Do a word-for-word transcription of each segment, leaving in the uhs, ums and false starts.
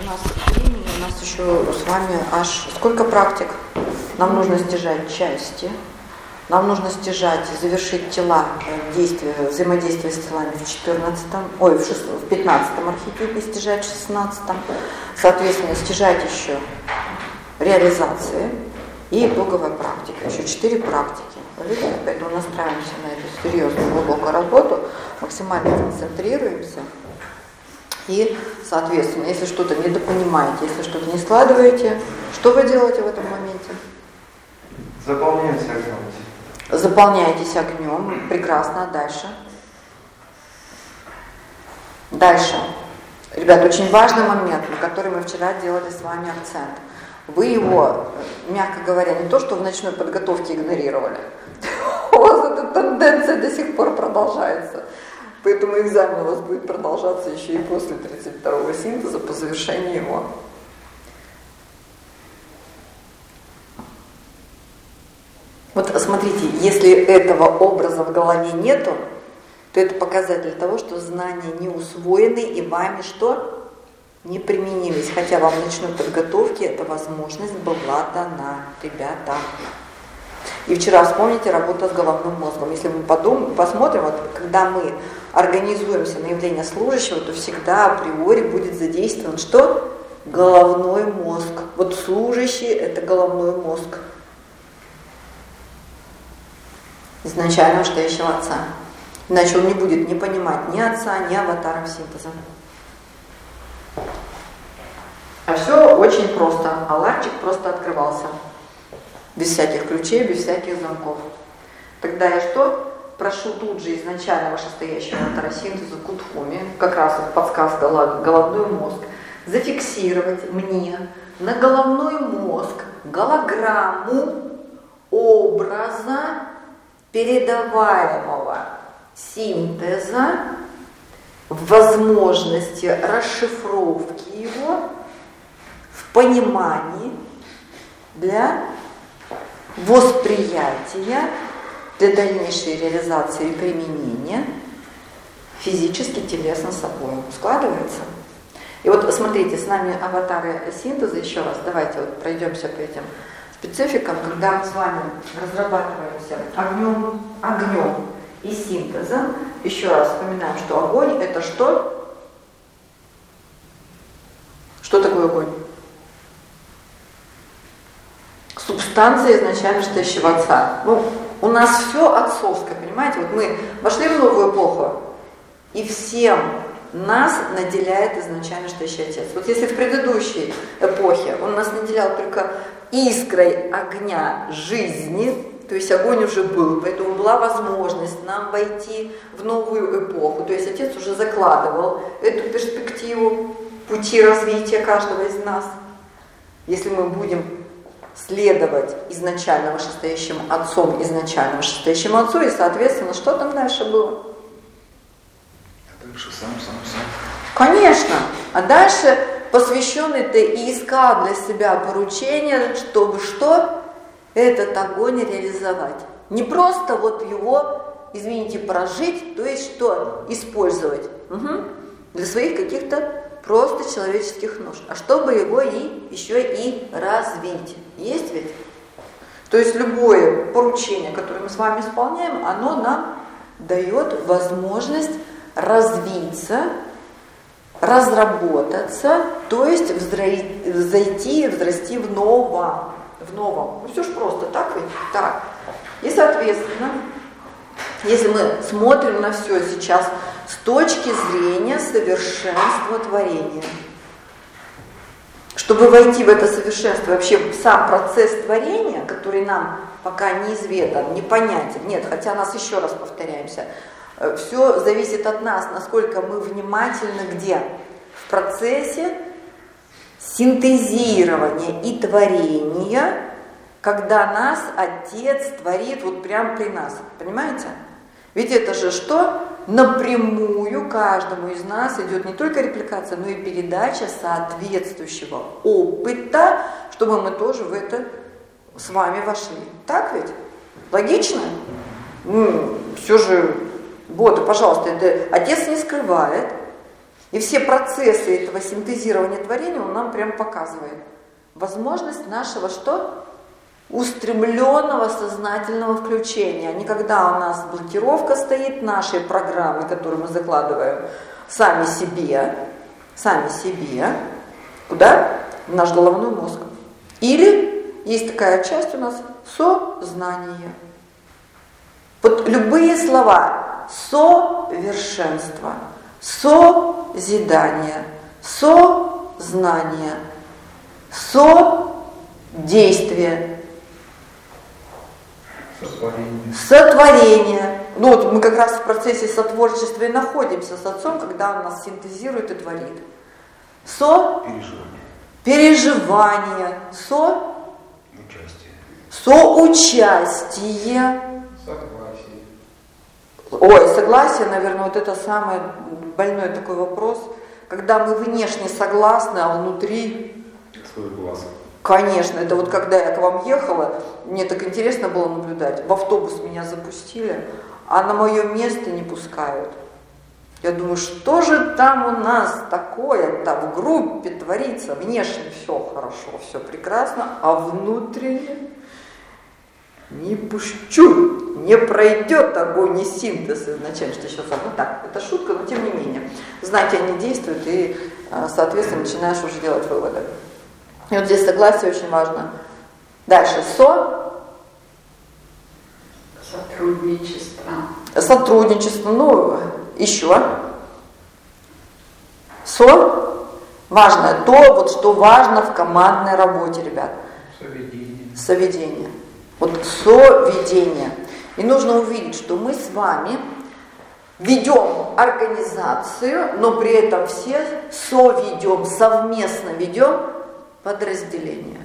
у нас времени, у нас еще с вами аж сколько практик? Нам нужно стяжать части, нам нужно стяжать и завершить тела, действия, взаимодействие с телами в четырнадцатом, ой, в, шестнадцатом, в пятнадцатом архетипе, стяжать в шестнадцатом, соответственно, стяжать еще реализации и итоговая практика, еще четыре практики. Поэтому настраиваемся на эту серьезную глубокую работу, максимально концентрируемся. И, соответственно, если что-то недопонимаете, если что-то не складываете, что вы делаете в этом моменте? Заполняетесь огнем. Заполняетесь огнем. Прекрасно. Дальше. Дальше. Ребят, очень важный момент, на который мы вчера делали с вами акцент. Вы его, мягко говоря, не то, что в ночной подготовке игнорировали. У вас эта тенденция до сих пор продолжается. Поэтому экзамен у вас будет продолжаться еще и после тридцать второго синтеза по завершении его. Вот смотрите, если этого образа в голове нету, то это показатель того, что знания не усвоены и вами что? Не применились. Хотя вам в ночной подготовке эта возможность была дана, ребята. И вчера, вспомните, работа с головным мозгом. Если мы подумаем, посмотрим, вот, когда мы организуемся на явление служащего, то всегда априори будет задействован что? Головной мозг. Вот служащий – это головной мозг. Изначально настоящего отца. Иначе он не будет не понимать ни отца, ни аватаров синтеза. А все очень просто. Аларчик просто открывался. Без всяких ключей, без всяких замков. Тогда я что? Прошу тут же изначально вышестоящего аватара-синтеза Кудхуми, как раз вот подсказка головной мозг, зафиксировать мне на головной мозг голограмму образа передаваемого синтеза, возможности расшифровки его в понимании для восприятия, для дальнейшей реализации и применения физически, телесно собой. Складывается? И вот смотрите, с нами аватары синтеза, еще раз, давайте вот пройдемся по этим спецификам, когда мы с вами разрабатываемся огнем, огнем и синтезом. Еще раз вспоминаем, что огонь это что? Что такое огонь? Субстанция изначально настоящего отца. Ну, у нас все отцовское, понимаете? Вот мы вошли в новую эпоху, и всем нас наделяет изначально настоящий отец. Вот если в предыдущей эпохе он нас наделял только искрой огня жизни, то есть огонь уже был, поэтому была возможность нам войти в новую эпоху. То есть отец уже закладывал эту перспективу пути развития каждого из нас. Если мы будем следовать изначально вышестоящим отцом, изначально вышестоящему отцу, и, соответственно, что там дальше было? А дальше сам, сам, сам. Конечно. А дальше посвященный-то и искал для себя поручение, чтобы что? Этот огонь реализовать. Не просто вот его, извините, прожить, то есть что? Использовать. Угу. Для своих каких-то просто человеческих нужд, а чтобы его и еще и развить. Есть ведь? То есть любое поручение, которое мы с вами исполняем, оно нам дает возможность развиться, разработаться, то есть взойти и взрасти в новом. В новом. Ну все ж просто, так ведь? Так. И соответственно, если мы смотрим на все сейчас с точки зрения совершенства творения, чтобы войти в это совершенство, вообще сам процесс творения, который нам пока неизведан, непонятен, нет, хотя нас еще раз повторяемся, все зависит от нас, насколько мы внимательны где? В процессе синтезирования и творения, когда нас Отец творит вот прямо при нас, понимаете? Ведь это же что? Напрямую каждому из нас идет не только репликация, но и передача соответствующего опыта, чтобы мы тоже в это с вами вошли. Так ведь? Логично? Ну, все же, вот, пожалуйста, это Отец не скрывает. И все процессы этого синтезирования творения он нам прям показывает. Возможность нашего что? Устремленного сознательного включения. Не когда у нас блокировка стоит нашей программы, которую мы закладываем сами себе, сами себе, куда? В наш головной мозг. Или есть такая часть у нас сознание. Вот любые слова: совершенство, созидание, сознание, содействие, Сотворение. сотворение. Ну вот мы как раз в процессе сотворчества и находимся с Отцом, когда Он нас синтезирует и творит. Со Переживание. переживание, со Участие. соучастие. Согласие. Ой, согласие, наверное, вот это самый больной такой вопрос, когда мы внешне согласны, а внутри... Свой глаз. Конечно, это вот когда я к вам ехала, мне так интересно было наблюдать, в автобус меня запустили, а на мое место не пускают. Я думаю, что же там у нас такое, там в группе творится, внешне все хорошо, все прекрасно, а внутренне не пущу, не пройдет огонь и синтез изначально, что сейчас ну так, это шутка, но тем не менее, знаки они действуют, и, соответственно, начинаешь уже делать выводы. И вот здесь согласие очень важно. Дальше со. Сотрудничество. Сотрудничество, ну, еще. Со. Важно то, вот что важно в командной работе, ребят. Соведение. Соведение. Вот соведение. И нужно увидеть, что мы с вами ведем организацию, но при этом все соведем, совместно ведем подразделение.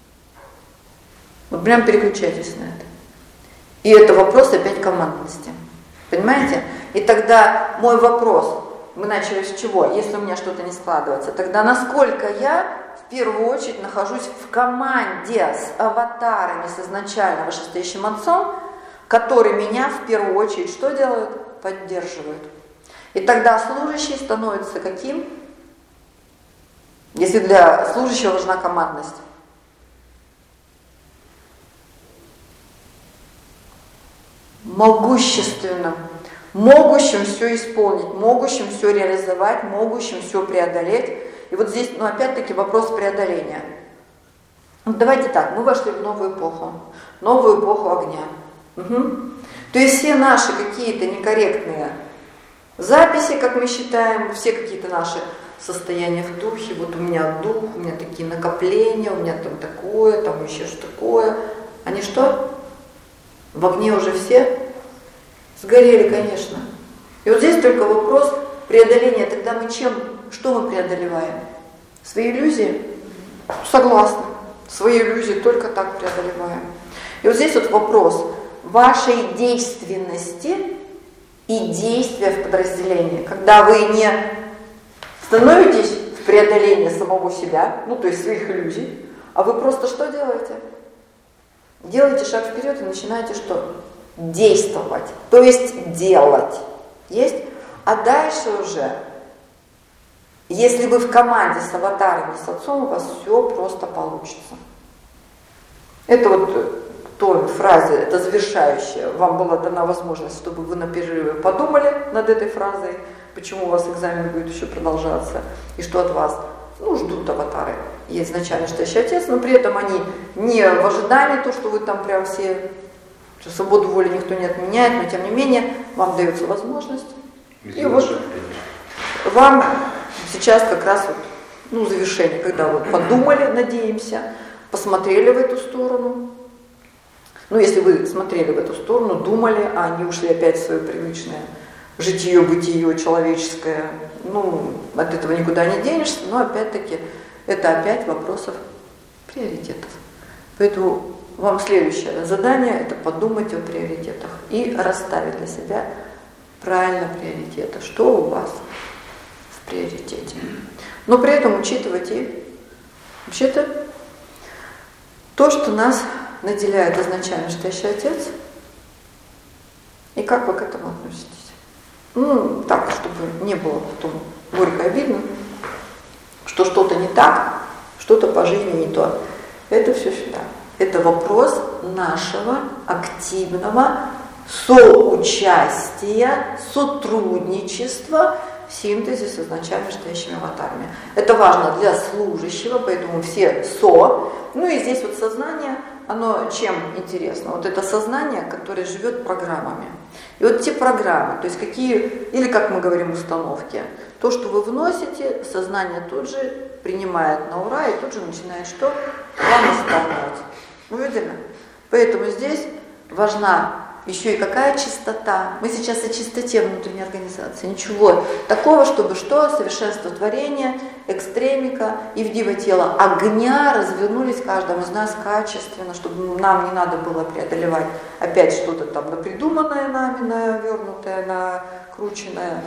Вот прям переключайтесь на это. И это вопрос опять командности. Понимаете? И тогда мой вопрос, мы начали с чего? Если у меня что-то не складывается, тогда насколько я в первую очередь нахожусь в команде с аватарами, с изначально вышестоящим Отцом, которые меня в первую очередь что делают? Поддерживают. И тогда служащий становится каким? Если для служащего важна командность. Могущественным, могущим все исполнить, могущим все реализовать, могущим все преодолеть. И вот здесь, ну опять-таки, вопрос преодоления. Вот давайте так, мы вошли в новую эпоху, новую эпоху огня. Угу. То есть все наши какие-то некорректные записи, как мы считаем, все какие-то наши состояние в духе, вот у меня дух, у меня такие накопления, у меня там такое, там еще что такое. Они что? В огне уже все сгорели, конечно. И вот здесь только вопрос преодоления. Тогда мы чем, что мы преодолеваем? Свои иллюзии? Согласна. Свои иллюзии только так преодолеваем. И вот здесь вот вопрос вашей действенности и действия в подразделении. Когда вы не становитесь в преодолении самого себя, ну то есть своих иллюзий, а вы просто что делаете? Делаете шаг вперед и начинаете что? Действовать, то есть делать. Есть? А дальше уже, если вы в команде с аватарами, с Отцом, у вас все просто получится. Это вот той фразе, это завершающее. Вам была дана возможность, чтобы вы на перерыве подумали над этой фразой, почему у вас экзамен будет еще продолжаться, и что от вас, ну, ждут аватары. Есть изначально настоящий Отец, но при этом они не в ожидании то, что вы там прям все, что свободу воли никто не отменяет, но тем не менее вам дается возможность. И вот вам сейчас как раз вот, ну, завершение, когда вы подумали, надеемся, посмотрели в эту сторону. Ну, если вы смотрели в эту сторону, думали, а не ушли опять в свое привычное житие, бытие человеческое, ну, от этого никуда не денешься, но опять-таки это опять вопросов приоритетов. Поэтому вам следующее задание – это подумать о приоритетах и расставить для себя правильно приоритеты, что у вас в приоритете. Но при этом учитывать и вообще-то то, что нас наделяет изначально настоящий Отец, и как вы к этому относитесь. Ну, так, чтобы не было потом горько обидно, что что-то не так, что-то по жизни не то. Это все сюда. Это вопрос нашего активного соучастия, сотрудничества в синтезе с изначально стоящими аватарами. Это важно для служащего, поэтому все со. Ну и здесь вот сознание, оно чем интересно? Вот это сознание, которое живет программами. И вот те программы, то есть какие, или как мы говорим, установки, то, что вы вносите, сознание тут же принимает на ура и тут же начинает что? Вам исполнять. Ну, видели? Поэтому здесь важна еще и какая чистота. Мы сейчас о чистоте внутренней организации. Ничего такого, чтобы что? Совершенство творения, экстремика и в диво тело огня развернулись в каждом из нас качественно, чтобы нам не надо было преодолевать опять что-то там напридуманное нами, навернутое, накрученное.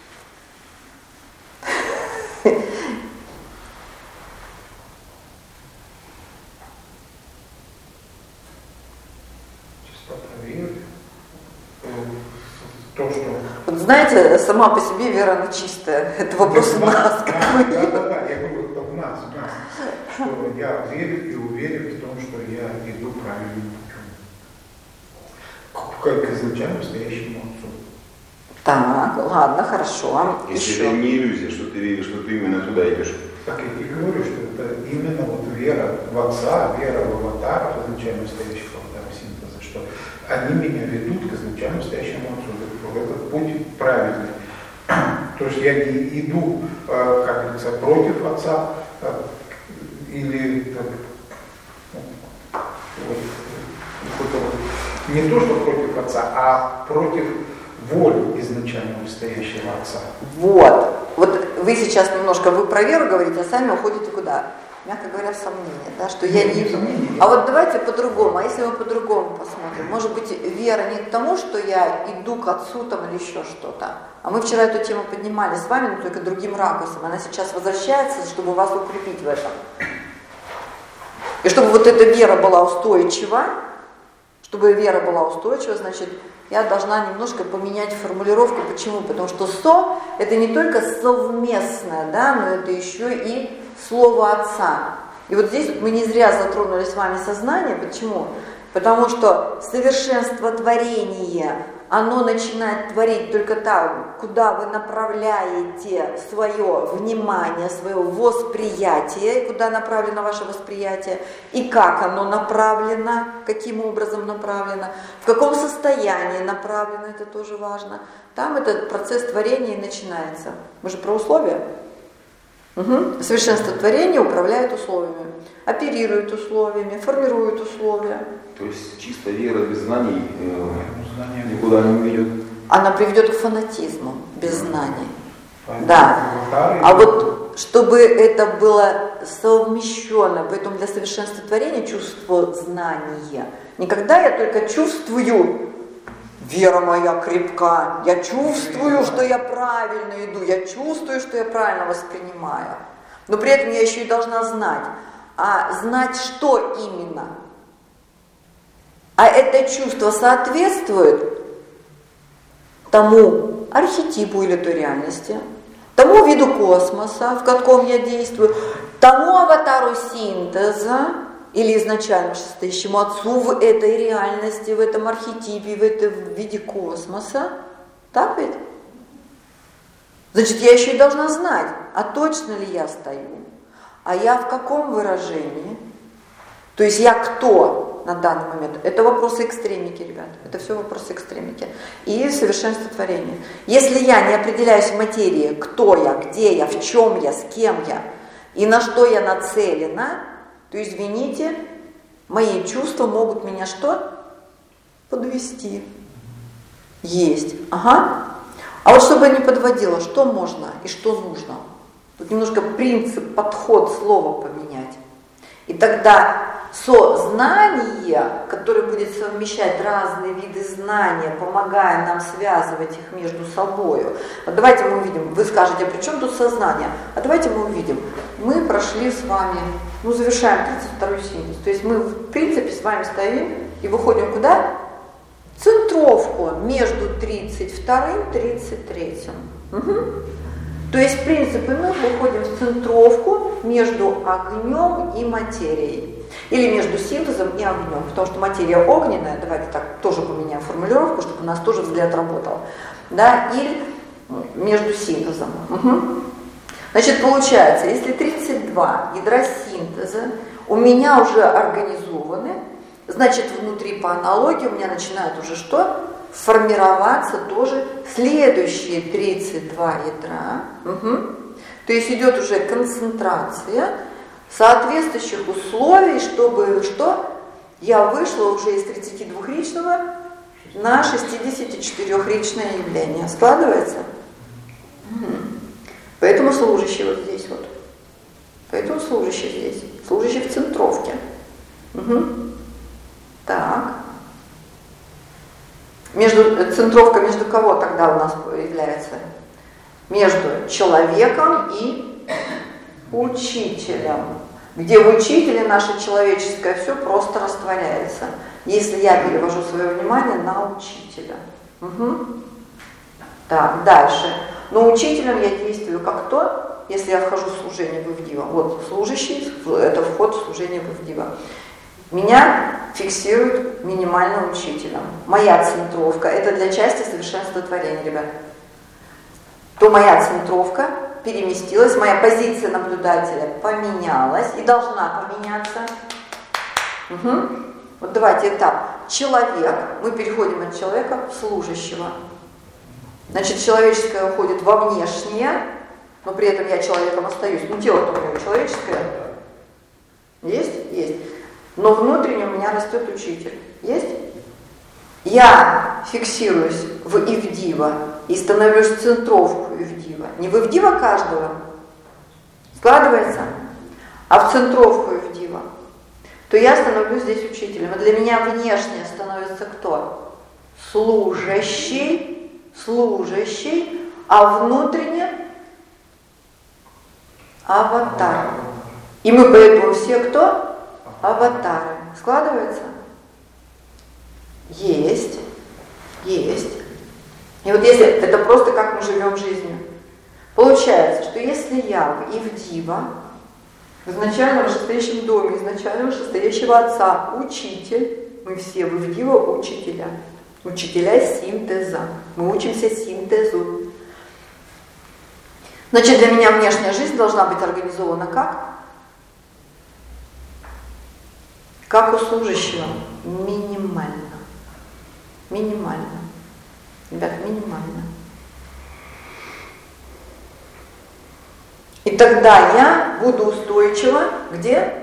То, что... Вот знаете, сама по себе вера, она чистая. Это вопрос у нас. Да, да, да, да, я говорю, это в нас, в нас. Что я верю и уверен в том, что я иду правильным путем. Как изначально настоящему отцу. Так, ладно, хорошо. Если Еще. это не иллюзия, что ты веришь, что ты именно туда идешь. Так я и говорю, что это именно вот вера в отца, вера в аватаров, изначально настоящего аватара синтеза, что они меня ведут к изначально настоящему отцу. Этот путь правильный. То есть я не иду, как говорится, против отца или не то, что против отца, а против воли изначально настоящего отца. Вот. Вот вы сейчас немножко, вы про веру говорите, а сами уходите куда? Мягко говоря, в сомнение, да, что я не... Сомнение. А вот давайте по-другому, а если мы по-другому посмотрим, может быть, вера не к тому, что я иду к отцу там или еще что-то, а мы вчера эту тему поднимали с вами, но только другим ракурсом, она сейчас возвращается, чтобы вас укрепить в этом. И чтобы вот эта вера была устойчива, чтобы вера была устойчива, значит, я должна немножко поменять формулировку. Почему? Потому что со – это не только совместное, да, но это еще и слово Отца. И вот здесь мы не зря затронули с вами сознание. Почему? Потому что совершенство творения, оно начинает творить только там, куда вы направляете свое внимание, свое восприятие, куда направлено ваше восприятие, и как оно направлено, каким образом направлено, в каком состоянии направлено, это тоже важно. Там этот процесс творения и начинается. Мы же про условия. Угу. Совершенство творения управляет условиями, оперирует условиями, формирует условия. То есть чисто вера без знаний э, Знания никуда не ведет. Она приведет к фанатизму без знаний. Фанатизм. Да. Аватары. А вот чтобы это было совмещено, поэтому для совершенства творения чувство знания. Не когда я только чувствую, вера моя крепка, я чувствую, что я правильно иду, я чувствую, что я правильно воспринимаю. Но при этом я еще и должна знать. А знать что именно? А это чувство соответствует тому архетипу или той реальности, тому виду космоса, в каком я действую, тому аватару синтеза или изначально состоящему отцу в этой реальности, в этом архетипе, в этом виде космоса. Так ведь? Значит, я еще и должна знать, а точно ли я стою, а я в каком выражении, то есть я кто на данный момент. Это вопросы экстремики, ребят. Это все вопросы экстремики. И совершенство творения. Если я не определяюсь в материи, кто я, где я, в чем я, с кем я, и на что я нацелена, то, извините, мои чувства могут меня что? Подвести. Есть. Ага. А вот чтобы не подводило, что можно и что нужно? Тут немножко принцип, подход слова поменять. И тогда сознание, которое будет совмещать разные виды знания, помогая нам связывать их между собой. Вот давайте мы увидим, вы скажете, а при чем тут сознание? А давайте мы увидим. Мы прошли с вами, ну, завершаем тридцать второй синтез. То есть мы, в принципе, с вами стоим и выходим куда? Центровку между тридцать вторым и тридцать третьим. Угу. То есть, в принципе, мы выходим в центровку между огнем и материей. Или между синтезом и огнем, потому что материя огненная, давайте так тоже поменяем формулировку, чтобы у нас тоже взгляд работал, да, или между синтезом. Угу. Значит, получается, если тридцать два ядра синтеза у меня уже организованы, значит, внутри по аналогии у меня начинают уже что? Формироваться тоже следующие тридцать два ядра. Угу. То есть идет уже концентрация соответствующих условий, чтобы что? Я вышла уже из тридцатидвухричного на шестидесятичетырёхричное явление. Складывается? Угу. Поэтому служащий вот здесь вот. Поэтому служащий здесь. Служащий в центровке. Угу. Так. Между, центровка между кого тогда у нас появляется? Между человеком и учителем. Где в учителе наше человеческое все просто растворяется. Если я перевожу свое внимание на учителя. Угу. Так, дальше. Но учителем я действую как кто? Если я вхожу в служение Вывдива. Вот служащий, это вход в служение Вывдива. Меня фиксирует минимально учителем. Моя центровка, это для части совершенства творения, ребят. То моя центровка переместилась, моя позиция наблюдателя поменялась и должна поменяться. Угу. Вот давайте этап. Человек, мы переходим от человека в служащего. Значит, человеческое уходит во внешнее, но при этом я человеком остаюсь. Ну, тело-то у него человеческое. Есть? Есть. Но внутренне у меня растет учитель. Есть? Я фиксируюсь в Ивдива и становлюсь в центровку Ивдива. Не в Ивдива каждого, складывается, а в центровку Ивдива. То я становлюсь здесь учителем. И для меня внешне становится кто? Служащий, служащий, а внутренне аватар. И мы поэтому все кто? Аватары. Складывается? Есть. Есть. И вот если это просто как мы живем жизнью. Получается, что если я в Ивдива, в изначальном вышестоящем доме, изначально вышестоящего отца, учитель, мы все в Ивдива учителя. Учителя синтеза. Мы учимся синтезу. Значит, для меня внешняя жизнь должна быть организована как? Как у служащего? Минимально. Минимально. Ребят, минимально. И тогда я буду устойчива где?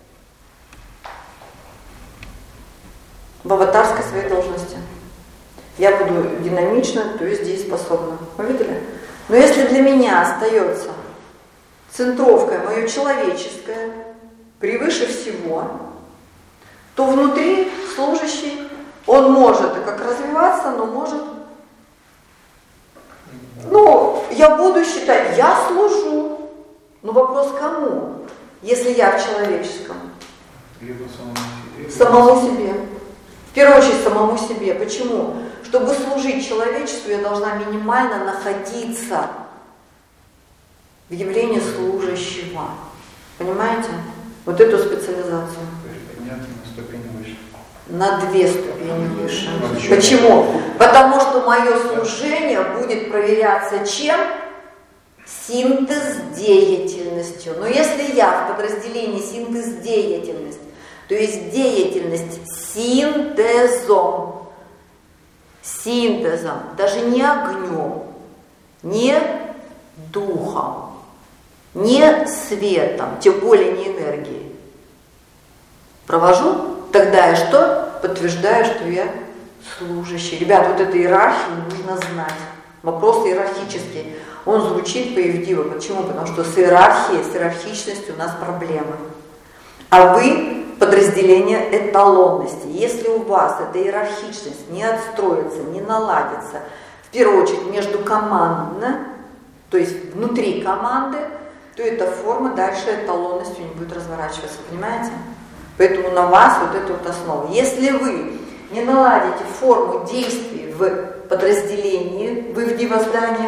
В аватарской своей должности. Я буду динамична, то есть дееспособна. Вы видели? Но если для меня остается центровка мое человеческое превыше всего, то внутри служащий, он может как развиваться, но может, ну, я буду считать, я служу, но вопрос кому, если я в человеческом? Либо самому себе. Самому себе. В первую очередь самому себе. Почему? Чтобы служить человечеству, я должна минимально находиться в явлении служащего. Понимаете? Вот эту специализацию. Подняться на ступень выше. На две ступени выше. Почему? Потому что мое служение будет проверяться чем? Синтез деятельностью. Но если я в подразделении синтез деятельность, то есть деятельность синтезом, синтезом, даже не огнем, не духом, не светом, тем более не энергией. Провожу, тогда я что? Подтверждаю, что я служащий. Ребят, вот эту иерархию нужно знать. Вопрос иерархический. Он звучит по Ивдиву. Почему? Потому что с иерархией, с иерархичностью у нас проблемы. А вы подразделение эталонности. Если у вас эта иерархичность не отстроится, не наладится, в первую очередь между командно, то есть внутри команды, то эта форма дальше эталонностью не будет разворачиваться. Понимаете? Поэтому на вас вот эта вот основа. Если вы не наладите форму действий в подразделении, вы в дивоздании,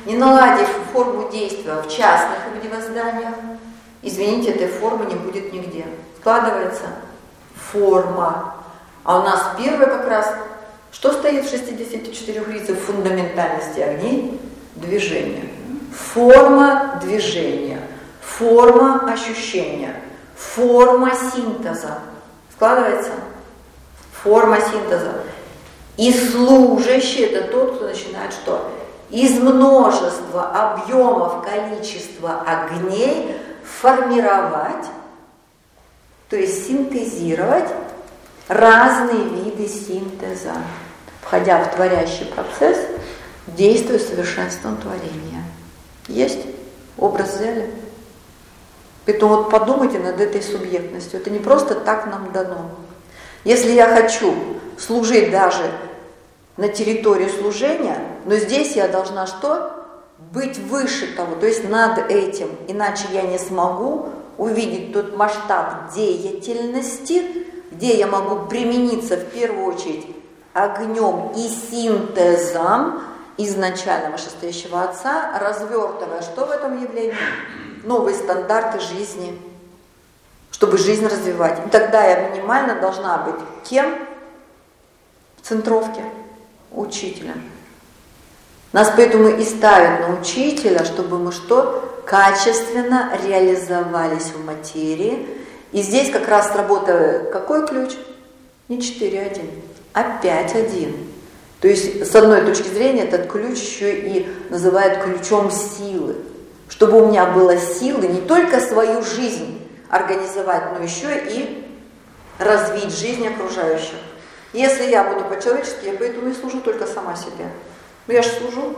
не наладив форму действия в частных мирозданиях, извините, этой формы не будет нигде. Складывается форма. А у нас первое как раз, что стоит в шестидесяти четырёх рицах фундаментальности огней? Движение. Форма движения, форма ощущения, форма синтеза. Складывается? Форма синтеза. И служащий — это тот, кто начинает что? Из множества объемов, количества огней формировать, то есть синтезировать разные виды синтеза, входя в творящий процесс, действуя совершенством творения. Есть? Образ взяли? Поэтому вот подумайте над этой субъектностью. Это не просто так нам дано. Если я хочу служить даже на территории служения, но здесь я должна что? Быть выше того, то есть над этим. Иначе я не смогу увидеть тот масштаб деятельности, где я могу примениться в первую очередь огнем и синтезом изначально вышестоящего Отца, развертывая что в этом явлении? Новые стандарты жизни, чтобы жизнь развивать. И тогда я минимально должна быть кем? В центровке. Учителем. Нас поэтому и ставят на учителя, чтобы мы что? Качественно реализовались в материи. И здесь как раз сработает какой ключ? Не четыре один, а пять один. То есть, с одной точки зрения, этот ключ еще и называют ключом силы. Чтобы у меня было силы не только свою жизнь организовать, но еще и развить жизнь окружающих. Если я буду по-человечески, я поэтому и служу только сама себе. Ну я же служу.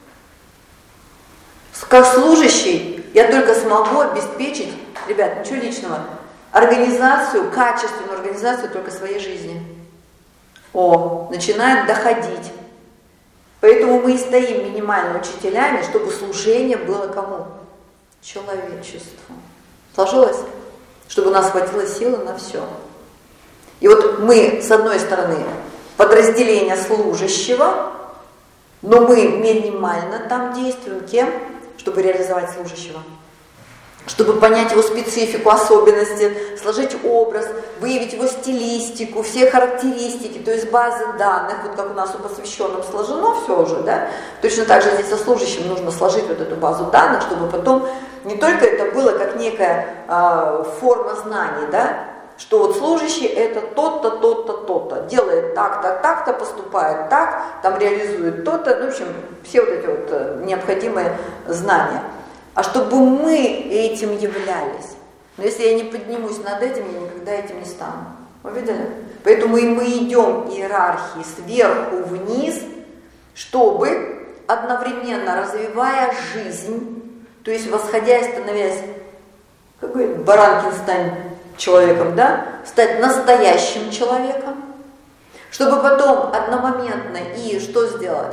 Как служащий я только смогу обеспечить, ребят, ничего личного, организацию, качественную организацию только своей жизни. О, начинает доходить. Поэтому мы и стоим минимально учителями, чтобы служение было кому? Человечеству. Сложилось? Чтобы у нас хватило силы на все. И вот мы, с одной стороны, подразделение служащего, но мы минимально там действуем кем? Чтобы реализовать служащего. Чтобы понять его специфику, особенности, сложить образ, выявить его стилистику, все характеристики, то есть базы данных, вот как у нас у посвященных сложено все уже, да? Точно так же здесь со служащим нужно сложить вот эту базу данных, чтобы потом не только это было как некая э, форма знаний, да? Что вот служащий это тот-то, тот-то, тот-то, делает так-то, так-то, поступает так, там реализует то-то, ну, в общем, все вот эти вот необходимые знания. А чтобы мы этим являлись. Но если я не поднимусь над этим, я никогда этим не стану. Вы видели? Поэтому и мы идем в иерархии сверху вниз, чтобы одновременно развивая жизнь, то есть восходя и становясь, как говорит Баранкин, стань человеком, да? Стать настоящим человеком, чтобы потом одномоментно и что сделать?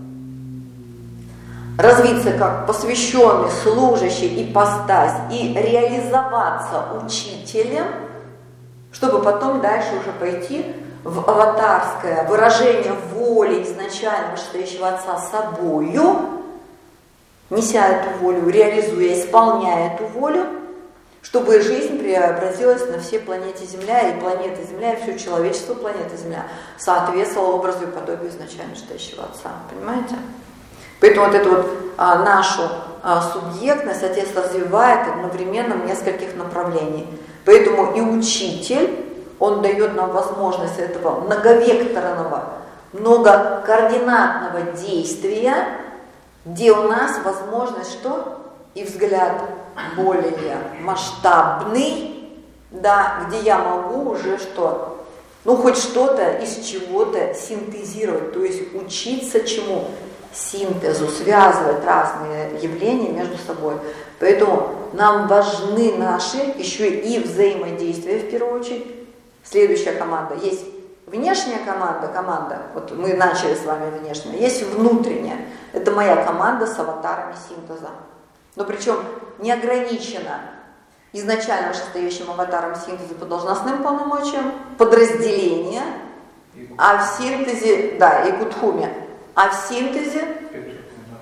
Развиться как посвященный, служащий, ипостась и реализоваться учителем, чтобы потом дальше уже пойти в аватарское выражение воли изначально вышестоящего Отца собою, неся эту волю, реализуя, исполняя эту волю, чтобы жизнь преобразилась на всей планете Земля, и планета Земля, и все человечество планеты Земля соответствовало образу и подобию изначально вышестоящего Отца. Понимаете? Поэтому вот эту вот а, нашу а, субъектность Отец развивает одновременно в нескольких направлениях. Поэтому и учитель, он дает нам возможность этого многовекторного, многокоординатного действия, где у нас возможность что? И взгляд более масштабный, да, где я могу уже что? Ну, хоть что-то из чего-то синтезировать, то есть учиться чему? Синтезу, связывать разные явления между собой. Поэтому нам важны наши еще и взаимодействия в первую очередь. Следующая команда. Есть внешняя команда, команда, вот мы начали с вами внешняя, есть внутренняя. Это моя команда с аватарами синтеза. Но причем не ограничена изначально вышестоящим аватаром синтеза по должностным полномочиям, подразделения, а в синтезе, да, и кутхуме. А в синтезе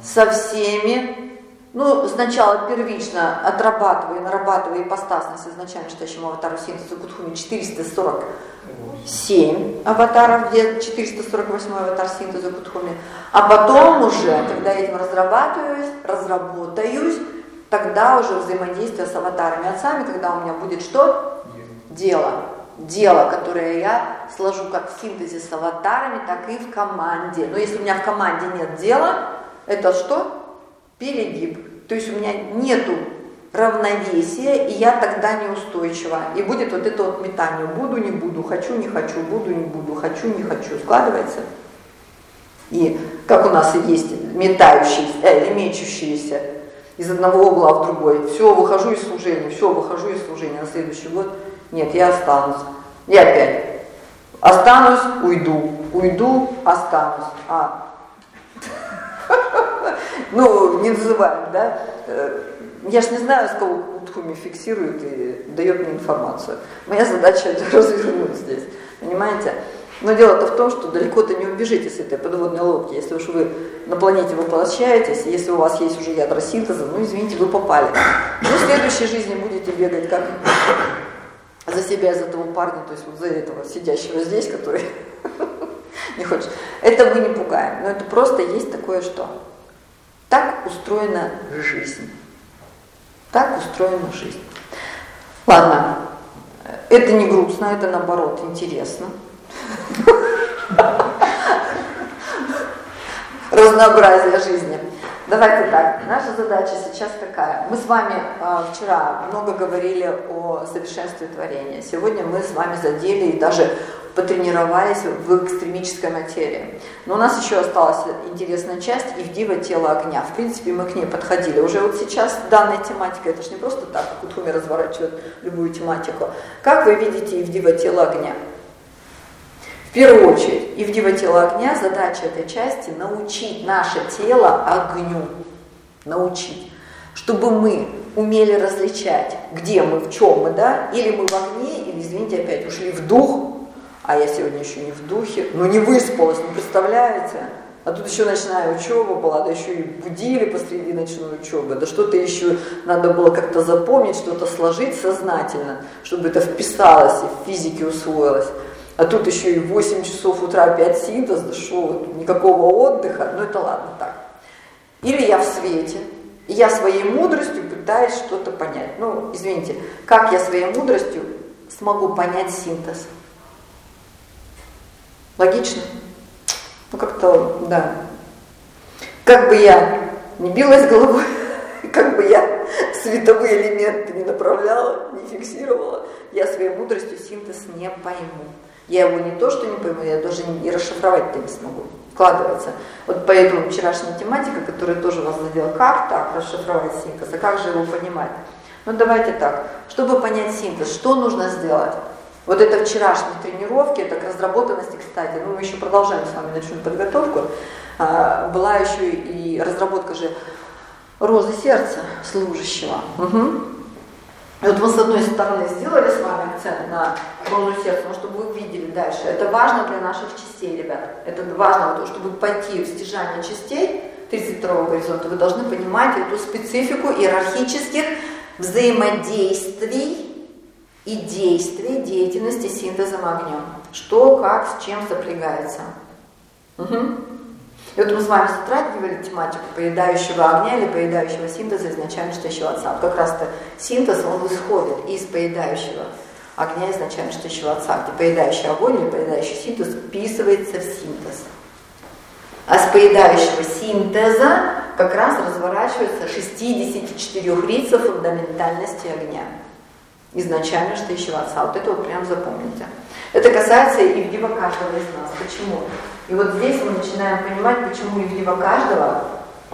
со всеми, ну, сначала первично отрабатывая, нарабатывая ипостасность изначально считающему аватару синтеза Кутхуми четыреста сорок семь аватаров, где четыреста сорок восьмой аватар синтеза Кутхуми, а потом уже, когда я этим разрабатываюсь, разработаюсь, тогда уже взаимодействие с аватарами отцами, когда у меня будет что? Дело. Дело, которое я сложу как в синтезе с аватарами, так и в команде. Но если у меня в команде нет дела, это что? Перегиб. То есть у меня нету равновесия, и я тогда неустойчива. И будет вот это вот метание. Буду, не буду, хочу, не хочу, буду, не буду, хочу, не хочу. Складывается. И как у нас и есть метающиеся, э, или мечущиеся из одного угла в другой. Все, выхожу из служения, все, выхожу из служения на следующий год. Нет, я останусь. И опять. Останусь, уйду. Уйду, останусь. А. Ну, не называем, да? Я ж не знаю, с кого Кутхуми фиксирует и дает мне информацию. Моя задача развернуть здесь. Понимаете? Но дело-то в том, что далеко-то не убежите с этой подводной лодки. Если уж вы на планете воплощаетесь, если у вас есть уже ядра синтеза, ну, извините, вы попали. Ну, в следующей жизни будете бегать как за себя, за того парня, то есть вот за этого сидящего здесь, который не хочет. Это мы не пугаем, но это просто есть такое что. Так устроена жизнь. Так устроена жизнь. Ладно, это не грустно, это наоборот интересно. Разнообразие жизни. Давайте так, наша задача сейчас какая? Мы с вами э, вчера много говорили о совершенстве творения. Сегодня мы с вами задели и даже потренировались в экстремической материи. Но у нас еще осталась интересная часть Ивдива тело огня. В принципе, мы к ней подходили. Уже вот сейчас данная тематика, это же не просто так, как Кутхуми разворачивает любую тематику. Как вы видите Ивдива тело огня? В первую очередь, Ивдива тело огня, задача этой части научить наше тело огню. Научить. Чтобы мы умели различать, где мы, в чем мы, да? Или мы в огне, или, извините, опять ушли в дух, а я сегодня еще не в духе, ну не выспалась, не представляете? А тут еще ночная учеба была, да еще и будили посреди ночной учебы, да что-то еще надо было как-то запомнить, что-то сложить сознательно, чтобы это вписалось и в физике усвоилось. А тут еще и в восемь часов утра опять синтез, да что, никакого отдыха, ну это ладно так. Или я в свете, и я своей мудростью пытаюсь что-то понять. Ну, извините, как я своей мудростью смогу понять синтез? Логично? Ну как-то, да. Как бы я не билась головой, как бы я световые элементы не направляла, не фиксировала, я своей мудростью синтез не пойму. Я его не то, что не пойму, я даже и расшифровать-то не смогу. Вкладывается. Вот поэтому вчерашняя тематика, которая тоже вас задела, как так расшифровать синтез, а как же его понимать? Ну давайте так, чтобы понять синтез, что нужно сделать? Вот это вчерашние тренировки, это к разработанности, кстати, ну мы еще продолжаем с вами ночную подготовку, а, была еще и разработка же розы сердца служащего. Угу. И вот мы с одной стороны сделали с вами акцент на розу сердца, но чтобы вы видели дальше. Это важно для наших частей, ребят. Это важно, потому, чтобы пойти в стяжание частей тридцать второго горизонта, вы должны понимать эту специфику иерархических взаимодействий и действий деятельности синтезом огнем. Что, как, с чем сопрягается. Угу. И вот мы с вами затрагивали тематику поедающего огня или поедающего синтеза изначально считающего отца. Вот как раз-то синтез, он исходит из поедающего огня изначально считающего отца, где поедающий огонь или поедающий синтез вписывается в синтез. А с поедающего синтеза как раз разворачивается шестьдесят четыре рица фундаментальности огня изначально считающего отца. Вот это вот прям запомните. Это касается и Ивдива каждого из нас. Почему? И вот здесь мы начинаем понимать, почему Ивдива каждого,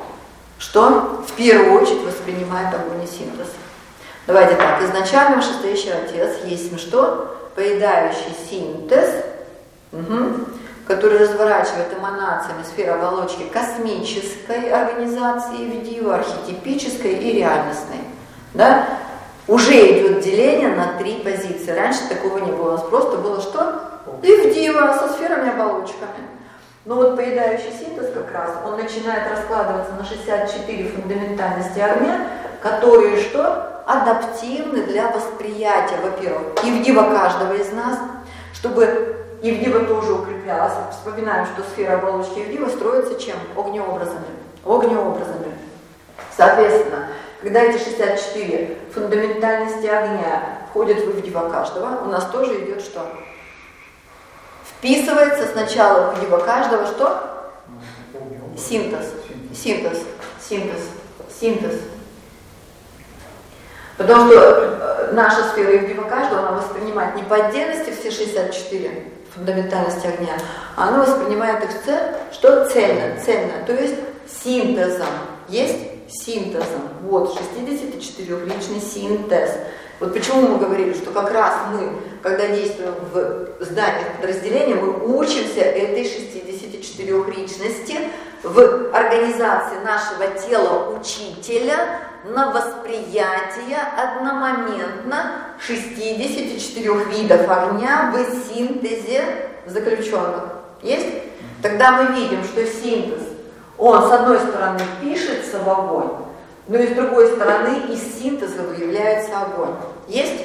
что в первую очередь воспринимает огонь и синтез. Давайте так, изначально вышестоящий отец есть ну что? Поедающий синтез, угу, который разворачивает эманациями сферы оболочки космической организации Ивдива, архетипической и реальностной. Да? Уже идет деление на три позиции. Раньше такого не было. У нас просто было что? Ивдива со сферами оболочками. Но вот поедающий синтез как раз, он начинает раскладываться на шестьдесят четыре фундаментальности огня, которые что? Адаптивны для восприятия, во-первых, ивдива каждого из нас, чтобы ивдива тоже укреплялась. Вспоминаем, что сфера оболочки ивдива строится чем? Огнеобразами. Огнеобразами. Соответственно, когда эти шестьдесят четыре фундаментальности огня входят в ивдива каждого, у нас тоже идет что? Вписывается сначала в ивдива каждого что? Синтез. Синтез. Синтез. Синтез. Потому что наша сфера ивдива каждого, она воспринимает не по отдельности все шестьдесят четыре фундаментальности огня, а она воспринимает их цель, что цельно, цельно, то есть синтезом. Есть синтезом. Вот, шестидесятичетырёхличный синтез. Вот почему мы говорили, что как раз мы, когда действуем в зданиях подразделения, мы учимся этой шестидесятичетырёхличности в организации нашего тела учителя на восприятие одномоментно шестидесяти четырёх видов огня в синтезе заключенных. Есть? Тогда мы видим, что синтез, он с одной стороны пишется в огонь, но и с другой стороны из синтеза выявляется огонь. Есть?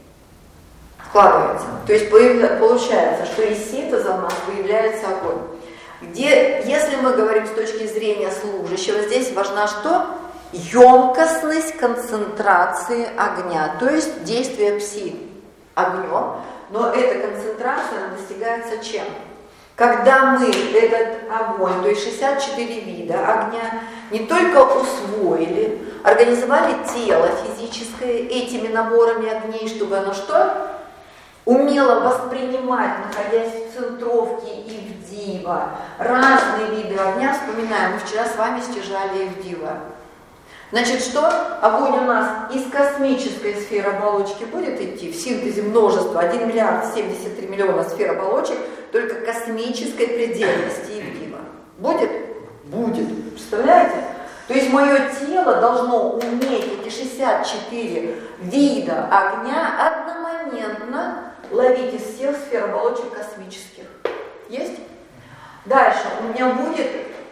Складывается. То есть получается, что из синтеза у нас выявляется огонь. Где, если мы говорим с точки зрения служащего, здесь важна что? Емкостность концентрации огня, то есть действие пси огнем. Но эта концентрация достигается чем? Когда мы этот огонь, то есть шестьдесят четыре вида огня, не только усвоили, организовали тело физическое этими наборами огней, чтобы оно что? Умело воспринимать, находясь в центровке ивдива, разные виды огня. Вспоминаем, мы вчера с вами стяжали ивдива. Значит, что? Огонь у нас из космической сферы оболочки будет идти, в синтезе множества, один миллиард семьдесят три миллиона сфер оболочек, только космической предельности ивдива. Будет? Будет. Представляете? То есть мое тело должно уметь эти шестьдесят четыре вида огня одномоментно ловить из всех сфер оболочек космических. Есть? Дальше у меня будет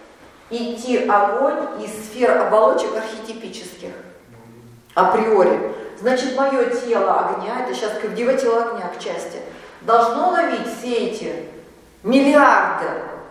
идти огонь из сфер оболочек архетипических. Априори. Значит, мое тело огня, это сейчас как ивдива тело огня к части, должно ловить все эти миллиарды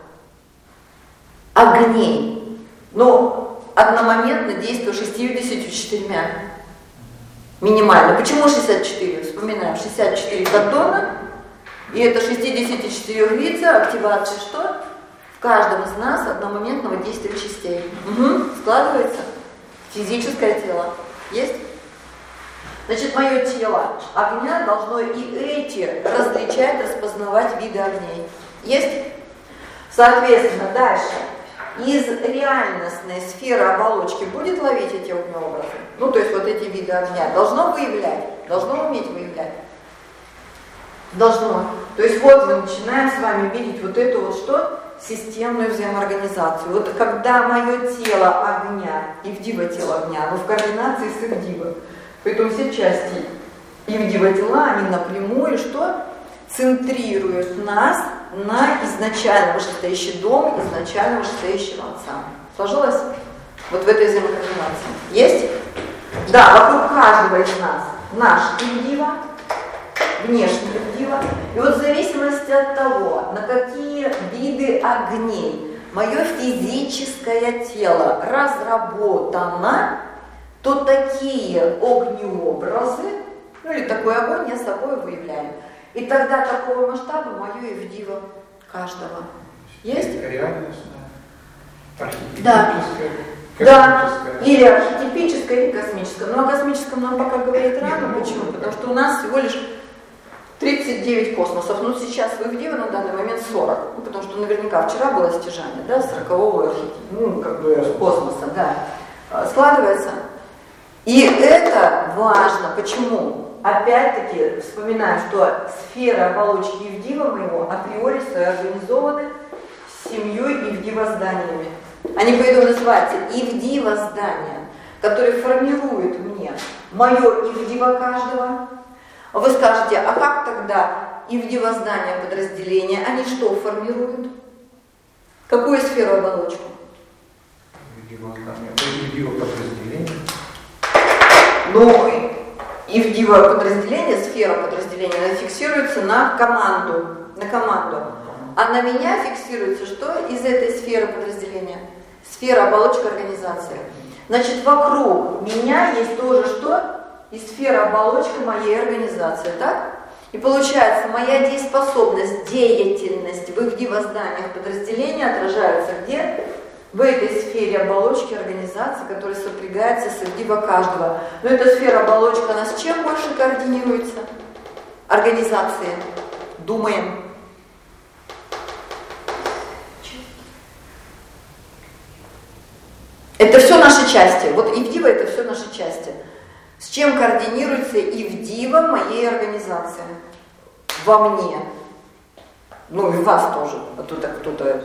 огней, но одномоментно действуя шестьюдесятью четырьмя. Минимально. Почему шестьдесят четыре? Вспоминаем, шестьдесят четыре кантона, и это шестьдесят четыре лица, активация что? В каждом из нас одномоментного действия частей. Угу. Складывается физическое тело. Есть? Значит, мое тело огня должно и эти различать, распознавать виды огней. Есть? Соответственно, дальше. Из реальностной сферы оболочки будет ловить эти огнеобразы? Ну, то есть вот эти виды огня. Должно выявлять? Должно уметь выявлять? Должно. То есть вот мы начинаем с вами видеть вот эту вот что? Системную взаимоорганизацию. Вот когда мое тело огня, ивдива тело огня, оно в координации с ивдива. Поэтому все части ивдива тела, они напрямую что? Центрируют нас на изначально вышестоящий дом, изначально вышестоящего отца. Сложилось? Вот в этой взаимокоординации. Есть? Да, вокруг каждого из нас наш ивдива, внешний ивдива. И вот в зависимости от того, на какие виды огней мое физическое тело разработано, то такие огнеобразы, ну или такой огонь я собой выявляю. И тогда такого масштаба мое ивдива каждого. Есть? Реальностное, архетипическое, да. космическое. Да, или архетипическое, или космическое. Но о космическом нам пока говорить рано. Почему? Потому что у нас всего лишь тридцать девять космосов. Ну, сейчас в ивдива на данный момент сорок. Ну, потому что наверняка вчера было стяжание, да, сорокового архетипа, ну, как бы космоса, да. Складывается. И это важно. Почему? Опять-таки вспоминаем, что сферы оболочки ивдива моего априори организованы семьей ивдива-зданиями. Они поэтому называются ивдива-здания, которые формируют мне мое ивдива каждого. Вы скажете, а как тогда ивдива-здания подразделения, они что формируют? Какую сферу оболочку? Ивдива подразделение. Ну, Ивдива подразделение, сфера подразделения, она фиксируется на команду. На команду. А на меня фиксируется что из этой сферы подразделения? Сфера оболочка организации. Значит, вокруг меня есть тоже что? И сфера оболочка моей организации, так? И получается, моя дееспособность, деятельность в Ивдива-зданиях подразделения отражается где? В этой сфере оболочки организации, которая сопрягается с Ивдива каждого. Но эта сфера оболочка, она с чем больше координируется? Организации. Думаем. Это все наши части. Вот Ивдива это все наши части. С чем координируется Ивдива моей организации? Во мне. Ну и вас тоже. А то так кто-то...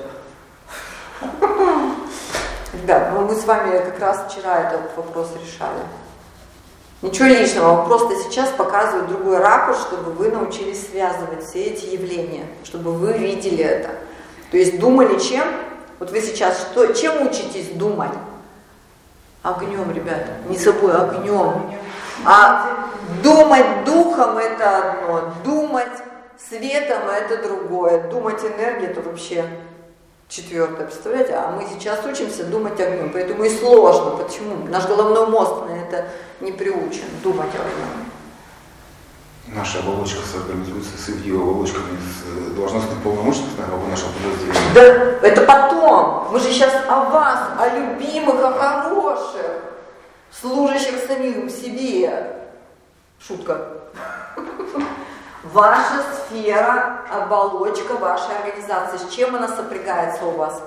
Ребят, ну мы с вами как раз вчера этот вопрос решали. Ничего лишнего, он просто сейчас показывает другой ракурс, чтобы вы научились связывать все эти явления, чтобы вы видели это. То есть думали чем? Вот вы сейчас что, чем учитесь думать? Огнем, ребята, не собой, огнем. А думать духом это одно, думать светом это другое, думать энергией это вообще четвертое, представляете? А мы сейчас учимся думать огнем, поэтому и сложно. Почему? Наш головной мозг на это не приучен, думать огнем. Наша оболочка соорганизуется с Ивдива оболочками с должностных полномочий нашего подразделения. Да, это потом. Мы же сейчас о вас, о любимых, о хороших, служащих самим себе. Шутка. Ваша сфера, оболочка вашей организации. С чем она сопрягается у вас?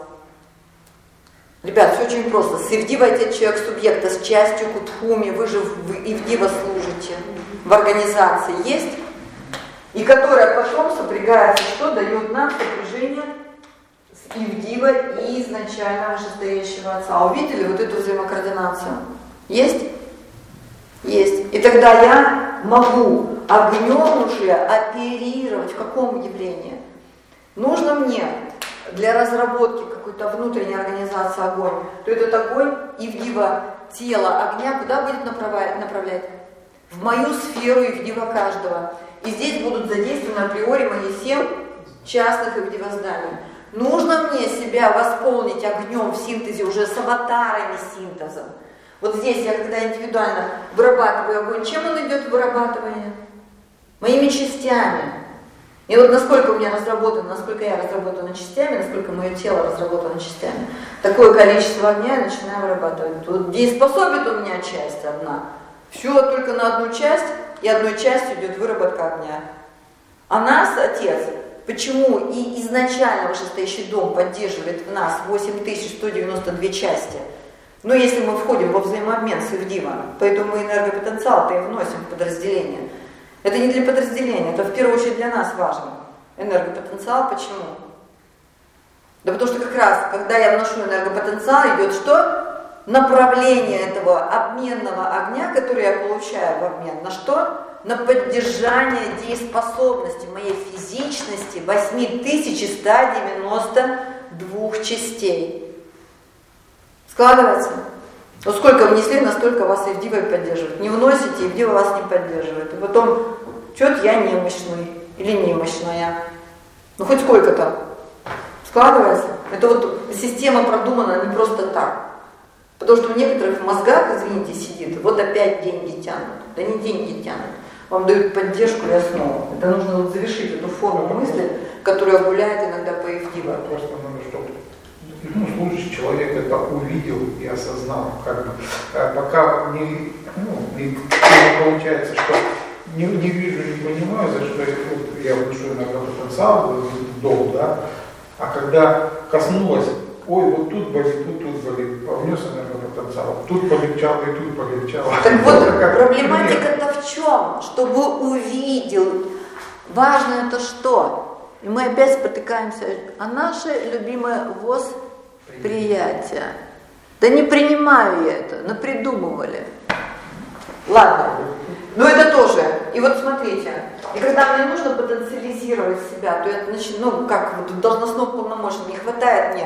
Ребят, все очень просто. С Ивдива это человек субъекта, с частью Кутхуми. Вы же в Ивдива служите. В организации есть. И которая потом сопрягается, что дает нам сопряжение с Ивдива и изначально вышестоящего отца. Увидели вот эту взаимокоординацию? Есть? Есть. И тогда я могу огнем уже оперировать в каком явлении? Нужно мне для разработки какой-то внутренней организации огонь, то этот огонь Ивдива тела огня куда будет направлять? В мою сферу Ивдива каждого. И здесь будут задействованы априори мои семь частных Ивдива зданий. Нужно мне себя восполнить огнем в синтезе, уже с аватарами синтеза. Вот здесь я, когда индивидуально вырабатываю огонь, чем он идет в вырабатывание? Моими частями. И вот насколько у меня разработано, насколько я разработана частями, насколько мое тело разработано частями, такое количество огня я начинаю вырабатывать. Вот дееспособит у меня часть одна. Все только на одну часть, и одной частью идет выработка огня. А нас, Отец, почему и изначально вышестоящий дом поддерживает в нас восемь тысяч сто девяносто две части? Но если мы входим во взаимообмен с Ивдивом, поэтому мы энергопотенциал-то и вносим в подразделение. Это не для подразделения, это в первую очередь для нас важно. Энергопотенциал почему? Да потому что как раз, когда я вношу энергопотенциал, идет что? Направление этого обменного огня, который я получаю в обмен, на что? На поддержание дееспособности моей физичности восемь тысяч сто девяносто две частей. Складывается? Вот сколько внесли, настолько вас Ивдива и поддерживает. Не вносите, Ивдива вас не поддерживает. И потом, что-то я немощный или немощная. Ну хоть сколько-то. Складывается? Это вот система продумана не просто так. Потому что в некоторых мозгах, извините, сидит, вот опять деньги тянут. Да не деньги тянут. Вам дают поддержку и основу. Это нужно вот завершить эту форму мысли, которая гуляет иногда по Ивдива. Просто надо, чтобы ну, служащий человек это увидел и осознал. Как бы, пока не, ну, не, не получается, что не, не вижу, не понимаю, за что вот, я вношу энергопотенциал в дом, да, а когда коснулось, ой, вот тут болит, тут, тут болит, внес энергопотенциал, тут полегчало и тут полегчало. Так вот, проблематика-то в чем? Чтобы увидел. Важно это что? И мы опять спотыкаемся. А наше любимое восприятие. Да не принимаю я это, напридумывали. Ладно, но это тоже. И вот смотрите, и когда мне нужно потенциализировать себя, то я начну, ну как вот должностного полномочия, не хватает мне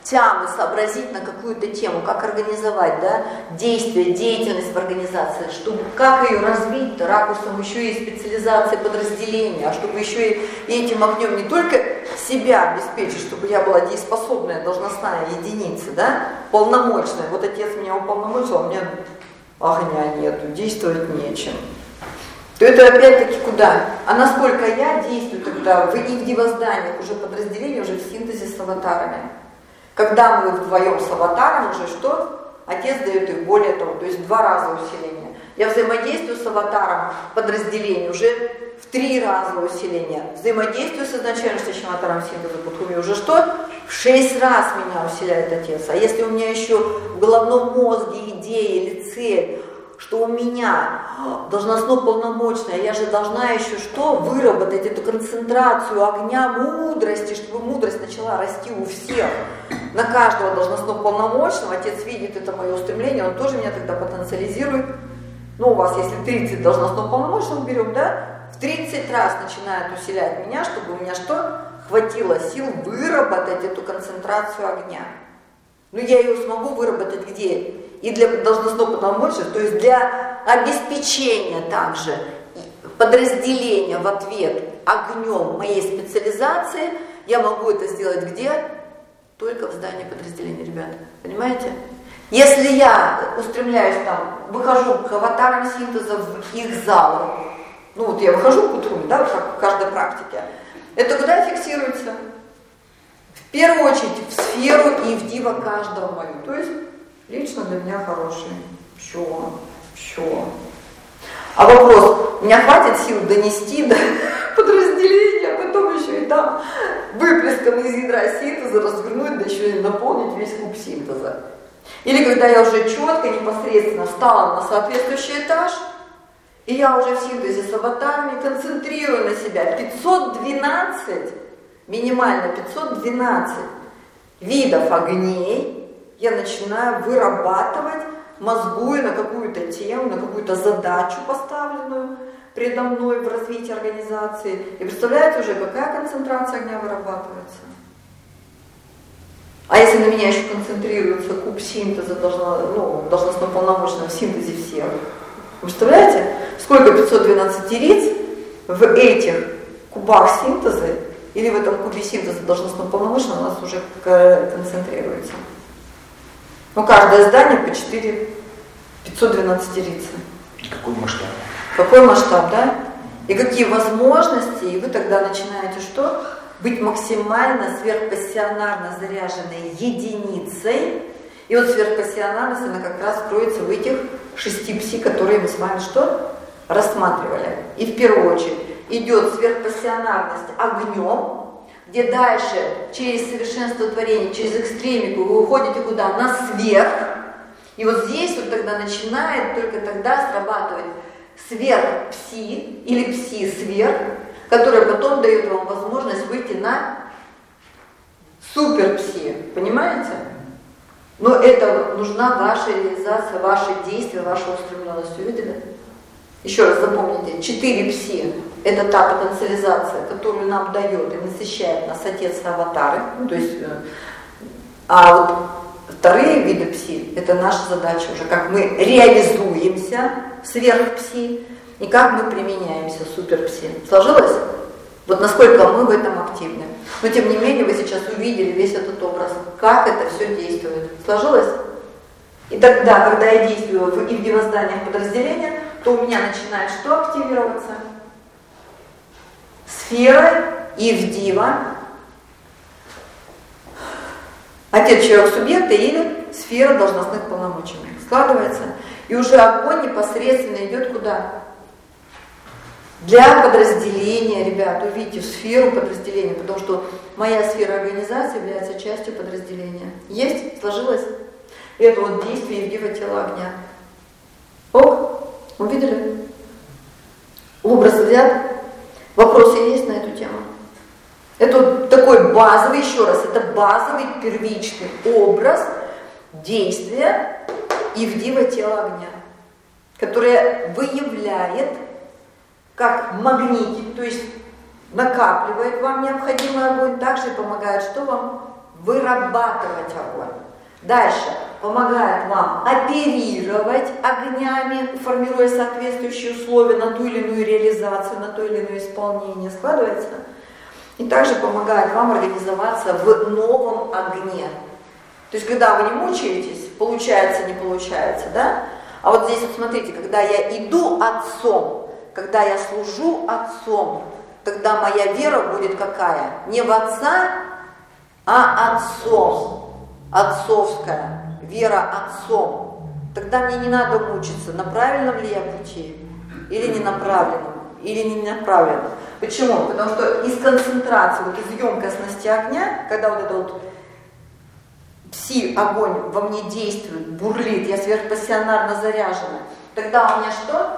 тямы сообразить на какую-то тему, как организовать, да, действие, деятельность в организации, чтобы как ее развить-то ракурсом еще и специализации подразделения, а чтобы еще и этим огнем не только себя обеспечить, чтобы я была дееспособная должностная единица, да, полномочная. Вот отец меня уполномочил, а у меня огня нету, действовать нечем. То это опять-таки куда? А насколько я действую тогда в, и в дивозданиях уже подразделения, уже в синтезе с аватарами. Когда мы вдвоем с аватаром уже что? Отец дает их более того, то есть в два раза усиление. Я взаимодействую с аватаром подразделения уже в три раза усиление. Взаимодействую с изначально стоящим аватаром синтеза Будхуми уже что? В шесть раз меня усиляет отец. А если у меня еще в головном мозге идея или цель, что у меня должностно полномочное, я же должна еще что? Выработать эту концентрацию огня мудрости, чтобы мудрость начала расти у всех. На каждого должностно полномочного отец видит это мое устремление, он тоже меня тогда потенциализирует. Ну, у вас, если тридцать должностно полномочных берем, да, в тридцать раз начинает усилять меня, чтобы у меня что? Хватило сил выработать эту концентрацию огня. Но я ее смогу выработать где? И для должностного полномочия, то есть для обеспечения также подразделения в ответ огнем моей специализации, я могу это сделать где? Только в здании подразделения, ребята. Понимаете? Если я устремляюсь там, выхожу к аватарам синтеза в их залы, ну вот я выхожу к утру, да, как в каждой практике, это куда фиксируется? В первую очередь в сферу и в дива каждого мою. То есть лично для меня хороший. Все, все. А вопрос, у меня хватит сил донести до подразделения, а потом еще и там выплеском из ядра синтеза развернуть, да еще и наполнить весь куб синтеза. Или когда я уже четко, непосредственно встала на соответствующий этаж, и я уже в синтезе с аватарами концентрирую на себя пятьсот двенадцать, минимально пятьсот двенадцать видов огней, я начинаю вырабатывать, мозгуя на какую-то тему, на какую-то задачу, поставленную предо мной в развитии организации. И представляете уже, какая концентрация огня вырабатывается? А если на меня еще концентрируется куб синтеза, ну, должностно полномочного в синтезе всех, вы представляете, сколько пятьсот двенадцать риц в этих кубах синтеза или в этом кубе синтеза должностно полномочного у нас уже концентрируется? Ну, каждое здание по четыре, пятьсот двенадцать риц. Какой масштаб? Какой масштаб, да? И какие возможности, и вы тогда начинаете что? Быть максимально сверхпассионарно заряженной единицей. И вот сверхпассионарность, она как раз кроется в этих шести пси, которые мы с вами что? Рассматривали. И в первую очередь идет сверхпассионарность огнем, где дальше через совершенство творения, через экстремику вы уходите куда? На сверх. И вот здесь вот тогда начинает только тогда срабатывать сверх-пси или пси-сверх, которая потом дает вам возможность выйти на супер-пси. Понимаете? Но это нужна ваша реализация, ваши действия, ваша устремленность. Увидели? Еще раз запомните, четыре пси – это та потенциализация, которую нам дает и насыщает нас Отец и аватары. Ну, то есть, а вот вторые виды пси – это наша задача уже, как мы реализуемся сверх пси и как мы применяемся супер пси. Сложилось? Вот насколько мы в этом активны. Но тем не менее вы сейчас увидели весь этот образ, как это все действует. Сложилось? И тогда, когда я действую в, и в дивозданиях подразделения, то у меня начинает что активироваться? Сфера и в дива. Отец человек субъекта или сфера должностных полномочий. Складывается. И уже огонь непосредственно идет куда? Для подразделения, ребят, увидите, в сферу подразделения, потому что моя сфера организации является частью подразделения. Есть? Сложилось? Это вот действие Евгива тела огня. Ок? Увидели? Образ взят? Вопросы есть на эту тему? Это вот такой базовый, еще раз, это базовый первичный образ действия Евгива тела огня, которое выявляет как магнитик, то есть накапливает вам необходимый огонь, также помогает что вам? вырабатывать огонь. Дальше помогает вам оперировать огнями, формируя соответствующие условия на ту или иную реализацию, на то или иное исполнение. Складывается? И также помогает вам организоваться в новом огне. То есть, когда вы не мучаетесь, получается, не получается, да? А вот здесь вот смотрите, когда я иду отцом, когда я служу отцом, тогда моя вера будет какая? Не в отца, а отцом. Отцовская. Вера отцом. Тогда мне не надо мучиться, на правильном ли я пути, или не на правильном, или не направленном. Почему? Потому что из концентрации, вот из емкостности огня, когда вот это вот пси-огонь во мне действует, бурлит, я сверхпассионарно заряжена, тогда у меня что?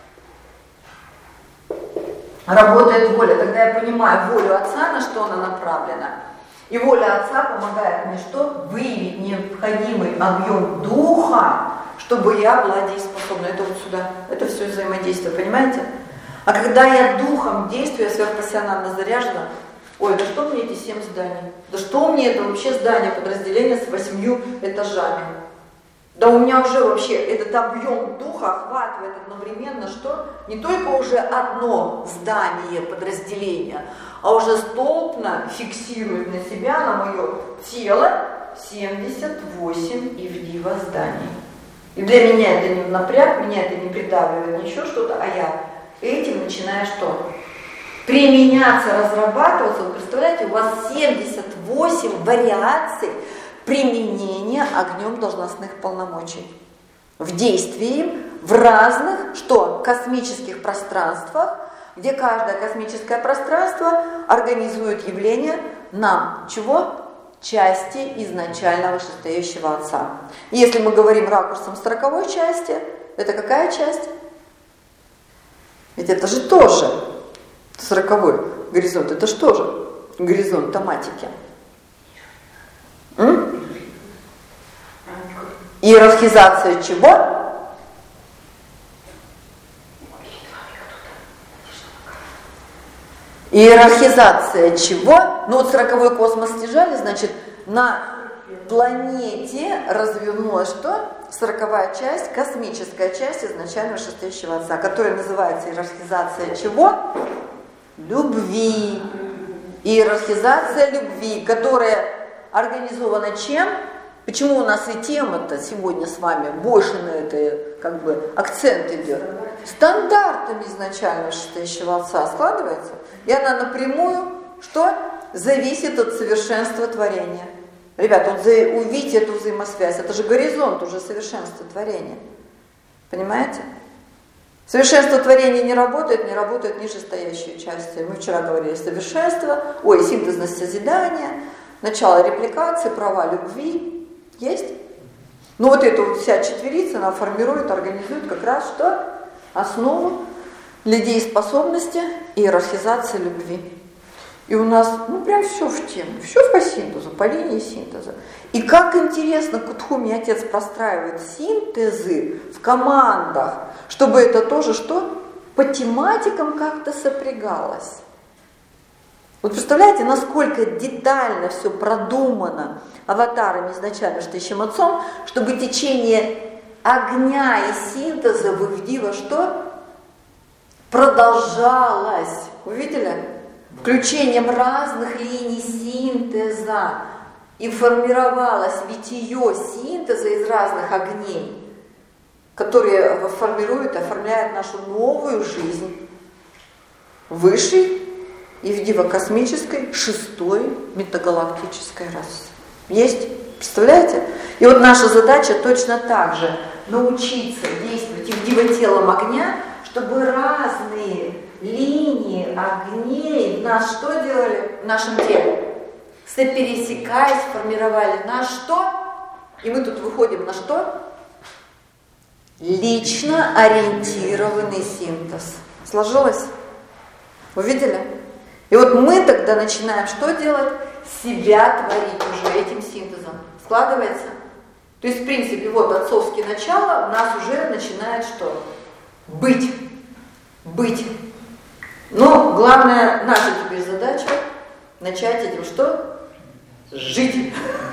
Работает воля. Тогда я понимаю волю Отца, на что она направлена. И воля Отца помогает мне что? Выявить необходимый объем духа, чтобы я была дееспособна. Это вот сюда. Это все взаимодействие, понимаете? А когда я духом действую, я сверхпассионарно заряжена, ой, да что мне эти семь зданий? Да что мне это вообще здание, подразделение с восьмью этажами? Да у меня уже вообще этот объем духа охватывает одновременно, что не только уже одно здание, подразделение, а уже столбно фиксирует на себя, на мое тело семьдесят восемь ивдива зданий. И для меня это не напряг, меня это не придавливает, не еще что-то, а я этим начинаю что? Применяться, разрабатываться. Вы представляете, у вас семьдесят восемь вариаций применения огнем должностных полномочий в действии в разных, что, космических пространствах, где каждое космическое пространство организует явление нам чего? Части изначально вышестоящего Отца. Если мы говорим ракурсом сороковой части, это какая часть? Ведь это же тоже сороковой горизонт, это же тоже горизонт томатики. М? Иерархизация чего? Иерархизация чего? Ну вот сороковой космос стяжали, значит, на планете развернулась что? Сороковая часть, космическая часть изначально вышестоящего Отца, которая называется иерархизация чего? Любви. Иерархизация любви, которая организована чем? Почему у нас и тема-то сегодня с вами больше на это, как бы, акцент идет? Стандартами изначально вышестоящего Отца складывается, и она напрямую, что? Зависит от совершенства творения. Ребята, вот увидите эту взаимосвязь, это же горизонт уже совершенства творения. Понимаете? Совершенство творения не работает, не работает нижестоящие части. Мы вчера говорили совершенство, ой, синтезность созидания, начало репликации, права любви. Есть? Ну вот эта вот вся четверица, она формирует, организует как раз что? Основу для дееспособности и иерархизации любви. И у нас, ну прям все в тему, все по синтезу, по линии синтеза. И как интересно, Кутхуми отец простраивает синтезы в командах, чтобы это тоже что? По тематикам как-то сопрягалось. Вот представляете, насколько детально все продумано аватарами изначально вышестоящим Отцом, чтобы течение огня и синтеза в Ивдива что? Продолжалось. Вы видели? Включением разных линий синтеза и формировалось витие синтеза из разных огней, которые формируют, оформляют нашу новую жизнь высшей Ивдива-космической шестой метагалактической расы. Есть? Представляете? И вот наша задача точно так же научиться действовать Ивдива-телом огня, чтобы разные линии огней нас что делали в нашем теле? Сопересекаясь, формировали на что? И мы тут выходим на что? Лично ориентированный синтез. Сложилось? Вы видели? И вот мы тогда начинаем что делать? Себя творить уже этим синтезом. Складывается? То есть, в принципе, вот отцовские начала у нас уже начинает что? Быть. Быть. Но главная наша теперь задача начать этим что? жить.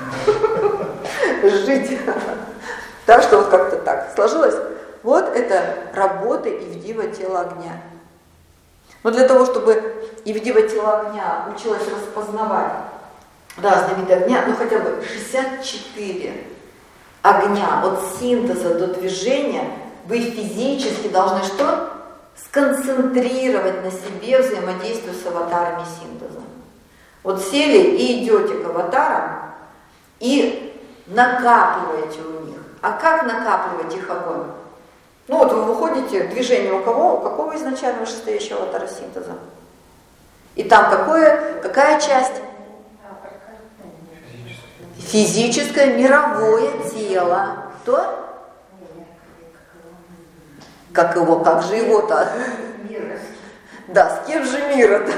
Жить. Так что вот как-то так сложилось. Вот это работа Ивдива тела огня. Но для того, чтобы Ивдива тела огня училась распознавать разные виды огня, ну хотя бы шестьдесят четыре огня от синтеза до движения, вы физически должны что? Сконцентрировать на себе взаимодействие с аватарами синтеза. Вот сели и идете к аватарам и накапливаете у них. А как накапливать их огонь? Ну вот вы выходите, движение у кого? У какого изначально вышестоящего аватара синтеза? И там какое, какая часть? Физическое мировое тело. Кто? Как его, как же его-то? Да, с кем же мира-то?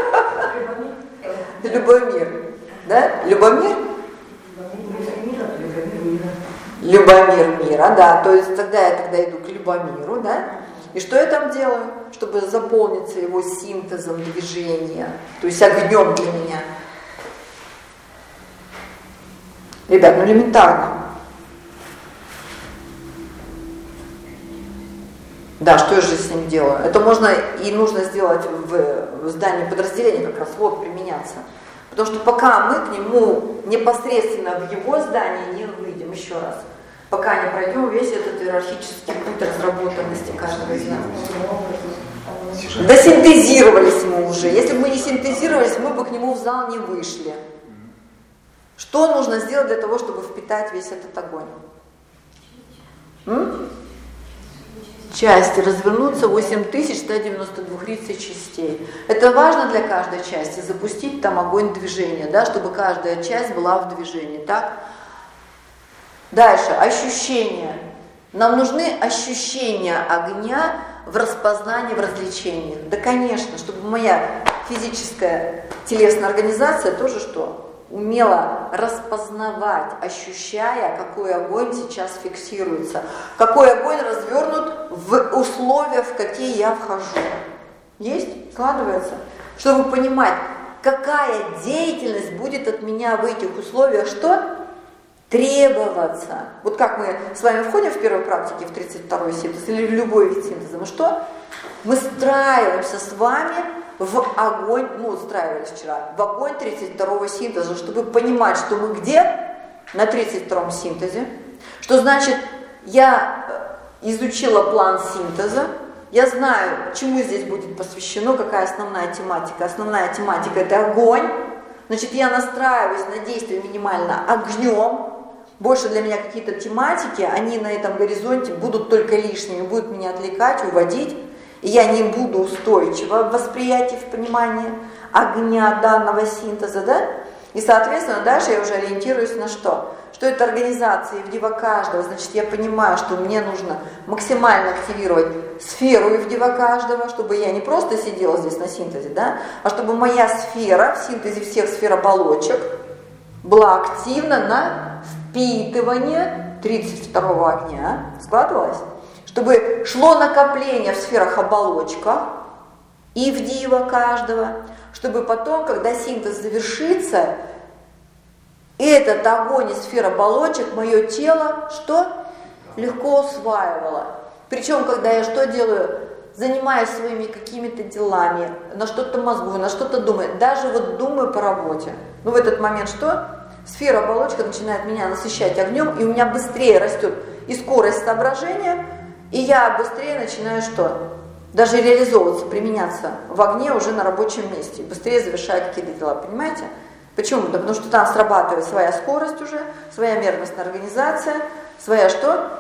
Любомир. Да? Любомир? Любомир мира, да. То есть тогда я тогда иду к Любомиру, да? И что я там делаю? Чтобы заполниться его синтезом движения, то есть огнем для меня. Ребят, ну элементарно. Да, что я же с ним делаю? Это можно и нужно сделать в, в здании подразделения как раз, вот, применяться. Потому что пока мы к нему непосредственно в его здании не выйдем, еще раз, пока не пройдем весь этот иерархический путь разработанности каждого из нас. Досинтезировались мы уже. Если бы мы не синтезировались, мы бы к нему в зал не вышли. Что нужно сделать для того, чтобы впитать весь этот огонь? М? Части развернуться восемь тысяч сто девяносто два тридцать частей. Это важно для каждой части, запустить там огонь движения, да, чтобы каждая часть была в движении. Так? Дальше, ощущения. Нам нужны ощущения огня в распознании, в развлечениях. Да, конечно, чтобы моя физическая телесная организация тоже что? Умела распознавать, ощущая, какой огонь сейчас фиксируется, какой огонь развернут в условия, в какие я вхожу. Есть? Складывается? Чтобы понимать, какая деятельность будет от меня в этих условиях, что? Требоваться. Вот как мы с вами входим в первой практике, в тридцать второй синтез, или в любой вид синтеза, мы что? Мы встраиваемся с вами в огонь, ну, устраивались вчера, в огонь тридцать второго синтеза, чтобы понимать, что мы где? На тридцать втором синтезе. Что значит, я изучила план синтеза, я знаю, чему здесь будет посвящено, какая основная тематика. Основная тематика – это огонь. Значит, я настраиваюсь на действие минимально огнем. Больше для меня какие-то тематики, они на этом горизонте будут только лишними, будут меня отвлекать, уводить. И я не буду устойчива в восприятии, в понимании огня данного синтеза, да? И, соответственно, дальше я уже ориентируюсь на что? Что это организация Ивдива каждого, значит, я понимаю, что мне нужно максимально активировать сферу Ивдива каждого, чтобы я не просто сидела здесь на синтезе, да? А чтобы моя сфера в синтезе всех сфер оболочек была активна на впитывание тридцать второго огня, складывалось? Чтобы шло накопление в сферах оболочка Ивдива каждого, чтобы потом, когда синтез завершится, этот огонь из сфер оболочек мое тело что? Легко усваивало. Причем, когда я что делаю? Занимаюсь своими какими-то делами, на что-то мозгую, на что-то думаю, даже вот думаю по работе. Но в этот момент что? Сфера оболочка начинает меня насыщать огнем, и у меня быстрее растет и скорость соображения, и я быстрее начинаю что? Даже реализовываться, применяться в огне уже на рабочем месте, быстрее завершать какие-то дела, понимаете? Почему? Да потому что там срабатывает своя скорость уже, своя мерностная организация, своя что?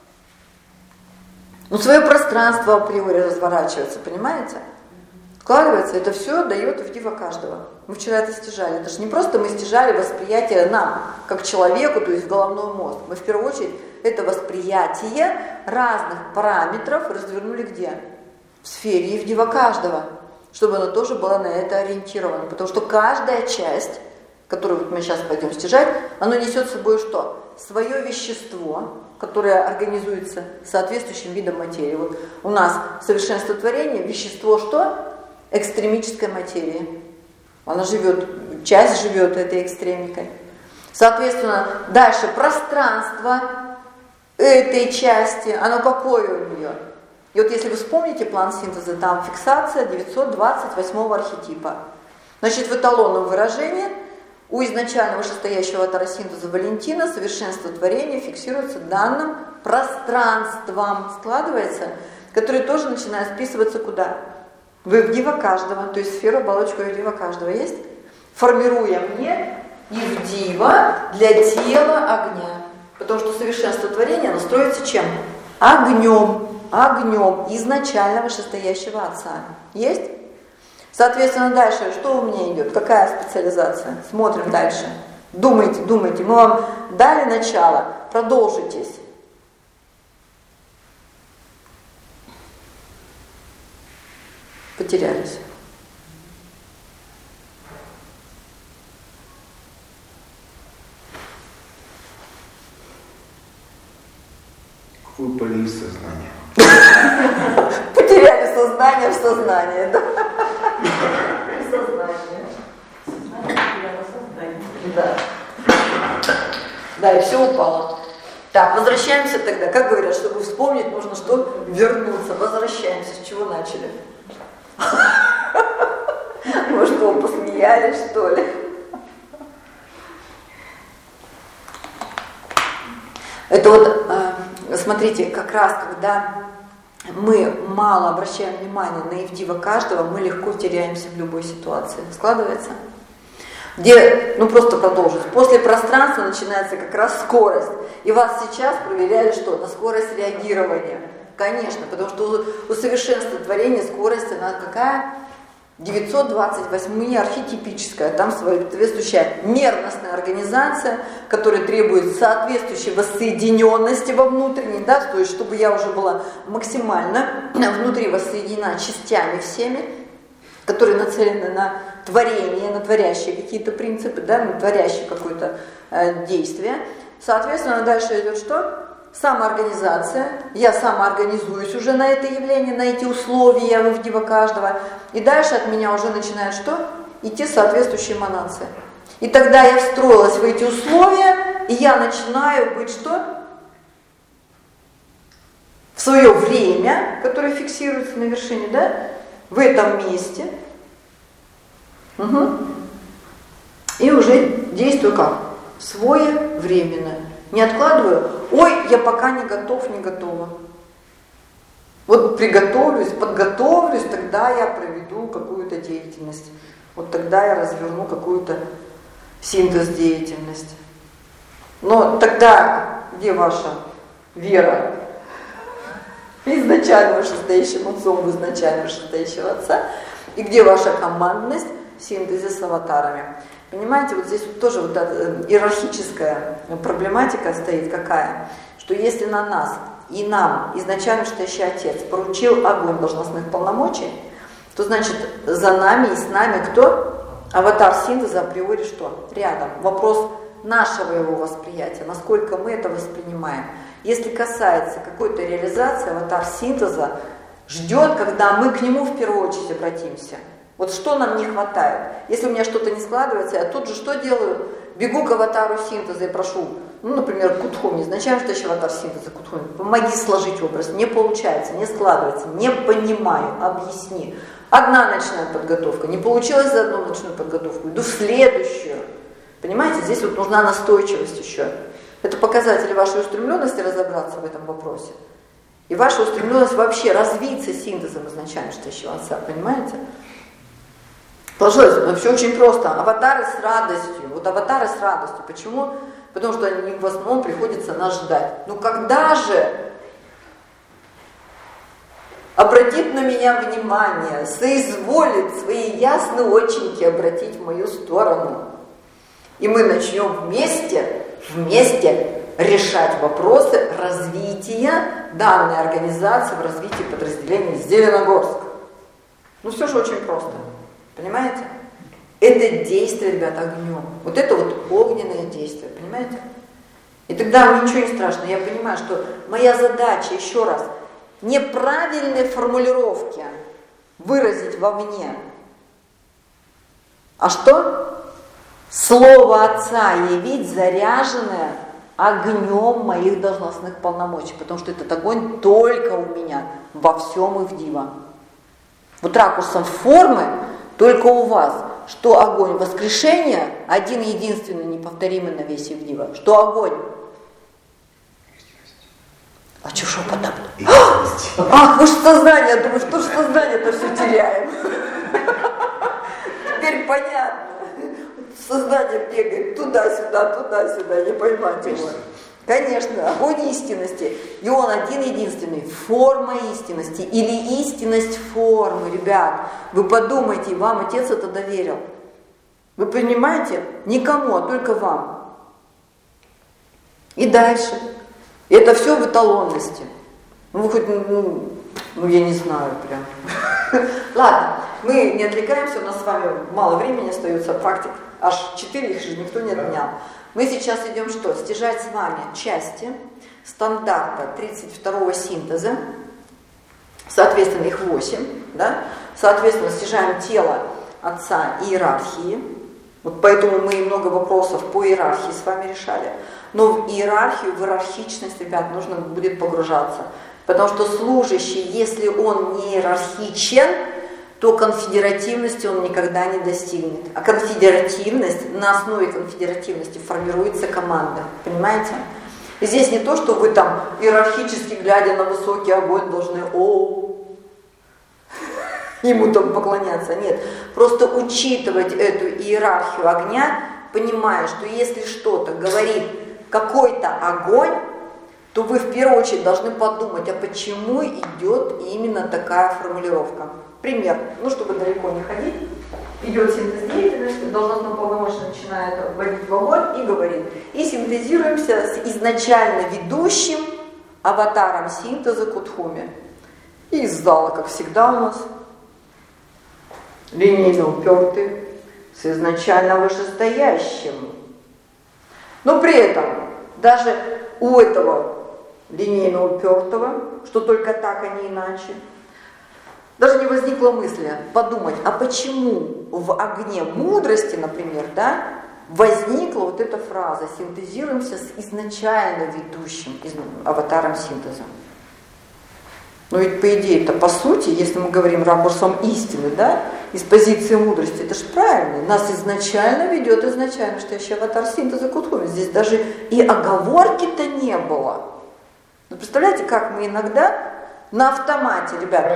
Ну, свое пространство априори разворачивается, понимаете? Складывается, это все дает Ивдива каждого. Мы вчера это стяжали. Это же не просто мы стяжали восприятие нам, как человеку, то есть в головной мозг. Мы в первую очередь это восприятие разных параметров развернули где? В сфере Ивдива каждого, чтобы оно тоже было на это ориентировано. Потому что каждая часть, которую вот мы сейчас пойдем стяжать, оно несет с собой что? Свое вещество, которое организуется соответствующим видом материи. Вот у нас совершенство творения, вещество что? Экстремической материи. Она живет, часть живет этой экстремикой. Соответственно, дальше пространство этой части, оно какое у нее? И вот если вы вспомните план синтеза, там фиксация девятьсот двадцать восьмого архетипа. Значит, в эталонном выражении у изначально вышестоящего аватара синтеза Валентина совершенство творения фиксируется данным пространством, складывается, которое тоже начинает вписываться куда? В Ивдива каждого, то есть сферу, оболочку Ивдива каждого есть, формируя мне Ивдива для тела огня. Потому что совершенство творения оно строится чем? Огнем. Огнем изначально вышестоящего Отца. Есть? Соответственно, дальше, что у меня идет? Какая специализация? Смотрим дальше. Думайте, думайте. Мы вам дали начало, продолжитесь. Потерялись. Выпали из сознания. Потеряли сознание в сознании, да? Сознание. Да. Да, и все упало. Так, возвращаемся тогда. Как говорят, чтобы вспомнить, нужно что? Вернуться. Возвращаемся. С чего начали? Может, вы посмеялись, что ли? Это вот, смотрите, как раз когда мы мало обращаем внимание на Ивдива каждого, мы легко теряемся в любой ситуации. Складывается? Где, ну просто продолжить. После пространства начинается как раз скорость. И вас сейчас проверяли что? На скорость реагирования. Конечно, потому что у совершенства творения скорость, она какая? девятьсот двадцать восьмая архетипическая, там соответствующая мерностная организация, которая требует соответствующей воссоединенности во внутренней, да, то есть чтобы я уже была максимально внутри воссоединена частями всеми, которые нацелены на творение, на творящие какие-то принципы, да, на творящие какое-то э, действие. Соответственно, дальше идет что? Самоорганизация. Я самоорганизуюсь уже на это явление, на эти условия в Ивдива каждого. И дальше от меня уже начинает что? Идти соответствующие эманации. И тогда я встроилась в эти условия, и я начинаю быть что? В свое время, которое фиксируется на вершине, да? В этом месте. Угу. И уже действую как? Своевременно. Не откладываю, ой, я пока не готов, не готова. Вот приготовлюсь, подготовлюсь, тогда я проведу какую-то деятельность. Вот тогда я разверну какую-то синтез-деятельность. Но тогда где ваша вера изначально вышестоящим отцом, в изначально вышестоящего отца, и где ваша командность в синтезе с аватарами? Понимаете, вот здесь вот тоже вот эта иерархическая проблематика стоит какая, что если на нас и нам изначально вышестоящий Отец поручил огонь должностных полномочий, то значит за нами и с нами кто? Аватар синтеза априори что? Рядом. Вопрос нашего его восприятия, насколько мы это воспринимаем. Если касается какой-то реализации, аватар синтеза ждет, когда мы к нему в первую очередь обратимся. Вот что нам не хватает? Если у меня что-то не складывается, я тут же что делаю? Бегу к аватару синтеза и прошу, ну, например, Кутхуми, изначально что еще аватар синтеза Кутхуми, помоги сложить образ, не получается, не складывается, не понимаю, объясни. Одна ночная подготовка, не получилось за одну ночную подготовку, иду в следующую. Понимаете, здесь вот нужна настойчивость еще. Это показатели вашей устремленности разобраться в этом вопросе. И ваша устремленность вообще развиться синтезом изначально вышестоящего Отца, понимаете? Сложилось, все очень просто. Аватары с радостью. Вот аватары с радостью. Почему? Потому что они в основном приходится нас ждать. Ну когда же обратит на меня внимание, соизволит свои ясные оченьки обратить в мою сторону. И мы начнем вместе, вместе решать вопросы развития данной организации в развитии подразделений Зеленогорск. Ну все же очень просто. Понимаете? Это действие, ребята, огнем. Вот это вот огненное действие, понимаете? И тогда мне ничего не страшно. Я понимаю, что моя задача, еще раз, неправильные формулировки выразить вовне, А что? Слово Отца явить, заряженное огнем моих должностных полномочий, потому что этот огонь только у меня, во всем и в Дива. Вот ракурсом формы только у вас, что огонь воскрешения, один единственный, неповторимый на весь Евдива. Что огонь? А что шепотом? Ах, вы же сознание, думаю, что же сознание-то все теряем. Теперь понятно. Сознание бегает туда-сюда, туда-сюда, не поймать его. Конечно, огонь истинности. И он один единственный. Форма истинности или истинность формы. Ребят, вы подумайте, вам Отец это доверил. Вы понимаете? Никому, а только вам. И дальше. И это все в эталонности. Ну, хоть, ну, ну, я не знаю прям. Ладно, мы не отвлекаемся, у нас с вами мало времени остается, практик аж четыре, их же никто не отменял. Мы сейчас идем что? Стяжать с вами части стандарта тридцать второго синтеза, соответственно, их восемь, да? Соответственно, стяжаем тело Отца иерархии, вот поэтому мы много вопросов по иерархии с вами решали, но в иерархию, в иерархичность, ребят, нужно будет погружаться, потому что служащий, если он не иерархичен, то конфедеративности он никогда не достигнет. А конфедеративность, на основе конфедеративности формируется команда. Понимаете? И здесь не то, что вы там иерархически, глядя на высокий огонь, должны о ему там поклоняться. Нет. Просто учитывать эту иерархию огня, понимая, что если что-то говорит какой-то огонь, то вы в первую очередь должны подумать, а почему идет именно такая формулировка. Пример, ну чтобы далеко не ходить, идет синтез деятельности, должностно-полномочный начинает вводить в огонь и говорит, и синтезируемся с изначально ведущим аватаром синтеза Кутхуми. И из зала, как всегда у нас, линейно упертый, с изначально вышестоящим. Но при этом даже у этого линейно упертого, что только так, а не иначе, даже не возникла мысли подумать, а почему в огне мудрости, например, да, возникла вот эта фраза «синтезируемся с изначально ведущим аватаром синтеза». Но ведь по идее-то, по сути, если мы говорим ракурсом истины, да, из позиции мудрости, это же правильно. Нас изначально ведет изначально стоящий аватар синтеза Кутхуми. Здесь даже и оговорки-то не было. Вы представляете, как мы иногда на автомате, ребята.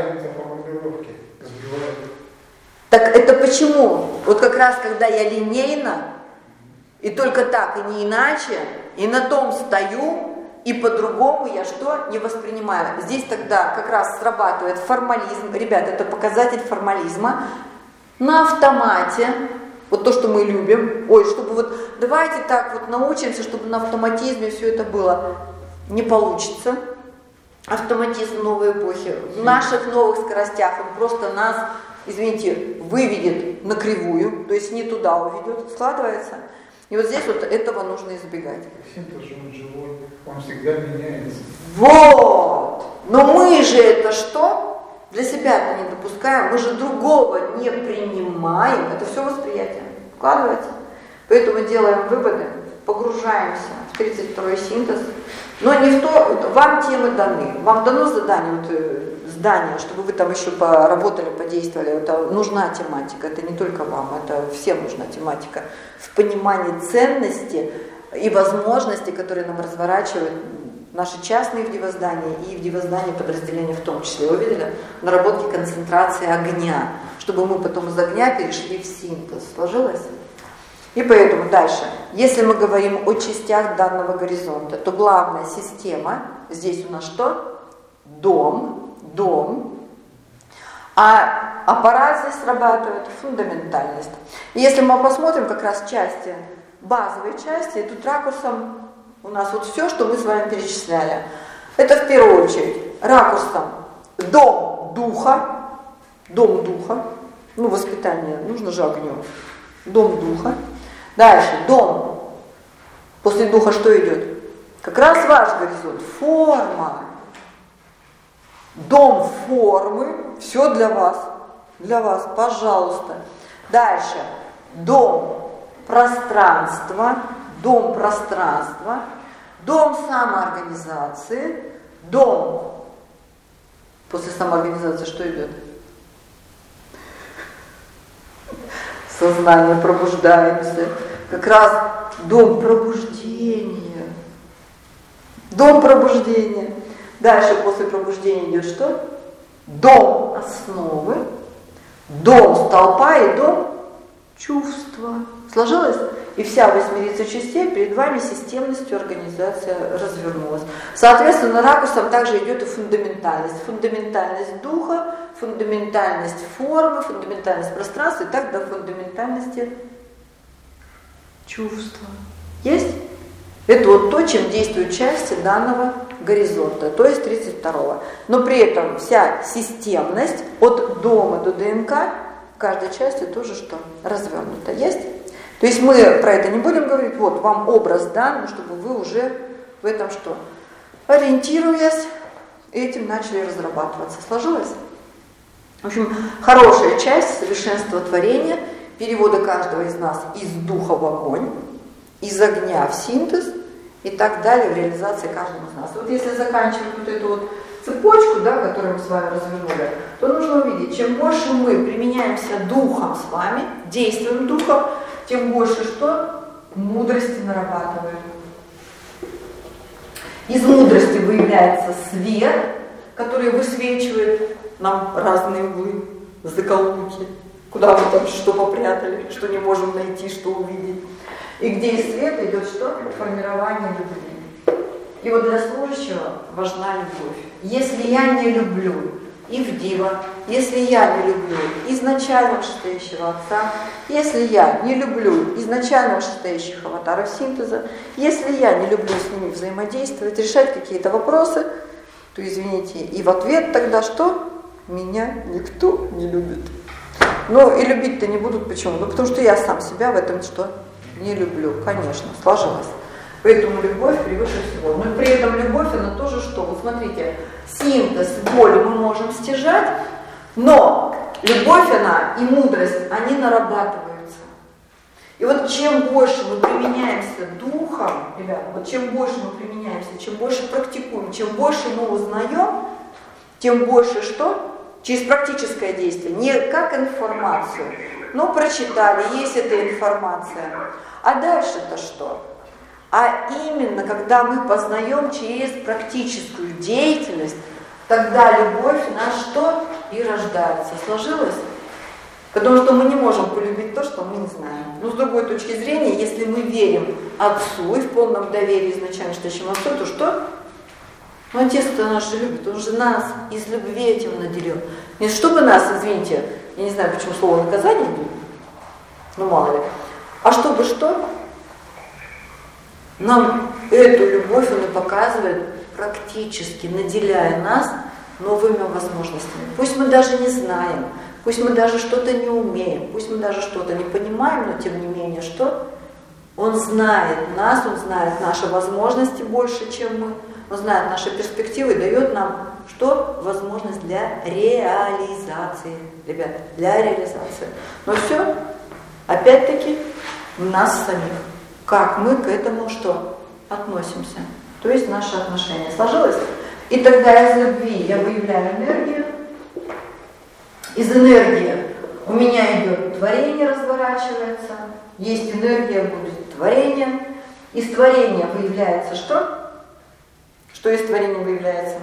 Так это почему? Вот как раз когда я линейно, и только так, и не иначе, и на том стою, и по-другому я что? Не воспринимаю. Здесь тогда как раз срабатывает формализм. Ребята, это показатель формализма. На автомате, вот то, что мы любим, ой, чтобы вот, давайте так вот научимся, чтобы на автоматизме все это было. Не получится. Автоматизм новой эпохи. В наших новых скоростях он просто нас, извините, выведет на кривую, то есть не туда уведет, складывается. И вот здесь вот этого нужно избегать. Синтез же он живой, он всегда меняется. Вот! Но мы же это что? Для себя-то не допускаем, мы же другого не принимаем. Это все восприятие. Складывается. Поэтому делаем выводы, погружаемся в тридцать второй синтез. Но не в то, вам темы даны, вам дано задание, вот, здание, чтобы вы там еще поработали, подействовали, это нужна тематика, это не только вам, это всем нужна тематика, в понимании ценности и возможностей, которые нам разворачивают наши частные вдивоздания и вдивоздания подразделения в том числе. Вы видели? Наработки концентрации огня, чтобы мы потом из огня перешли в синтез. Сложилось? И поэтому дальше, если мы говорим о частях данного горизонта, то главная система, здесь у нас что? Дом, дом, а аппарат здесь срабатывает фундаментальность. И если мы посмотрим как раз части, базовые части, тут ракурсом у нас вот все, что мы с вами перечисляли. Это в первую очередь ракурсом дом духа, дом духа, ну воспитание, нужно же огнем, дом духа. Дальше, дом. После духа что идет? Как раз ваш горизонт. Форма. Дом формы. Все для вас. Для вас, пожалуйста. Дальше. дом пространства, дом пространства, дом самоорганизации, дом. После самоорганизации что идет? Сознание, пробуждаемся. Как раз дом пробуждения. Дом пробуждения. Дальше после пробуждения идет что? Дом основы, дом столпа и дом чувства. Сложилось? И вся восьмерица частей перед вами системностью организация развернулась. Соответственно, ракурсом также идет и фундаментальность. Фундаментальность духа, фундаментальность формы, фундаментальность пространства и так до фундаментальности чувства. Есть? Это вот то, чем действуют части данного горизонта, то есть тридцать второго. Но при этом вся системность от дома до ДНК в каждой части тоже что? Развернута. Есть? То есть мы про это не будем говорить, вот вам образ дан, но чтобы вы уже в этом что? Ориентируясь, этим начали разрабатываться. Сложилось? В общем, хорошая часть совершенства творения, перевода каждого из нас из духа в огонь, из огня в синтез и так далее в реализации каждого из нас. Вот если заканчивать вот эту вот цепочку, да, которую мы с вами развернули, то нужно увидеть, чем больше мы применяемся духом с вами, действуем духом, тем больше что? Мудрости нарабатываем. Из мудрости выявляется свет, который высвечивает нам разные углы, закоулки, куда мы там что попрятали, что не можем найти, что увидеть. И где из света идет что? Формирование любви. И вот для служащего важна любовь. Если я не люблю Ивдива, если я не люблю изначально вышестоящего Отца, если я не люблю изначально вышестоящих аватаров синтеза, если я не люблю с ними взаимодействовать, решать какие-то вопросы, то, извините, и в ответ тогда что? Меня никто не любит. Ну и любить-то не будут. Почему? Ну потому что я сам себя в этом что? Не люблю. Конечно, сложилось. Поэтому любовь превыше всего. Но при этом любовь, она тоже что? Вот смотрите, синтез, волю мы можем стяжать, но любовь, она и мудрость, они нарабатываются. И вот чем больше мы применяемся духом, ребята, вот чем больше мы применяемся, чем больше практикуем, чем больше мы узнаем, тем больше что? Через практическое действие, не как информацию, но прочитали, есть эта информация. А дальше-то что? А именно, когда мы познаем через практическую деятельность, тогда любовь в нас что? И рождается. Сложилось? Потому что мы не можем полюбить то, что мы не знаем. Но с другой точки зрения, если мы верим Отцу и в полном доверии изначально стоящему Отцу, то что? Ну, Отец-то нас же любит, Он же нас из любви этим наделил. Не чтобы нас, извините, я не знаю, почему слово наказание будет, ну мало ли, а чтобы что? Нам эту любовь Он и показывает практически, наделяя нас новыми возможностями. Пусть мы даже не знаем, пусть мы даже что-то не умеем, пусть мы даже что-то не понимаем, но тем не менее, что? Он знает нас, Он знает наши возможности больше, чем мы, Он знает наши перспективы, дает нам что? Возможность для реализации. Ребята, для реализации. Но все, опять-таки, в нас самих. Как мы к этому что? Относимся. То есть наши отношения. Сложилось? И тогда из любви я выявляю энергию. Из энергии у меня идет творение, разворачивается. Есть энергия, будет творение. Из творения выявляется что? Что из творения выявляется?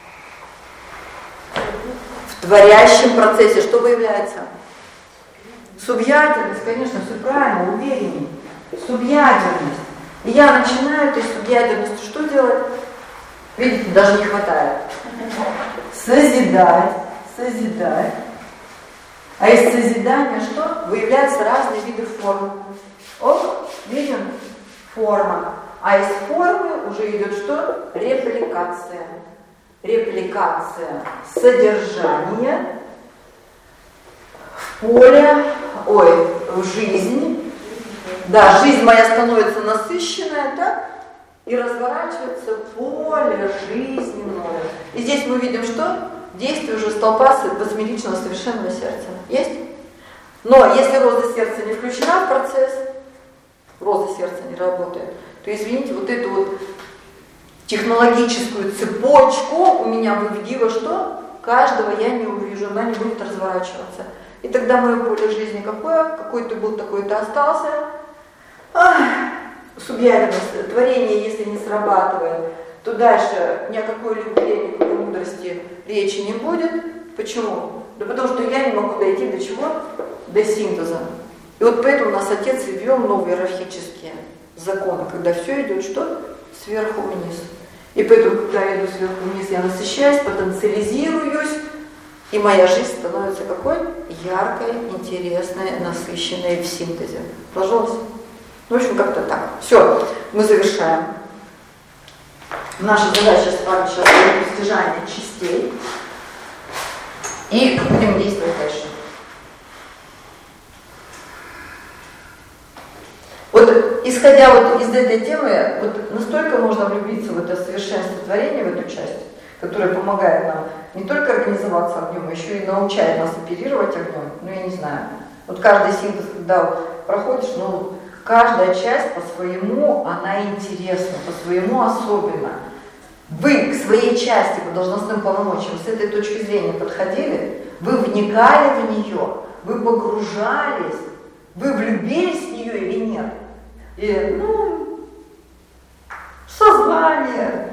В творящем процессе что выявляется? Субъядерность, конечно, все правильно, увереннее. Субъядерность. И я начинаю этой субъядерностью что делать? Видите, даже не хватает. Созидать, созидать. А из созидания что? Выявляются разные виды форм. Оп, видим? Форма. А из формы уже идет что? Репликация. Репликация содержания в поле, ой, в жизни. Да, жизнь моя становится насыщенная, так? И разворачивается поле жизненное. И здесь мы видим что? Действие уже столпа восьмеричного совершенного сердца. Есть? Но если роза сердца не включена в процесс, роза сердца не работает, то, извините, вот эту вот технологическую цепочку у меня выведила что? Каждого я не увижу, она не будет разворачиваться. И тогда мое поле жизни какое? Какой-то был, такой-то остался. Ах, субъявленность, творение, если не срабатывает, то дальше ни о какой любви, ни о какой мудрости речи не будет. Почему? Да потому что я не могу дойти до чего? До синтеза. И вот поэтому у нас Отец ввел новые иерархические законы, когда все идет что? Сверху вниз. И поэтому, когда я иду сверху вниз, я насыщаюсь, потенциализируюсь, и моя жизнь становится какой? Яркой, интересной, насыщенной в синтезе. Пожалуйста. Ну, в общем, как-то так. Все, мы завершаем. Наша задача с вами сейчас постижание частей. И будем действовать дальше. Вот исходя вот из этой темы, вот настолько можно влюбиться в это совершенство творения, в эту часть, которая помогает нам не только организоваться огнем, а еще и научает нас оперировать огнем. Ну, я не знаю. Вот каждый синтез, когда проходишь, ну, каждая часть по-своему, она интересна, по-своему особенно. Вы к своей части по должностным полномочиям с этой точки зрения подходили, вы вникали в нее, вы погружались, вы влюбились в нее или нет? И, ну, сознание,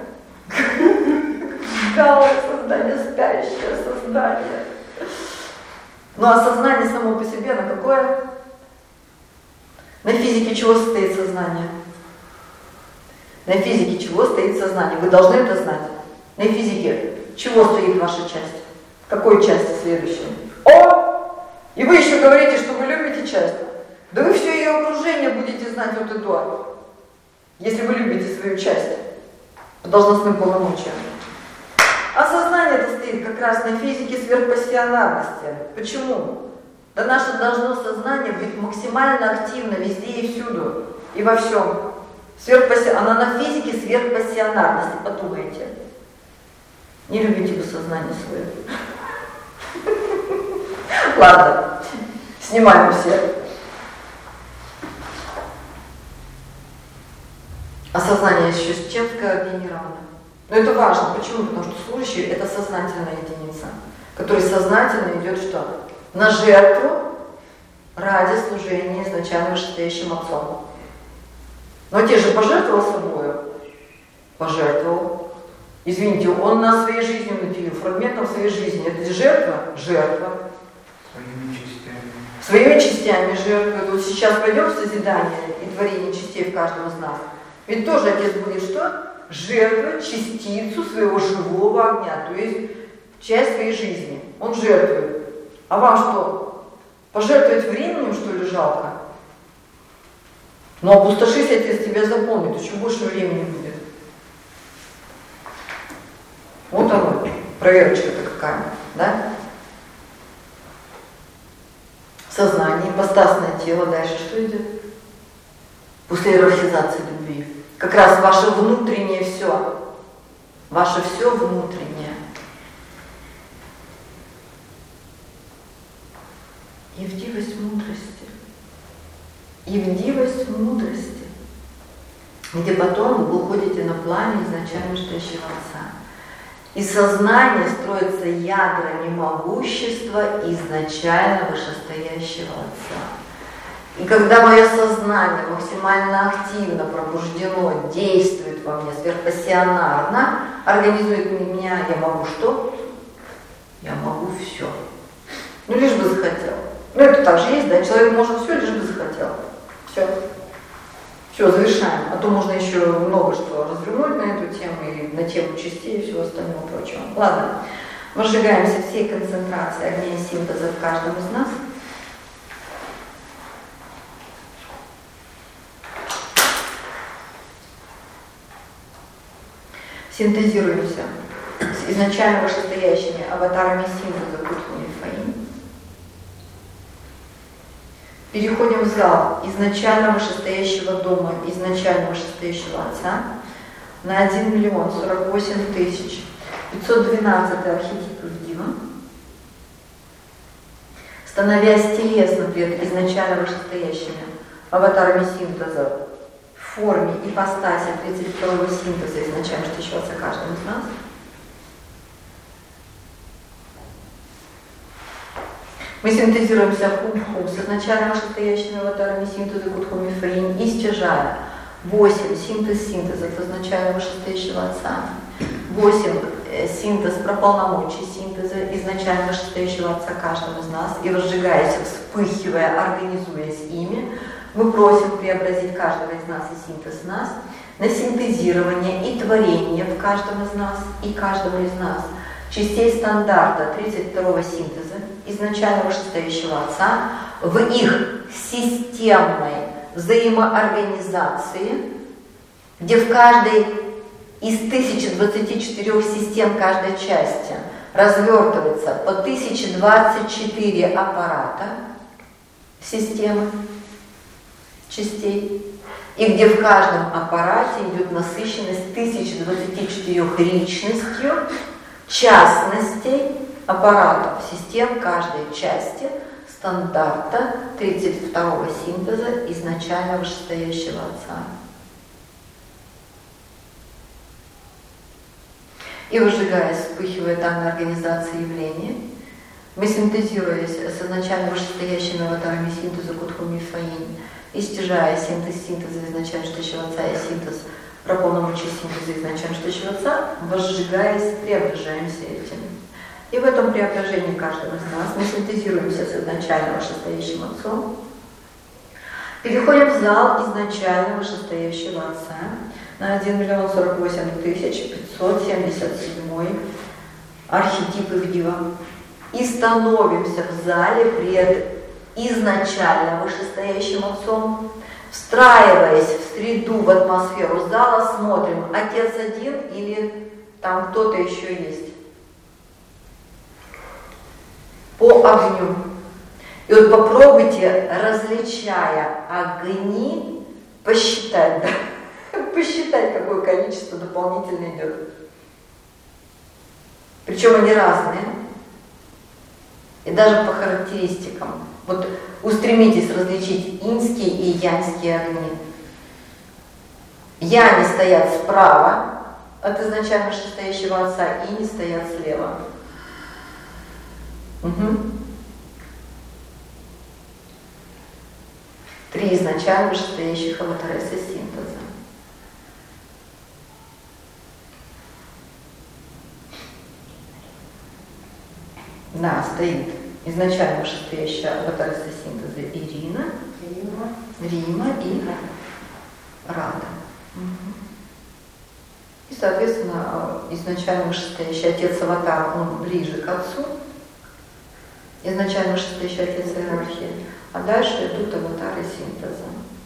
галое создание, спящее сознание. Ну а сознание само по себе, на какое? На физике чего состоит сознание? На физике чего стоит сознание? Вы должны это знать. На физике чего стоит ваша часть? Какой части следующей? О! И вы еще говорите, что вы любите часть. Да вы все ее окружение будете знать от и до. Если вы любите свою часть по должностным полномочиям. А сознание-то стоит как раз на физике сверхпассионарности. Почему? Да наше должно сознание быть максимально активно везде и всюду. И во всем. Сверхпасси... Она на физике сверхпассионарности, подумайте. Не любите вы сознание свое. Ладно, снимаем все. А сознание еще с чем скоординировано? Но это важно. Почему? Потому что служащий – это сознательная единица, который сознательно идет что? На жертву ради служения изначально вышестоящим Отцом. Но те же пожертвовал собой, пожертвовал. Извините, он нас своей жизнью наделил, фрагментом своей жизни. Это жертва? Жертва. Своими частями. Своими частями жертвует. Вот сейчас пойдем в созидание и творение частей в каждом из нас. Ведь тоже Отец будет что? Жертвовать частицу своего живого огня, то есть часть своей жизни. Он жертвует. А вам что? Пожертвовать временем, что ли, жалко? Но опустошись, Отец тебя заполнит, еще больше времени будет. Вот оно, проверочка-то какая, да? Сознание, ипостасное тело, дальше что идет? После иерархизации любви. Как раз ваше внутреннее все. Ваше все внутреннее. Явдивость мудрости. Явдивость мудрости. Где потом вы уходите на пламя изначально вышестоящего Отца. И сознание строится ядрами могущества изначально вышестоящего Отца. И когда мое сознание максимально активно пробуждено, действует во мне сверхпассионарно, организует меня, я могу что? Я могу все. Ну, лишь бы захотел. Ну, это так же есть, да? Человек может все, лишь бы захотел. Все. Все, завершаем. А то можно еще много что развернуть на эту тему, и на тему частей и всего остального прочего. Ладно. Мы сжигаемся всей концентрацией огня и синтеза в каждом из нас. Синтезируемся с изначально вышестоящими аватарами синтеза Кутху и Фаин. Переходим в зал изначально вышестоящего дома, изначально вышестоящего Отца на один миллион сорок восемь тысяч пятьсот двенадцать архетипов Дива. становясь телесным пред изначально вышестоящими аватарами синтеза в форме ипостаси тридцать второго синтеза изначально штыщиваться каждым из нас. Мы синтезируемся хум-хум с изначально вышестоящими аватарами синтеза Кутху-Мифаин, истяжая восемь синтез синтеза от изначально вышестоящего Отца, восемь синтез про полномочий синтеза изначально вышестоящего Отца каждого из нас, и возжигаясь, вспыхивая, организуясь ими, мы просим преобразить каждого из нас и синтез нас на синтезирование и творение в каждом из нас и каждого из нас частей стандарта тридцать второго синтеза изначально вышестоящего Отца в их системной взаимоорганизации, где в каждой из тысячи двадцати четырёх систем каждой части развертывается по тысяче двадцать четыре аппарата системы частей, и где в каждом аппарате идет насыщенность тысячи двадцати четырёх личностью частностей аппаратов систем каждой части стандарта тридцать второго синтеза изначально вышестоящего Отца. И выжигаясь, вспыхивая там на организации явления, мы синтезируясь с изначально вышестоящими аватарами синтеза Кутху-Мифаин, истяжая синтез синтеза изначально вышестоящего Отца и синтез про полномочия синтеза изначально вышестоящего Отца, возжигаясь, преображаемся этим. И в этом преображении каждого из нас мы синтезируемся с изначально вышестоящим Отцом, переходим в зал изначально вышестоящего Отца на один миллион сорок восемь тысяч пятьсот семьдесят семь архетип Ивдива и становимся в зале пред изначально вышестоящим Отцом, встраиваясь в среду, в атмосферу зала, смотрим, Отец один или там кто-то еще есть. По огню. И вот попробуйте, различая огни, посчитать, да? посчитать, какое количество дополнительно идет. Причем они разные. И даже по характеристикам. Вот устремитесь различить иньские и яньские огни. Яни стоят справа от изначально вышестоящего Отца, и инь стоят слева. Угу. Три изначально вышестоящих аватареса синтеза. Да, стоит изначально вышестоящая аватареса синтеза Ирина, Рима, Рима и Рада. Угу. И, соответственно, изначально вышестоящий Отец аватара, он ближе к Отцу. Изначально вышестоящий Отец иерархии, а дальше идут аватары синтеза.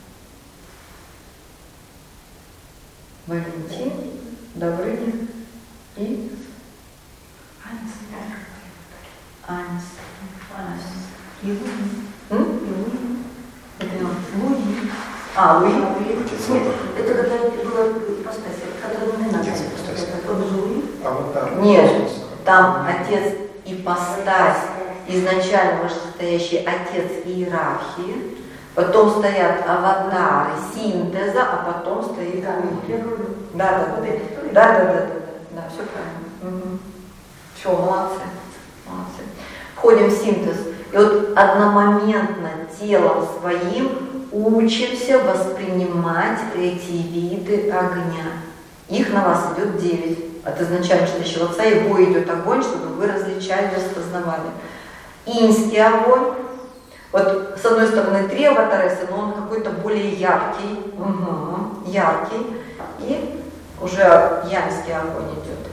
Валентин, Добрыня и Анис. Анис. Анис. Луи. Это Луи. А, Луи. Это когда была ипостась, когда номинация. Аватар. Нет, там Отец ипостась. Изначально вышестоящий Отец иерархии, потом стоят аватары синтеза, а потом стоит Луи. Да, да, да, да, да, да, да, да, все правильно. Угу. Все, молодцы, молодцы. Входим в синтез, и вот одномоментно телом своим учимся воспринимать эти виды огня. Их на вас идет девять. От изначально вышестоящего Отца его идет огонь, чтобы вы различали, распознавали. Иньский огонь. Вот с одной стороны три аватареса, но он какой-то более яркий, угу, яркий. И уже яньский огонь идет.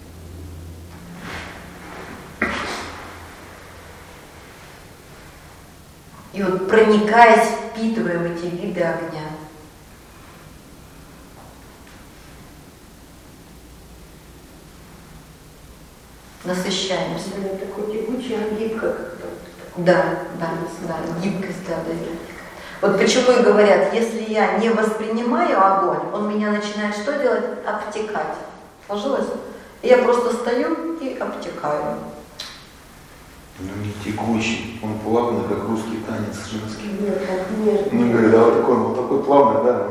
И вот проникаясь, впитываем эти виды огня. Насыщаемся. Да, такой текучий, а гибко. Да, да, да, гибкость, да, да. Вот почему и говорят, если я не воспринимаю огонь, он меня начинает что делать? Обтекать. Сложилось? И я просто стою и обтекаю. Ну не тягучий, он плавный, как русский танец женский. Нет, как нежно. Ну когда вот такой, вот такой плавный, да.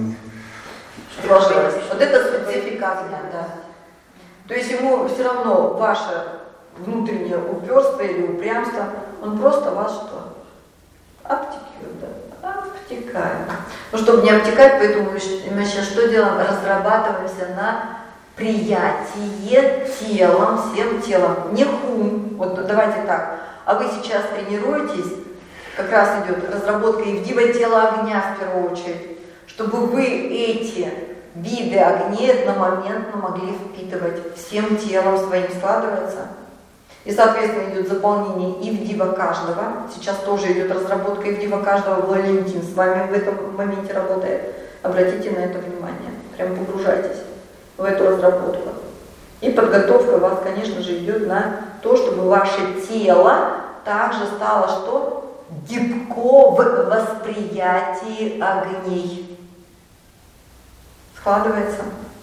Вот это специфика огня, да. То есть ему все равно ваше внутреннее упорство или упрямство, он просто вас что? Обтекает, да? Обтекает. Ну, чтобы не обтекать, поэтому мы сейчас что делаем? Разрабатываемся на приятие телом, всем телом. Не хум. Вот давайте так. А вы сейчас тренируетесь, как раз идет разработка Ивдива тела огня в первую очередь, чтобы вы эти виды огней одномоментно могли впитывать, всем телом своим складывается. И, соответственно, идет заполнение Ивдива каждого. Сейчас тоже идет разработка Ивдива каждого. Валентин с вами в этом моменте работает. Обратите на это внимание. Прям погружайтесь в эту разработку. И подготовка у вас, конечно же, идет на то, чтобы ваше тело также стало что? Гибко в восприятии огней. Складывается.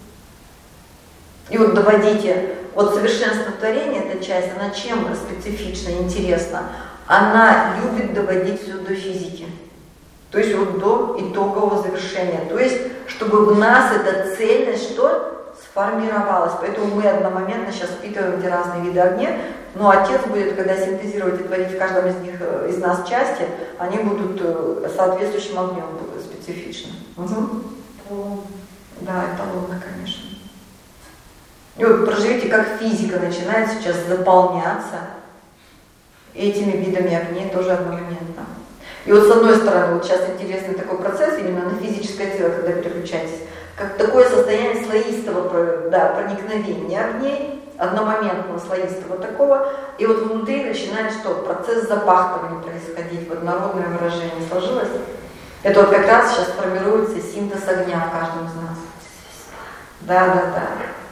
И вот доводите, вот совершенство творения, эта часть, она чем специфична, интересна? Она любит доводить все до физики. То есть вот до итогового завершения. То есть, чтобы в нас эта цельность что? Сформировалась. Поэтому мы одномоментно сейчас впитываем эти разные виды огня. Но Отец будет, когда синтезировать и творить в каждом из них, из нас части, они будут соответствующим огнем специфичны. Угу. Да, это лунно, конечно. И вот проживите, как физика начинает сейчас заполняться этими видами огней тоже одномоментно. И вот с одной стороны, вот сейчас интересный такой процесс именно на физическое тело, когда переключаетесь, как такое состояние слоистого, да, проникновения огней, одномоментного слоистого такого, и вот внутри начинает что? Процесс запахтывания происходить, вот народное выражение сложилось. Это вот как раз сейчас формируется синтез огня в каждом из нас. Да, да, да.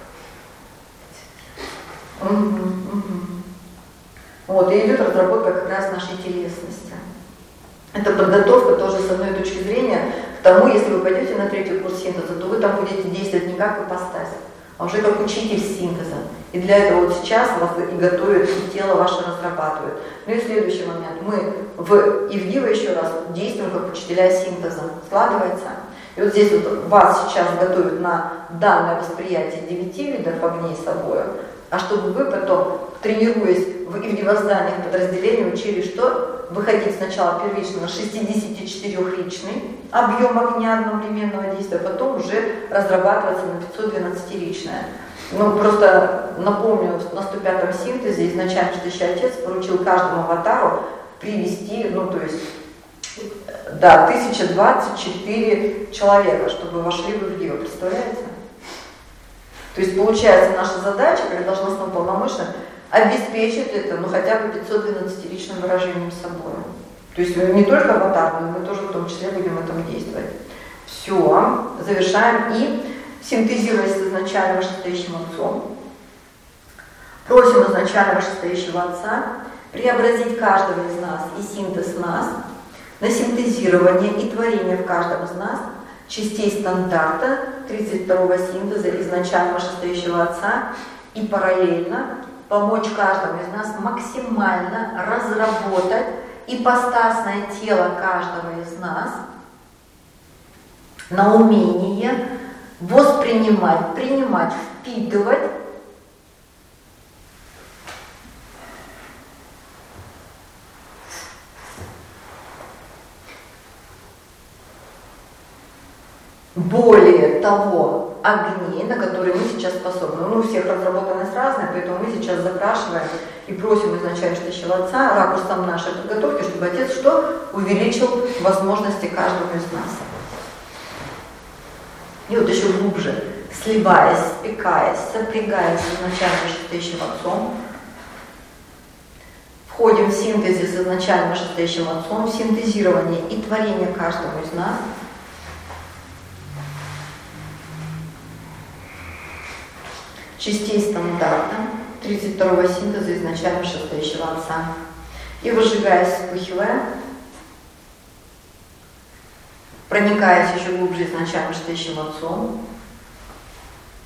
Угу, угу. Вот, и идет разработка как раз нашей телесности. Это подготовка тоже с одной точки зрения к тому, если вы пойдете на третий курс синтеза, то вы там будете действовать не как ипостась, а уже как учитель синтеза. И для этого вот сейчас вас и готовят, и тело ваше разрабатывают. Ну и следующий момент. Мы в Ивдива еще раз действуем как учителя синтеза. Складывается. И вот здесь вот вас сейчас готовят на данное восприятие девяти видов огней собой, а чтобы вы потом, тренируясь в ивдивозданиях подразделений, учили, что выходить сначала первично на шестидесятичетырёхричный объем огня одновременного действия, а потом уже разрабатываться на пятьсотдвенадцатиричное. Ну, просто напомню, на сто пятом синтезе изначально Штыщий Отец поручил каждому аватару привести, ну, то есть, да, тысяча двадцать четыре человека, чтобы вошли в Ивдива, представляете? То есть, получается, наша задача, как должностного полномочного, обеспечить это, ну, хотя бы пятьсотдвенадцатиричным выражением собой. То есть, не только аватар, но мы тоже в том числе будем в этом действовать. Все, завершаем и синтезируясь с изначально вышестоящим Отцом, просим изначально вышестоящего Отца преобразить каждого из нас и синтез нас на синтезирование и творение в каждом из нас частей стандарта тридцать второго синтеза изначально вышестоящего Отца и параллельно помочь каждому из нас максимально разработать ипостасное тело каждого из нас на умение воспринимать, принимать, впитывать более того огней, на которые мы сейчас способны. Ну, у всех разработанность разная, поэтому мы сейчас запрашиваем и просим изначально Штыщего Отца ракурсом нашей подготовки, чтобы Отец что? Увеличил возможности каждого из нас. И вот еще глубже, сливаясь, спекаясь, сопрягаясь с изначально вышестоящим Отцом, входим в синтезе с изначально вышестоящим Отцом, в синтезирование и творение каждого из нас, частей стандарта тридцать второго синтеза изначально вышестоящего Отца. И выжигаясь, вспыхивая, проникаясь еще глубже изначально вышестоящим Отцом,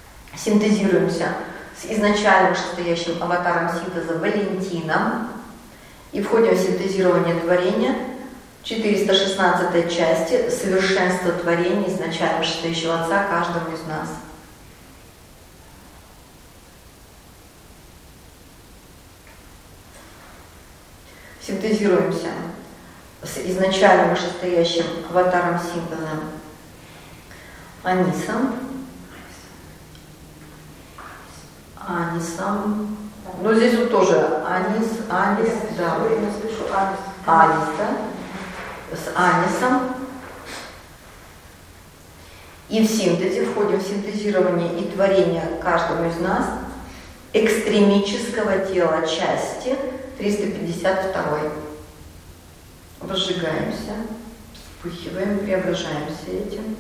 синтезируемся с изначально вышестоящим аватаром синтеза Валентином, И входим в синтезирование творения. четыреста шестнадцатой части совершенство творения изначально вышестоящего Отца каждому из нас. Синтезируемся с изначально вышестоящим аватаром синтеза Анисом. Анисом. Ну здесь вот тоже Анис, Анис, да. Анис, да. С Анисом. И в синтезе входим в синтезирование и творение каждому из нас экстремического тела части триста пятьдесят два. Возжигаемся, вспыхиваем, преображаемся этим.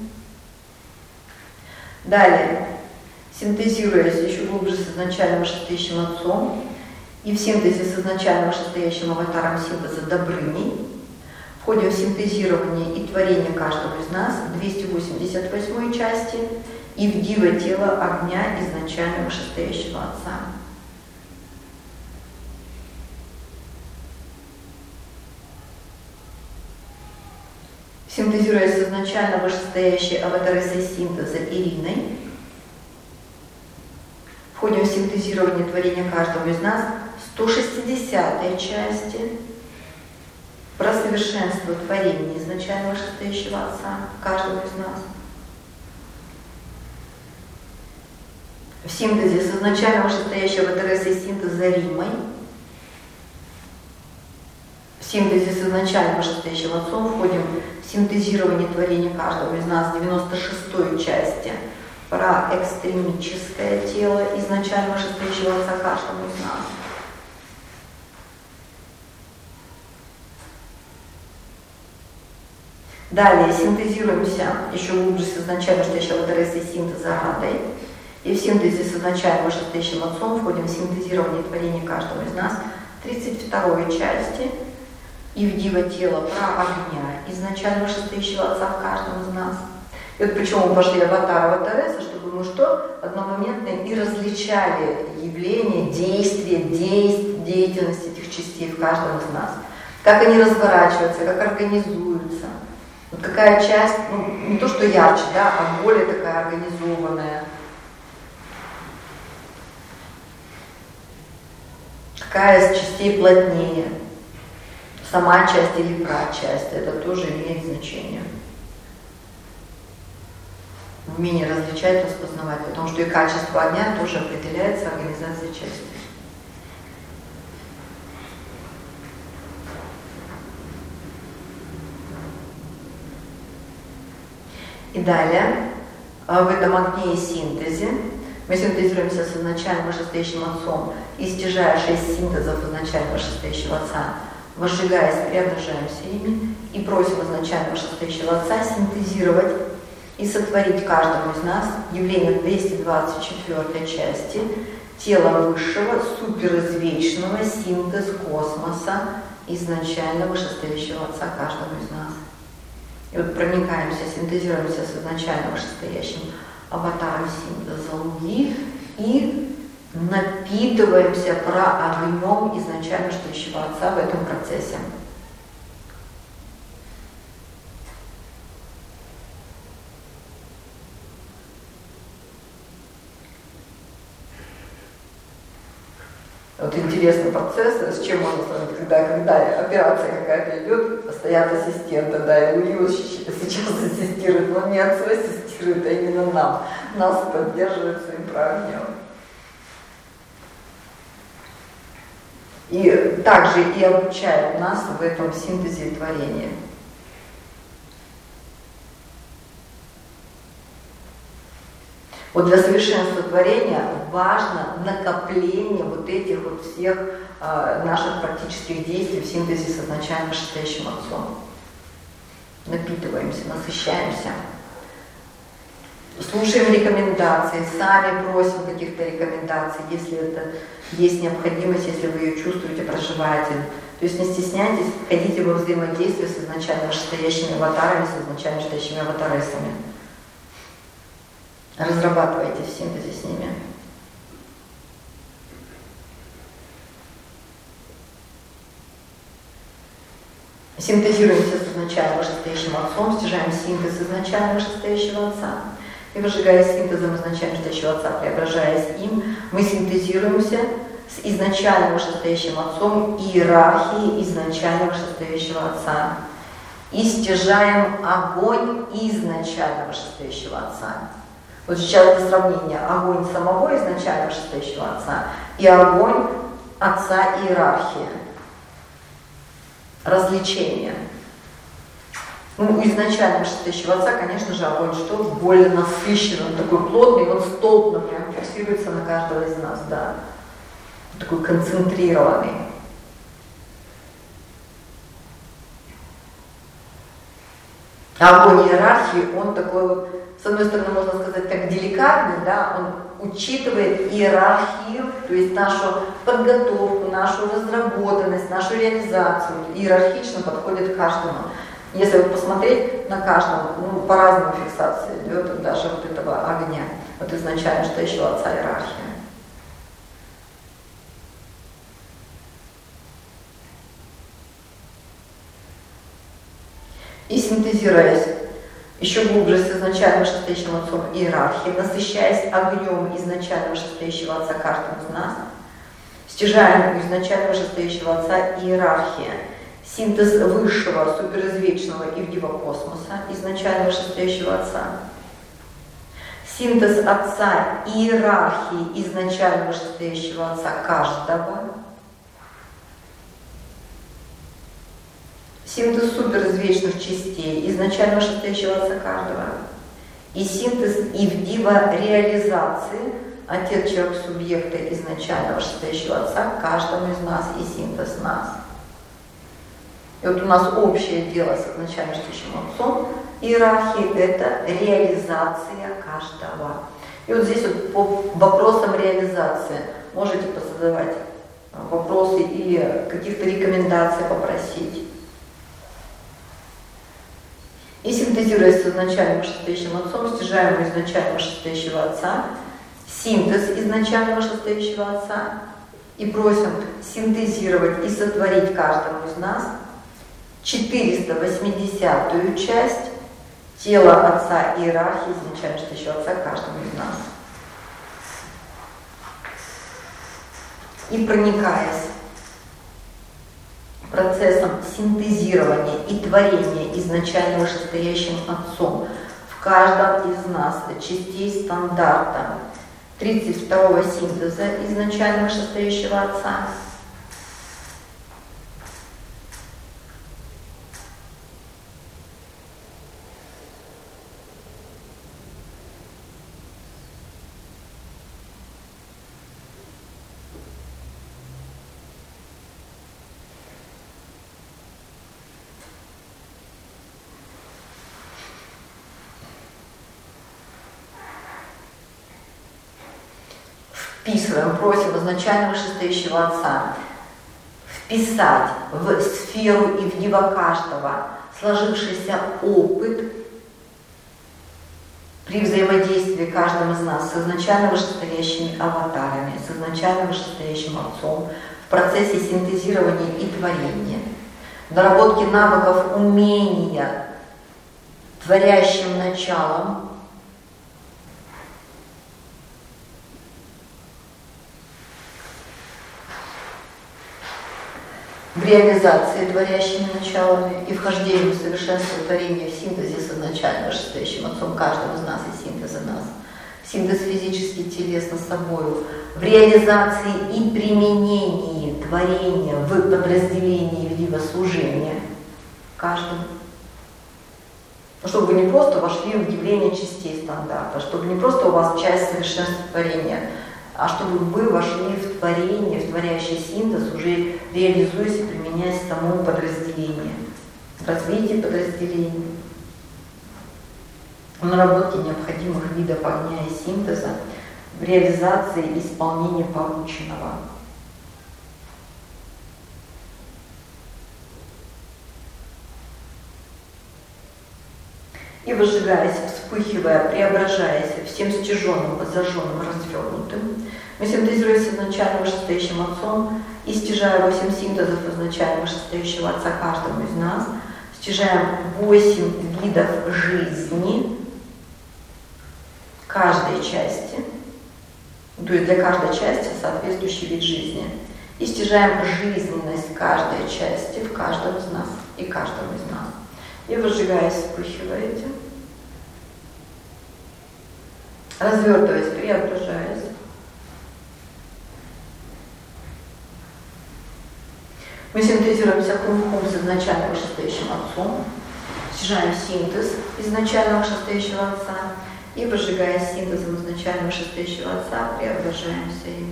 Далее, синтезируясь еще глубже с изначально вышестоящим Отцом и в синтезе с изначально вышестоящим аватаром синтеза Добрыней, входим в синтезирование и творение каждого из нас двести восемьдесят восьмой части и в диво тело огня изначально вышестоящего Отца. Синтезируясь с изначально вышестоящей аватаресой синтеза Ириной, входим в синтезирование творения каждого из нас сто шестидесятой части про совершенство творения изначально вышестоящего Отца каждого из нас. В синтезе с изначально вышестоящей аватаресой синтеза Римой, в синтезе с изначально вышестоящим Отцом входим в синтезирование творения каждого из нас девяносто шестой части про экстремическое тело изначально вышестоящего Отца каждому из нас. Далее синтезируемся еще глубже с изначально вышестоящей аватаресой синтеза Радой. И в синтезе с изначально вышестоящим Отцом входим в синтезирование творения каждого из нас тридцать второй части и в диво тело про огня изначально вышестоящего Отца в каждом из нас. И вот почему мы пошли аватар аватареса, чтобы мы что? Одномоментно и различали явления, действия, действ, деятельность этих частей в каждом из нас. Как они разворачиваются, как организуются. Вот какая часть, ну, не то что ярче, да, а более такая организованная. Какая из частей плотнее. Сама часть или прачасть, это тоже имеет значение. Умение различать, распознавать, потому что и качество огня тоже определяется организацией части. И далее, в этом огне и синтезе, мы синтезируемся с изначально вышестоящим Отцом и стяжая шесть синтезов изначально вышестоящего Отца, возжигаясь, преображаемся ими и просим изначально вышестоящего Отца синтезировать и сотворить каждому из нас явление двести двадцать четвёртой части тела высшего, суперизвечного, синтез космоса изначально вышестоящего Отца каждому из нас. И вот проникаемся, синтезируемся с изначально вышестоящим аватаром синтеза Луги и напитываемся про огнем изначально вышестоящего Отца в этом процессе. Вот интересный процесс, с чем можно сравнить, когда, когда операция какая-то идет, стоят ассистенты, да, и Луи вот сейчас ассистирует, но не отцу ассистирует, а именно нам, нас поддерживает своим правильным. И также и обучает нас в этом синтезе творения. Вот для совершенства творения важно накопление вот этих вот всех э, наших практических действий в синтезе с изначально вышестоящим Отцом. Напитываемся, насыщаемся. Слушаем рекомендации, сами просим каких-то рекомендаций, если это есть необходимость, если вы ее чувствуете, проживаете. То есть не стесняйтесь, входите во взаимодействие с изначально вышестоящими аватарами, с изначально вышестоящими аватаресами. Разрабатывайте в синтезе с ними. Синтезируемся с изначально вышестоящим Отцом, стяжаем синтез изначально вышестоящего Отца. И выжигая синтезом изначально вышестоящего Отца, преображаясь им, мы синтезируемся с изначально вышестоящим Отцом и иерархией изначально вышестоящего Отца. И стяжаем огонь изначально вышестоящего Отца. Вот сейчас для сравнения огонь самого изначально вышестоящего Отца и огонь Отца иерархия. Развлечение. Ну, у изначально вышестоящего Отца, конечно же, огонь что? Более насыщенный, он такой плотный, он столбно прям фиксируется на каждого из нас, да. Такой концентрированный. А огонь иерархии, он такой вот, с одной стороны, можно сказать, так деликатный, да, он учитывает иерархию, то есть нашу подготовку, нашу разработанность, нашу реализацию, иерархично подходит к каждому. Если вот посмотреть на каждого, ну, по-разному фиксация идет даже вот этого огня, вот изначально вышестоящего Отца иерархия. И синтезируясь еще глубже с изначально вышестоящим Отцом иерархии, насыщаясь огнем изначально вышестоящего Отца каждому из нас, стяжаем у изначально вышестоящего Отца иерархия, синтез высшего, суперизвечного и вдива космоса изначально вышестоящего Отца, синтез Отца иерархии изначально вышестоящего Отца каждого, синтез суперизвечных частей изначально вышестоящего Отца каждого и синтез ивдива реализации Отец человек субъекта изначально вышестоящего Отца каждому из нас и синтез нас. И вот у нас общее дело с изначально вышестоящим Отцом иерархии – это реализация каждого. И вот здесь вот по вопросам реализации можете позадавать вопросы или каких-то рекомендаций попросить. И синтезируясь с изначально вышестоящим Отцом, стяжаем у изначально вышестоящего Отца синтез изначально вышестоящего Отца и просим синтезировать и сотворить каждому из нас четыреста восьмидесятую часть тела Отца иерархии изначально вышестоящего Отца каждому из нас. И проникаясь процессом синтезирования и творения изначально вышестоящим Отцом в каждом из нас частей стандарта тридцать второго синтеза изначально вышестоящего Отца, вписываем, просим изначально вышестоящего Отца вписать в сферу и в него каждого сложившийся опыт при взаимодействии каждым из нас с изначально вышестоящими аватарами, с изначально вышестоящим Отцом в процессе синтезирования и творения, наработки навыков умения творящим началом, в реализации творящими началами и вхождении в совершенство творения в синтезе с изначально вышестоящим Отцом каждого из нас и синтеза нас, синтез физически телесно собою, в реализации и применении творения в подразделении вида служения каждому. Чтобы вы не просто вошли в явление частей стандарта, чтобы не просто у вас часть совершенства творения, а чтобы вы вошли в творение, в творящий синтез, уже реализуясь и применяясь самому подразделению, развитие подразделения, в наработке необходимых видов огня и синтеза, в реализации и исполнении порученного. И выжигаясь, вспыхивая, преображаясь всем стяженным, зажженным, развернутым, мы синтезируемся изначально вышестоящим Отцом и стяжая восемь синтезов изначально вышестоящего Отца каждому из нас, стяжаем восемь видов жизни каждой части, то есть для каждой части соответствующий вид жизни, и стяжаем жизненность каждой части в каждом из нас и каждом из нас. И выжигаясь, вспыхиваете, развертываясь, преображаясь. Мы синтезируемся хум-хум с изначально вышестоящим Отцом, стяжаем синтез изначально вышестоящего Отца и, выжигая синтезом изначально вышестоящего Отца, преображаемся им.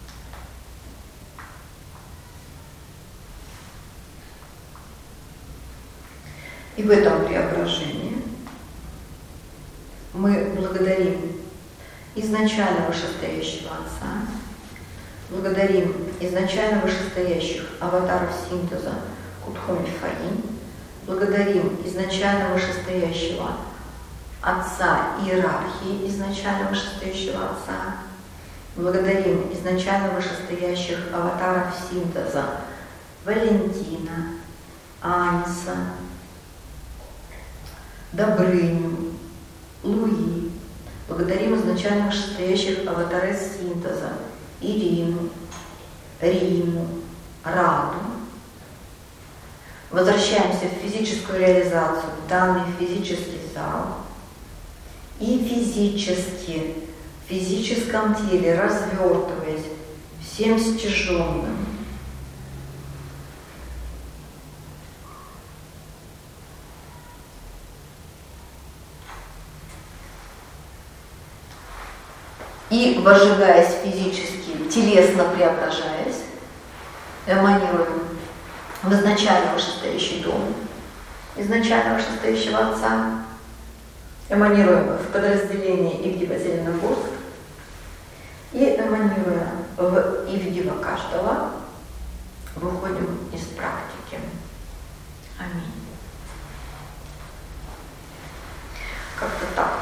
И в этом преображении мы благодарим изначально вышестоящего Отца, благодарим изначально вышестоящих аватаров синтеза Кутху Мифаи, благодарим изначально вышестоящего Отца иерархии, изначально вышестоящего Отца, благодарим изначально вышестоящих аватаров синтеза Валентина, Аниса, Добрыню, Луи, благодарим изначально вышестоящих аватаров синтеза Ирину, Риму, Раду. Возвращаемся в физическую реализацию, в данный физический зал. И физически, в физическом теле, развертываясь всем стяженным, и возжигаясь физически, телесно преображаясь, эманируем в изначально вышестоящий дом, изначально вышестоящего Отца, эманируем в подразделение Ивдива-Зеленогорск и эманируя в Ивдива каждого, выходим из практики. Аминь. Как-то так.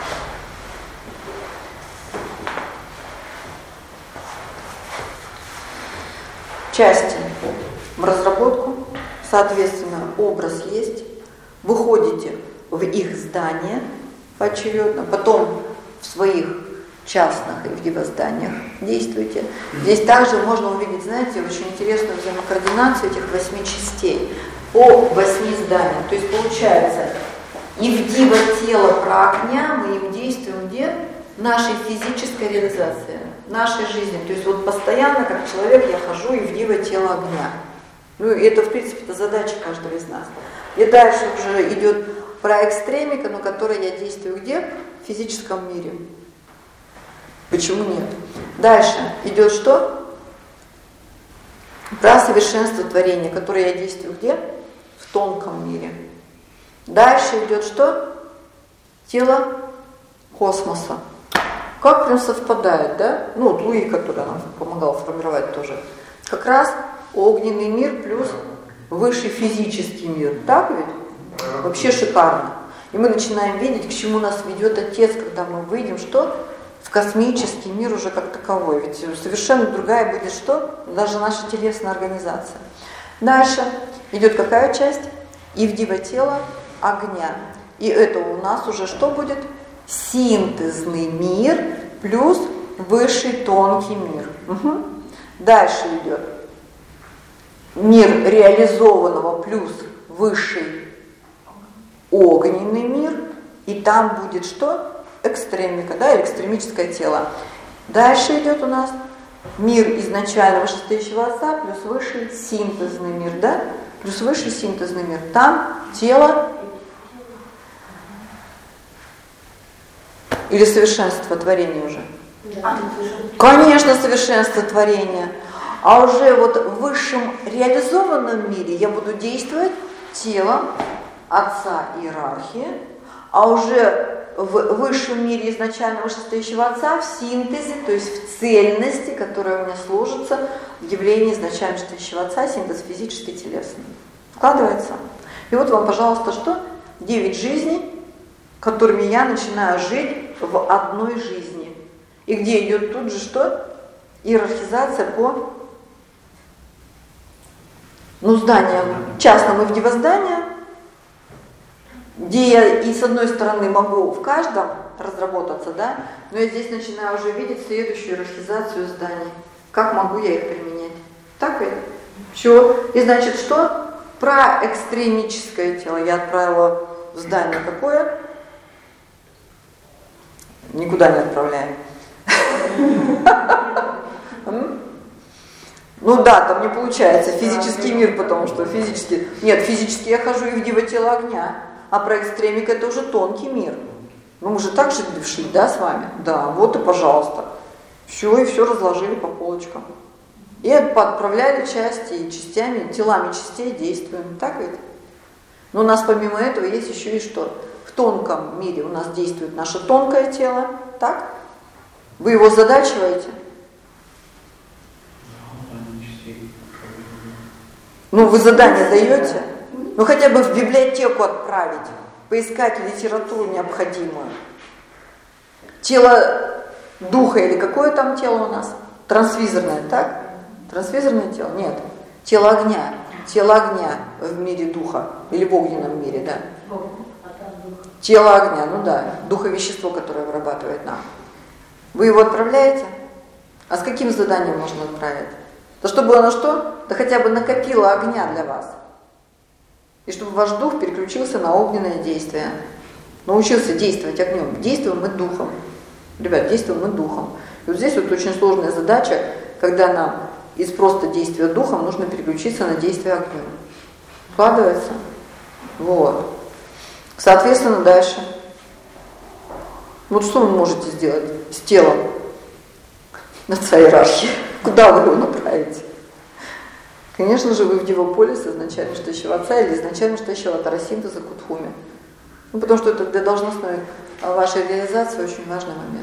Части в разработку, соответственно, образ есть, выходите в их здание поочередно, потом в своих частных Ивдива зданиях действуйте. Здесь также можно увидеть, знаете, очень интересную взаимокоординацию этих восьми частей по восьми зданиям. То есть получается, Ивдива тело про огня, мы им действуем где? В нашей физической реализации, в нашей жизни. То есть вот постоянно, как человек, я хожу Ивдива тело огня. Ну и это, в принципе, это задача каждого из нас. И дальше уже идет про экстремика, но которой я действую где? В физическом мире. Почему нет? Дальше идет что? Про совершенство творения, которое я действую где? В тонком мире. Дальше идет что? Тело космоса. Как прям совпадает, да? Ну, вот Луи, который нам помогал формировать тоже. Как раз огненный мир плюс высший физический мир. Так ведь? Вообще шикарно. И мы начинаем видеть, к чему нас ведет Отец, когда мы выйдем, что? В космический мир уже как таковой. Ведь совершенно другая будет что? Даже наша телесная организация. Дальше идет какая часть? Ивдива тело огня. И это у нас уже что будет? Синтезный мир плюс высший тонкий мир. Угу. Дальше идет мир реализованного плюс высший огненный мир. И там будет что? Экстремика, да, экстремическое тело. Дальше идет у нас мир изначально вышестоящего Отца плюс высший синтезный мир, да? Плюс высший синтезный мир. Там тело или совершенство творения уже? Да. Конечно, совершенство творения. А уже вот в высшем реализованном мире я буду действовать телом Отца иерархии, а уже в высшем мире изначально вышестоящего Отца в синтезе, то есть в цельности, которая у меня сложится в явлении изначально вышестоящего Отца, синтез физический, телесный. Вкладывается? И вот вам, пожалуйста, что? Девять жизней, которыми я начинаю жить в одной жизни. И где идет тут же что? Иерархизация по Ну, здание, частно мы в Дивоздание, где я и с одной стороны могу в каждом разработаться, да, но я здесь начинаю уже видеть следующую иерархизацию зданий. Как могу я их применять? Так ведь? Все. И значит, что? Про экстремическое тело я отправила в здание какое? Никуда не отправляем. Ну да, там не получается физический мир, потому что физически... Нет, физически я хожу и в диво тело огня, а про экстремик это уже тонкий мир. Ну мы же так же шли, да, с вами? Да, вот и пожалуйста. Все, и все разложили по полочкам. И отправляли части, и частями, телами частей действуем. Так ведь? Но у нас помимо этого есть еще и что? В тонком мире у нас действует наше тонкое тело. Так? Вы его задачиваете? Ну, вы задание даете? Ну, хотя бы в библиотеку отправить, поискать литературу необходимую. Тело духа или какое там тело у нас? Трансвизорное, так? Трансвизорное тело? Нет. Тело огня. Тело огня в мире духа. Или в огненном мире, да. Тело огня, ну да. Духовещество, которое вырабатывает нам. Вы его отправляете? А с каким заданием можно отправить? Да чтобы оно что? Да хотя бы накопило огня для вас. И чтобы ваш дух переключился на огненное действие. Научился действовать огнем. Действуем мы духом. Ребят, действуем мы духом. И вот здесь вот очень сложная задача, когда нам из просто действия духом нужно переключиться на действие огнем. Вкладывается? Вот. Соответственно, дальше. Вот что вы можете сделать с телом? Отца иерархии. Куда вы его направите? Конечно же, вы в Дивополис изначально штащего отца или изначально штащего тарасинтеза Кутхуми. Ну, потому что это для должностной вашей реализации очень важный момент.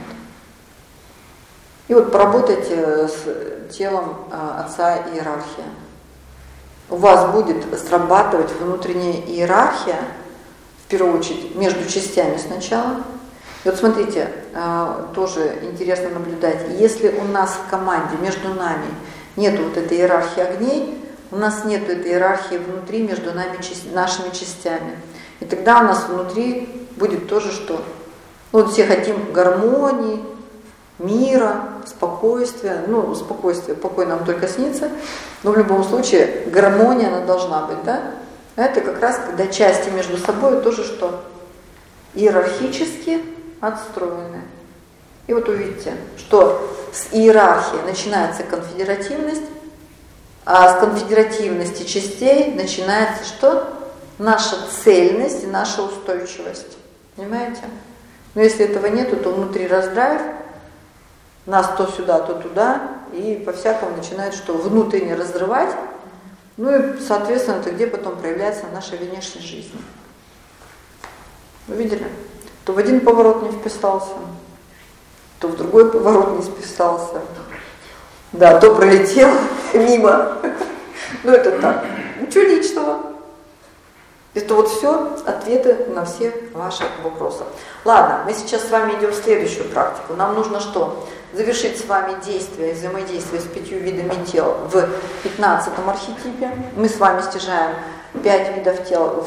И вот поработайте с телом отца иерархия. У вас будет срабатывать внутренняя иерархия, в первую очередь, между частями сначала. И вот смотрите, тоже интересно наблюдать, если у нас в команде, между нами нет вот этой иерархии огней, у нас нет этой иерархии внутри между нами, нашими частями. И тогда у нас внутри будет тоже что? Вот все хотим гармонии, мира, спокойствия. Ну, спокойствие, покой нам только снится, но в любом случае гармония она должна быть, да? Это как раз когда части между собой тоже что? Иерархически отстроены. И вот увидите, что с иерархии начинается конфедеративность, а с конфедеративности частей начинается что? Наша цельность и наша устойчивость. Понимаете? Но если этого нету, то внутри раздрайв, нас то сюда, то туда, и по-всякому начинает что? Внутренне разрывать. Ну и, соответственно, это где потом проявляется в нашей внешней жизни. Вы видели? То в один поворот не вписался, то в другой поворот не вписался. Да, то пролетел мимо. Ну это так. Ничего личного. Это вот все ответы на все ваши вопросы. Ладно, мы сейчас с вами идем в следующую практику. Нам нужно что? Завершить с вами действие, взаимодействие с пятью видами тел в пятнадцатом архетипе. Мы с вами стяжаем пять видов тел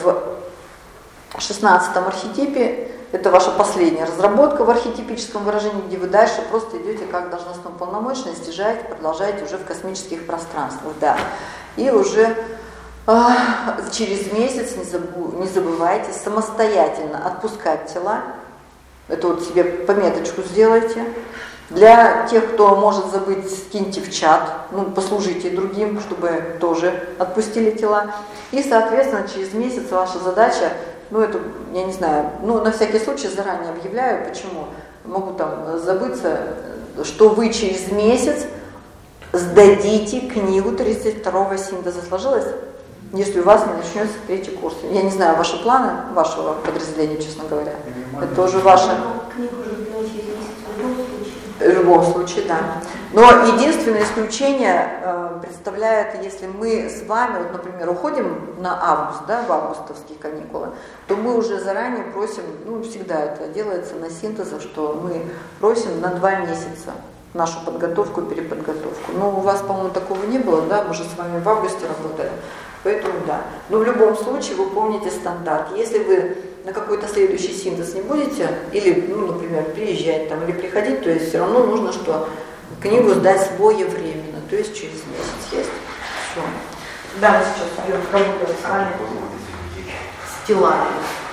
в шестнадцатом архетипе. Это ваша последняя разработка в архетипическом выражении, где вы дальше просто идете как должностно полномочно, стяжаете, продолжаете уже в космических пространствах. Да. И уже э, через месяц не, забу, не забывайте самостоятельно отпускать тела. Это вот себе пометочку сделайте. Для тех, кто может забыть, скиньте в чат, ну, послужите другим, чтобы тоже отпустили тела. И, соответственно, через месяц ваша задача, ну, это, я не знаю, ну, на всякий случай заранее объявляю, почему, могу там забыться, что вы через месяц сдадите книгу тридцать второго синтеза. Сложилось? Если у вас не начнется третий курс. Я не знаю, ваши планы, вашего подразделения, честно говоря. Это уже ваши... Книгу уже сдать через месяц в любом случае. В любом случае, да. Но единственное исключение э, представляет, если мы с вами, вот, например, уходим на август, да, в августовские каникулы, то мы уже заранее просим, ну, всегда это делается на синтезах, что мы просим на два месяца нашу подготовку, переподготовку. Но у вас, по-моему, такого не было, да, мы же с вами в августе работали. Поэтому да. Но в любом случае вы помните стандарт. Если вы на какой-то следующий синтез не будете, или, ну, например, приезжать там, или приходить, то есть все равно нужно, что книгу сдать своевременно, то есть через месяц есть. Все. Да, мы сейчас идем работать с вами с телами.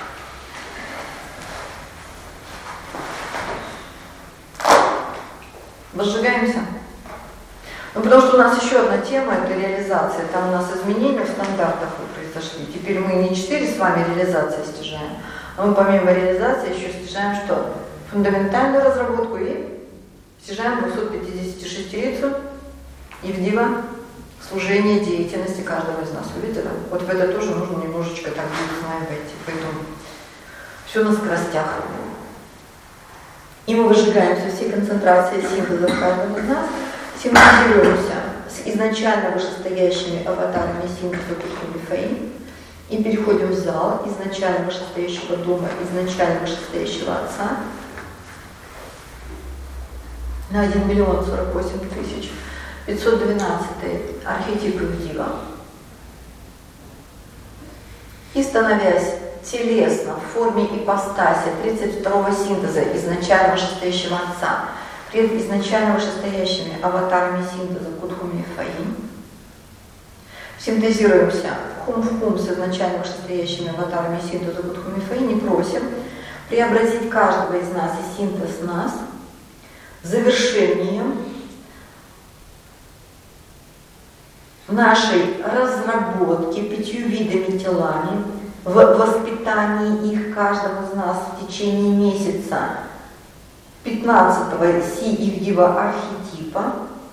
Возжигаемся. Ну, потому что у нас еще одна тема, это реализация. Там у нас изменения в стандартах произошли. Теперь мы не четыре с вами реализации стяжаем, а мы помимо реализации еще стяжаем что? Фундаментальную разработку и стяжаем двухсот пятидесятишестирицу и в диво служение деятельности каждого из нас. Увидели? Вот в это тоже нужно немножечко так будет с вами войти. Поэтому все на скоростях. И мы выжигаем со всей концентрацией синтеза в каждом из нас, синтезируемся с изначально вышестоящими аватарами синтеза Кутху-Мифаим и переходим в зал изначально вышестоящего дома, изначально вышестоящего Отца на один миллион сорок восемь тысяч пятьсот двенадцатый архетип Ивдива. И становясь телесно в форме ипостаси тридцать второго синтеза изначально вышестоящего Отца пред изначально вышестоящими аватарами синтеза Кутху-Мифаим, синтезируемся хум в хум с изначально вышестоящими аватарами синтеза Кутху-Мифаим и просим преобразить каждого из нас и синтез нас завершением нашей разработки пятью видами телами в воспитании их каждого из нас в течение месяца пятнадцатого Си-Ивдива архетипа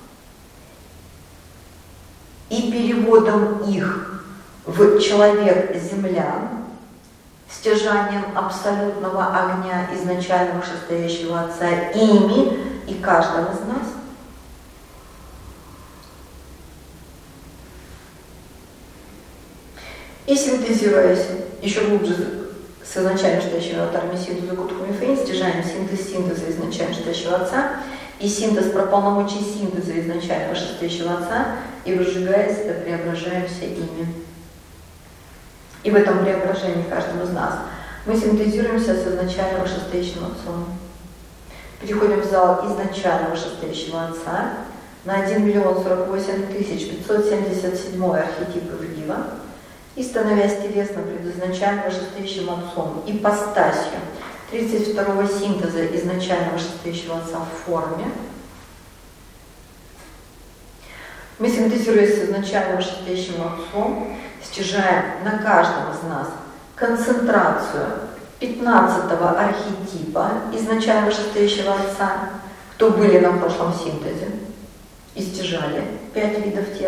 и переводом их в человек-землян, стяжанием абсолютного огня изначально вышестоящего Отца ими и каждым из нас. И синтезируясь еще глубже с изначально вышестоящими аватарами синтеза Кутху-Мифаим, стяжаем синтез синтеза изначально вышестоящего Отца и синтез про полномочий синтеза изначально вышестоящего Отца, и выжигаясь, это преображаемся ими. И в этом преображении каждым из нас мы синтезируемся с изначально вышестоящим Отцом. Переходим в зал изначально вышестоящего Отца на один миллион сорок восемь тысяч пятьсот семьдесят седьмой архетип Ивдива и становясь телесно пред изначально вышестоящим Отцом ипостасью тридцать второго синтеза изначально вышестоящего Отца в форме, мы, синтезируясь с изначально вышестоящим Отцом, стяжаем на каждом из нас концентрацию пятнадцатого архетипа изначально вышестоящего Отца, кто были на прошлом синтезе, и стяжали пять видов тел.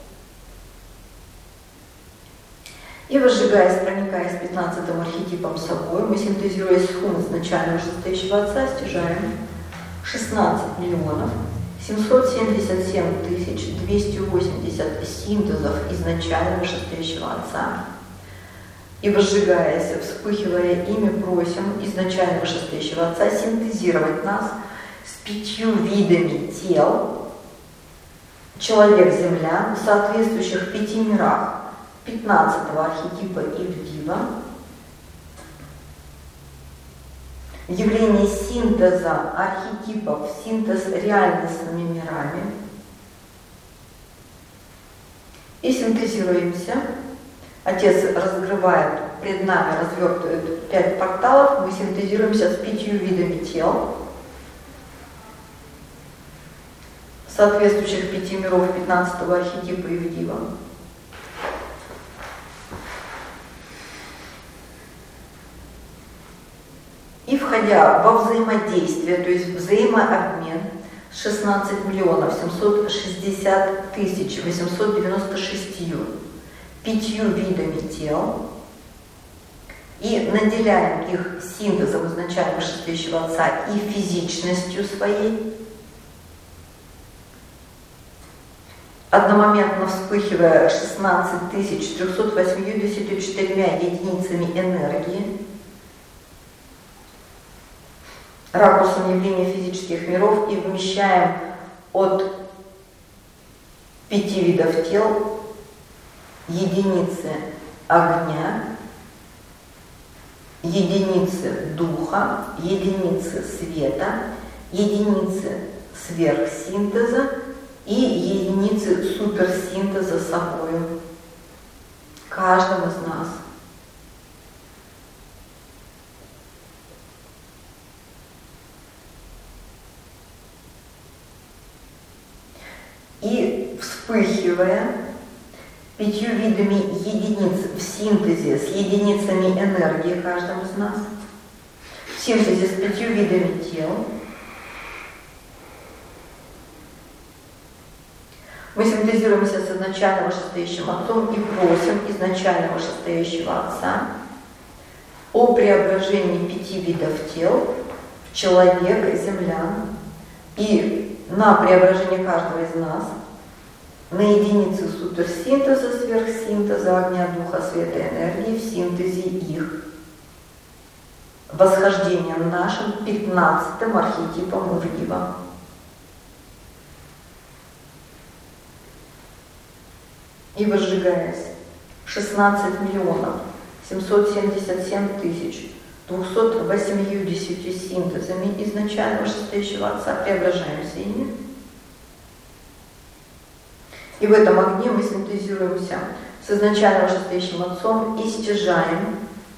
И возжигаясь, проникаясь пятнадцатым архетипом собой, мы, синтезируясь с хум изначально вышестоящего Отца, стяжаем шестнадцать миллионов семьсот семьдесят семь тысяч двести восемьдесят синтезов изначально вышестоящего Отца. И возжигаясь, вспыхивая ими, просим изначально вышестоящего Отца синтезировать нас с пятью видами тел человек-земля в соответствующих пяти мирах пятнадцатого архетипа Ивдива, явление синтеза архетипов, синтез реальностными мирами. И синтезируемся. Отец разгрывает, пред нами развертывает пять порталов, мы синтезируемся с пятью видами тел, соответствующих пяти миров пятнадцатого архетипа Ивдива. И входя во взаимодействие, то есть взаимообмен с шестнадцать миллионов семьсот шестьдесят тысяч восемьсот девяносто шестью пятью видами тел и наделяем их синтезом изначально вышестоящего Отца и физичностью своей, одномоментно вспыхивая шестнадцать тысяч трёхсот восемьдесят четырьмя единицами энергии, ракурсом явления физических миров, и вмещаем от пяти видов тел единицы огня, единицы духа, единицы света, единицы сверхсинтеза и единицы суперсинтеза собою. Каждому из нас. И вспыхивая пятью видами единиц в синтезе с единицами энергии каждому из нас, в синтезе с пятью видами тел, мы синтезируемся с изначально вышестоящим Отцом и просим изначально вышестоящего Отца о преображении пяти видов тел в человека, землян, и на преображение каждого из нас на единицы суперсинтеза, сверхсинтеза, огня, духа, света и энергии в синтезе их. Восхождением нашим пятнадцатым архетипом Ургива. И возжигаясь шестнадцать миллионов семьсот семьдесят семь тысяч двухсот восьмидесятью синтезами изначально вышестоящего Отца преображаемся ими. И в этом огне мы синтезируемся с изначально вышестоящим Отцом и стяжаем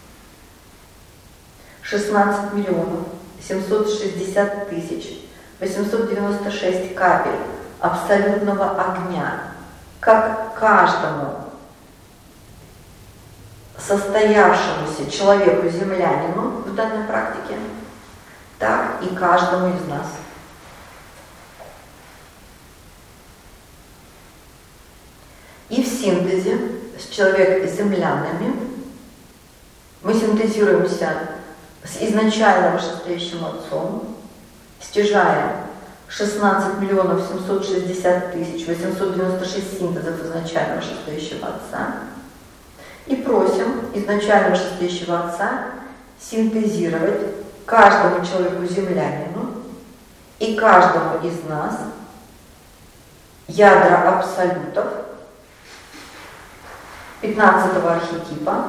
шестнадцать миллионов семьсот шестьдесят тысяч восемьсот девяносто шесть капель абсолютного огня, как каждому состоявшемуся человеку-землянину в данной практике, так и каждому из нас. И в синтезе с человеком-землянами мы синтезируемся с изначально вышестоящим Отцом, стяжаем шестнадцать миллионов семьсот шестьдесят тысяч восемьсот девяносто шесть синтезов изначально вышестоящего Отца и просим изначально вышестоящего Отца синтезировать каждому человеку-землянину и каждому из нас ядра абсолютов пятнадцатого архетипа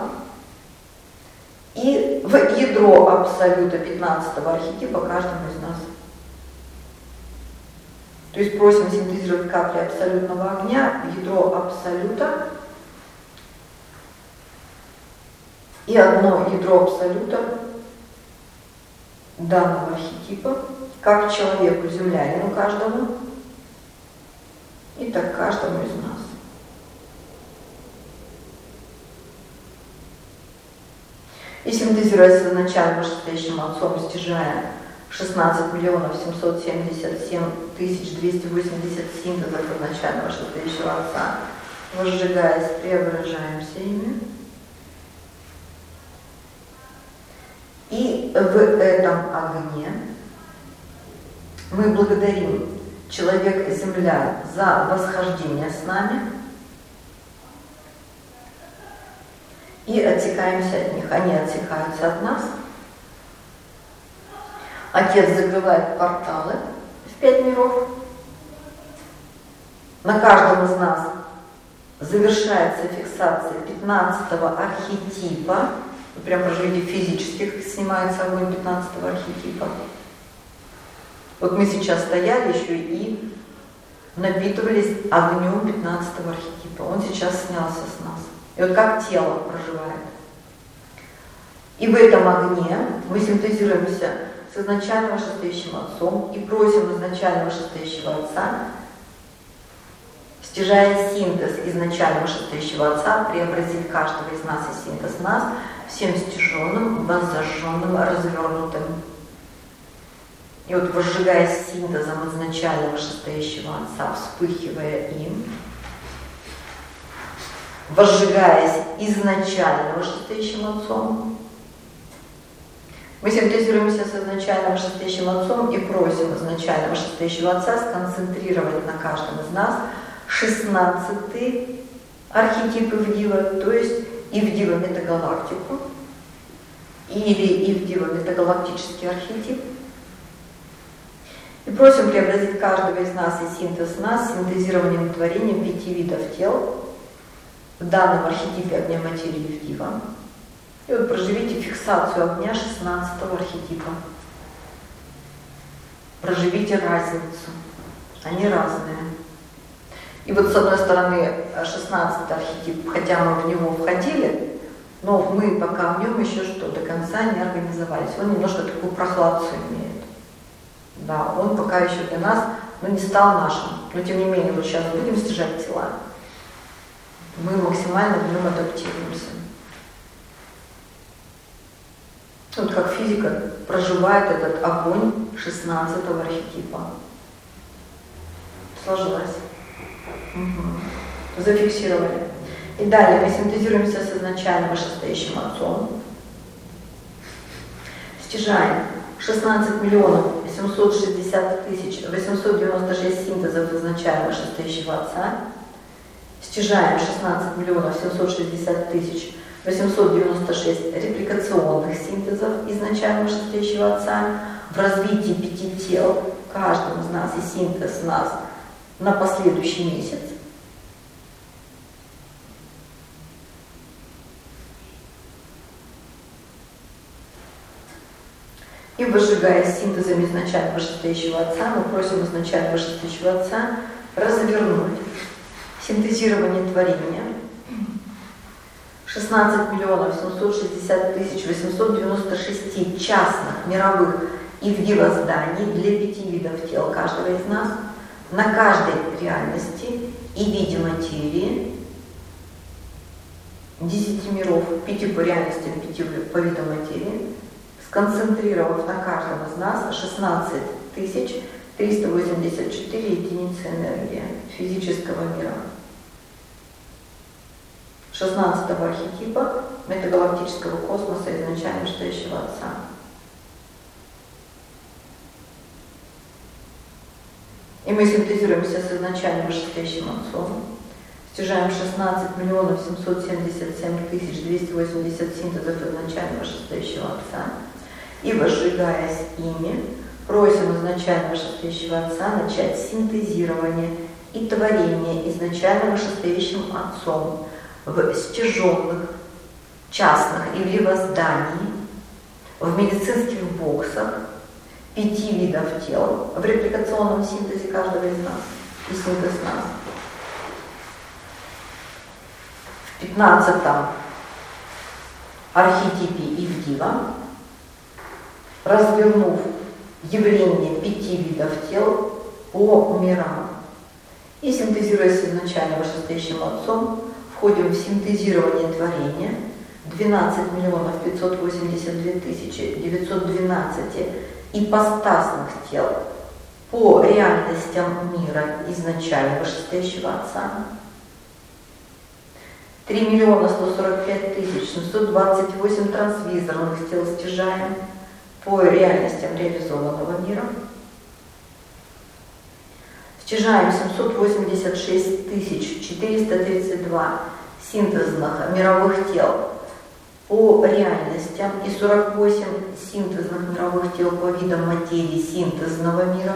и в ядро абсолюта пятнадцатого архетипа каждому из нас. То есть просим синтезировать капли абсолютного огня в ядро абсолюта и одно ядро абсолюта данного архетипа, как человеку, землянину каждому, и так каждому из нас. И синтезируясь с изначально вышестоящим Отцом, стяжая шестнадцать миллионов семьсот семьдесят семь тысяч двести восемьдесят синтезов изначально вышестоящего Отца, возжигаясь, преображаемся ими. И в этом огне мы благодарим человека-земля за восхождение с нами и отсекаемся от них. Они отсекаются от нас. Отец закрывает порталы в пять миров. На каждом из нас завершается фиксация пятнадцатого архетипа. Прям даже в виде физических снимается огонь пятнадцатого архетипа. Вот мы сейчас стояли еще и напитывались огнем пятнадцатого архетипа. Он сейчас снялся с нас. И вот как тело проживает. И в этом огне мы синтезируемся с изначально вышестоящим Отцом и просим изначально вышестоящего Отца, стяжая синтез изначально вышестоящего Отца, преобразить каждого из нас и синтез нас всем стяженным, воззажженным, развернутым. И вот возжигая синтезом изначально вышестоящего Отца, вспыхивая им, возжигаясь изначально вышестоящим Отцом, мы синтезируемся с изначально вышестоящим Отцом и просим изначально вышестоящего Отца сконцентрировать на каждом из нас шестнадцатый архетип Ивдива, то есть Ивдива метагалактику или Ивдива метагалактический архетип. И просим преобразить каждого из нас и синтез нас синтезированием творения пяти видов тел в данном архетипе огня материи в Дива. И вот проживите фиксацию огня шестнадцатого архетипа. Проживите разницу. Они разные. И вот с одной стороны шестнадцатый архетип, хотя мы в него входили, но мы пока в нем еще что, до конца не организовались. Он немножко такую прохладцу имеет. Да, он пока еще для нас, ну, не стал нашим. Но тем не менее, вот сейчас будем стяжать тела. Мы максимально в нем адаптируемся. Вот как физика проживает этот огонь шестнадцатого архетипа. Сложилось. Угу. Зафиксировали. И далее мы синтезируемся с изначальным вышестоящим отцом. Стяжаем шестнадцать миллионов семьсот шестьдесят тысяч восемьсот девяносто шесть синтезов изначально вышестоящего отца. Стяжаем шестнадцать миллионов семьсот шестьдесят тысяч восемьсот девяносто шесть репликационных синтезов изначально вышестоящего отца в развитии пяти тел, каждым из нас и синтез нас на последующий месяц. И выжигая синтезом изначально вышестоящего отца, мы просим изначально вышестоящего отца развернуть синтезирование творения шестнадцать миллионов семьсот шестьдесят тысяч восемьсот девяносто шесть частных мировых ивдивозданий для пяти видов тел каждого из нас на каждой реальности и виде материи десяти миров, пяти по реальностям, пяти по видам материи, сконцентрировав на каждом из нас шестнадцать тысяч триста восемьдесят четыре единицы энергии физического мира. шестнадцатого архетипа метагалактического космоса изначально вышестоящего отца. И мы синтезируемся с изначально вышестоящим отцом, стяжаем шестнадцать миллионов семьсот семьдесят семь тысяч двести восемьдесят синтезов изначально вышестоящего отца, и, возжигаясь ими, просим изначально вышестоящего отца начать синтезирование и творение изначально вышестоящим отцом в стяженных частных ивдивозданий, в медицинских боксах, пяти видов тел, в репликационном синтезе каждого из нас и синтез нас. В пятнадцатом архетипе Ивдива, развернув явление пяти видов тел по мирам и синтезируясь с изначально вышестоящим отцом, входим в синтезирование творения двенадцать миллионов пятьсот восемьдесят две тысячи девятьсот двенадцать ипостасных тел по реальностям мира изначально вышестоящего отца, три миллиона сто сорок пять тысяч семьсот двадцать восемь трансвизорных тел стяжаем по реальностям реализованного мира, стяжаем семьсот восемьдесят шесть тысяч четыреста тридцать два синтезных мировых тел по реальностям и сорок восемь синтезных мировых тел по видам материи синтезного мира,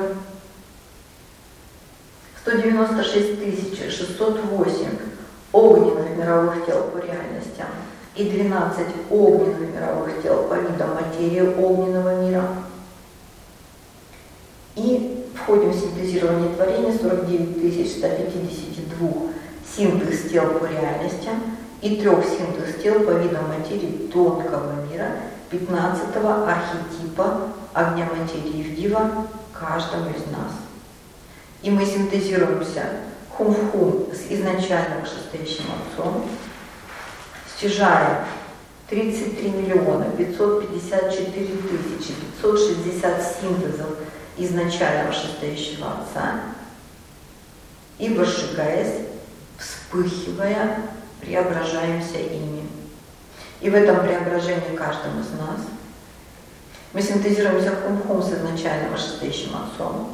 сто девяносто шесть тысяч шестьсот восемь огненных мировых тел по реальностям и двенадцать огненных мировых тел по видам материи огненного мира. И входим в синтезирование творения сорок девять тысяч сто пятьдесят два синтез тел по реальностям и трех синтез тел по видам материи тонкого мира пятнадцатого архетипа огня материи Ивдива каждому из нас. И мы синтезируемся хум-в-хум с изначально вышестоящим отцом, стяжаем тридцать три миллиона пятьсот пятьдесят четыре тысячи пятьсот шестьдесят синтезов изначально вышестоящего отца и, возжигаясь, вспыхивая, преображаемся ими. И в этом преображении каждому из нас мы синтезируемся хум-хум с изначально вышестоящим отцом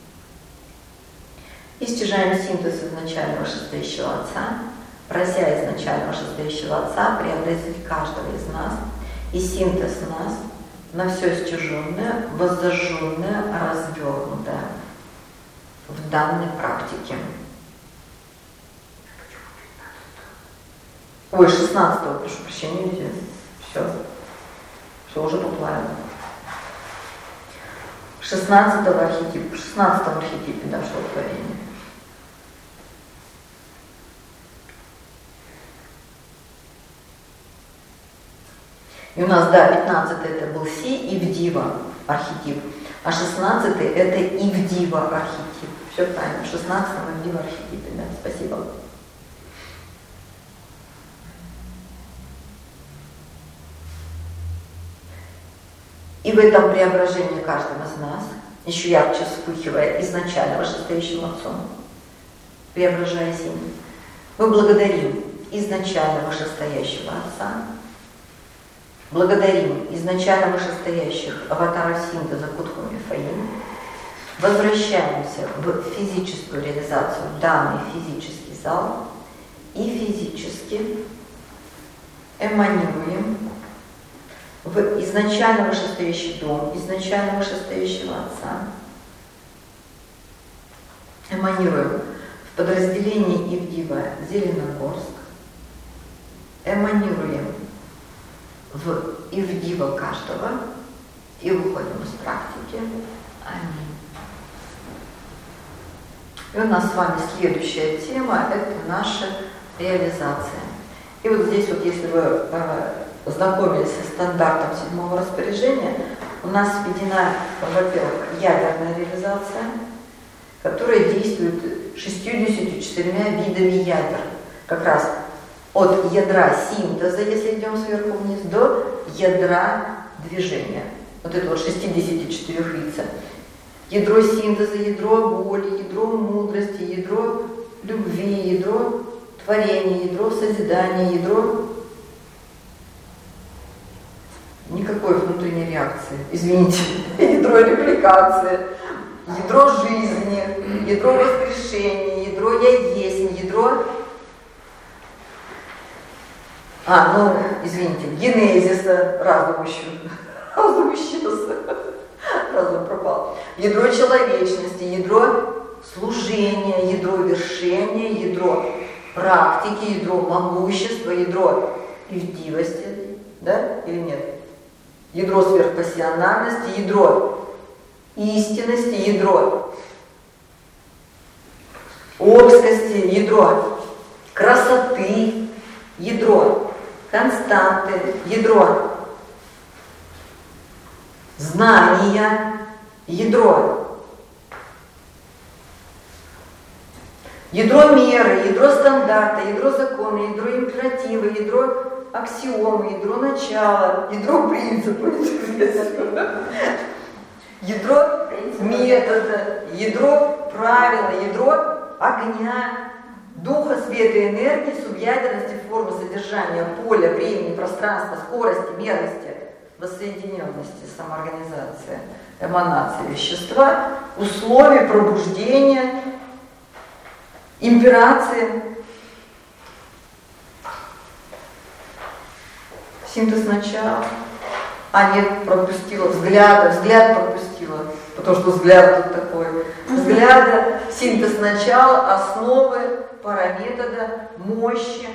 и стяжаем синтез изначально вышестоящего отца, прося изначально вышестоящего отца преобразить каждого из нас и синтез нас на все стяженное, воззажженное, развернутое в данной практике. Ой, шестнадцатого, прошу прощения, видите? Все. Все уже поплавило. шестнадцатого архетипа, в шестнадцатом архетипе дошло творение. И у нас, да, пятнадцатый это был Си, Ивдива архетип, а шестнадцатый это Ивдива архетип. Все правильно, в шестнадцатом Ивдива архетипе, да, спасибо. И в этом преображении каждого из нас, еще ярче вспыхивая изначально вышестоящим Отцом, преображаясь им, мы благодарим изначально вышестоящего Отца, благодарим изначально вышестоящих аватаров синтеза Кутху Мифаим, возвращаемся в физическую реализацию, в данный физический зал и физически эманируем в изначально вышестоящий дом, изначально вышестоящего Отца, эманируем в подразделении Ивдива Зеленогорск, эманируем в Ивдива каждого и выходим из практики. Аминь. И у нас с вами следующая тема – это наша реализация. И вот здесь вот, если вы э, знакомились со стандартом седьмого распоряжения, у нас введена, во-первых, ядерная реализация, которая действует шестьюдесятью четырьмя видами ядер. Как раз от ядра синтеза, если идем сверху вниз, до ядра движения. Вот это вот шестьдесят четыре лица. Ядро синтеза, ядро боли, ядро мудрости, ядро любви, ядро творения, ядро созидания, ядро никакой внутренней реакции, извините, ядро репликации, ядро жизни, ядро воскрешения, ядро я есть, ядро, а, ну, извините, генезиса, разум еще, разум исчез, разум пропал, ядро человечности, ядро служения, ядро вершения, ядро практики, ядро могущества, ядро ивдивости, да, или нет? Ядро сверхпассионарности, ядро истинности, ядро обскости, ядро красоты, ядро константы, ядро знания, ядро ядро меры, ядро стандарта, ядро закона, ядро императива, ядро аксиомы, ядро начала, ядро принципа, ядро метода, ядро правила, ядро огня, духа, света и энергии, субъядерности, формы, содержания, поля, времени, пространства, скорости, мерности, воссоединенности, самоорганизации, эманации вещества, условий пробуждения, имперации. Синтез начала. А нет, пропустила взгляда, взгляд пропустила, потому что взгляд тут такой. Взгляда, синтез начала, основы, параметода, мощи,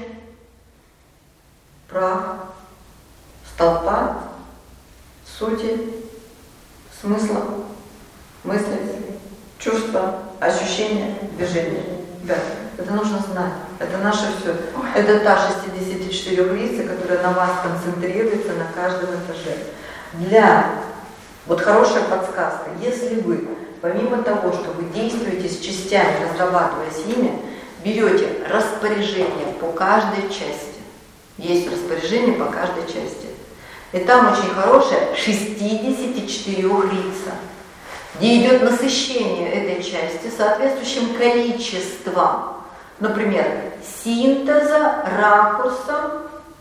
прах, столпа, сути, смысла, мысли, чувства, ощущения, движения. Да, это нужно знать. Это наше все. Это та шестьдесят четыре лица, которая на вас концентрируется на каждом этаже. Для, вот хорошая подсказка, если вы, помимо того, что вы действуете с частями, разрабатывая с ними, берете распоряжение по каждой части. Есть распоряжение по каждой части. И там очень хорошее шестьдесят четыре лица, где идет насыщение этой части соответствующим количеством, например, синтеза, ракурсом,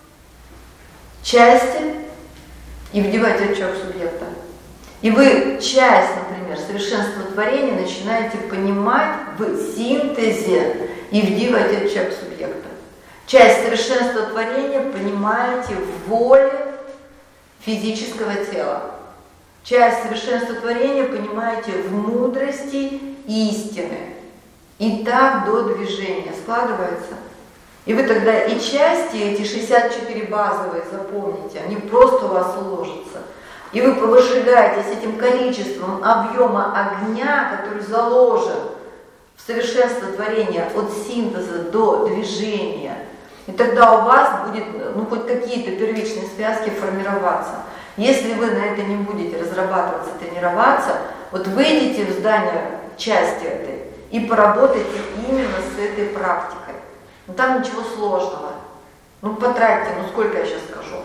части и вдевать отчет субъекта. И вы часть, например, совершенства творения начинаете понимать в синтезе и вдевать отчет субъекта. Часть совершенства творения понимаете в воле физического тела. Часть совершенства творения понимаете в мудрости истины. И так до движения складывается. И вы тогда и части, эти шестьдесят четыре базовые, запомните, они просто у вас уложатся. И вы выжигаете с этим количеством объема огня, который заложен в совершенство творения от синтеза до движения. И тогда у вас будет, ну, хоть какие-то первичные связки формироваться. Если вы на это не будете разрабатываться, тренироваться, вот выйдите в здание части этой и поработайте именно с этой практикой. Ну, там ничего сложного. Ну, потратьте, ну, сколько я сейчас скажу.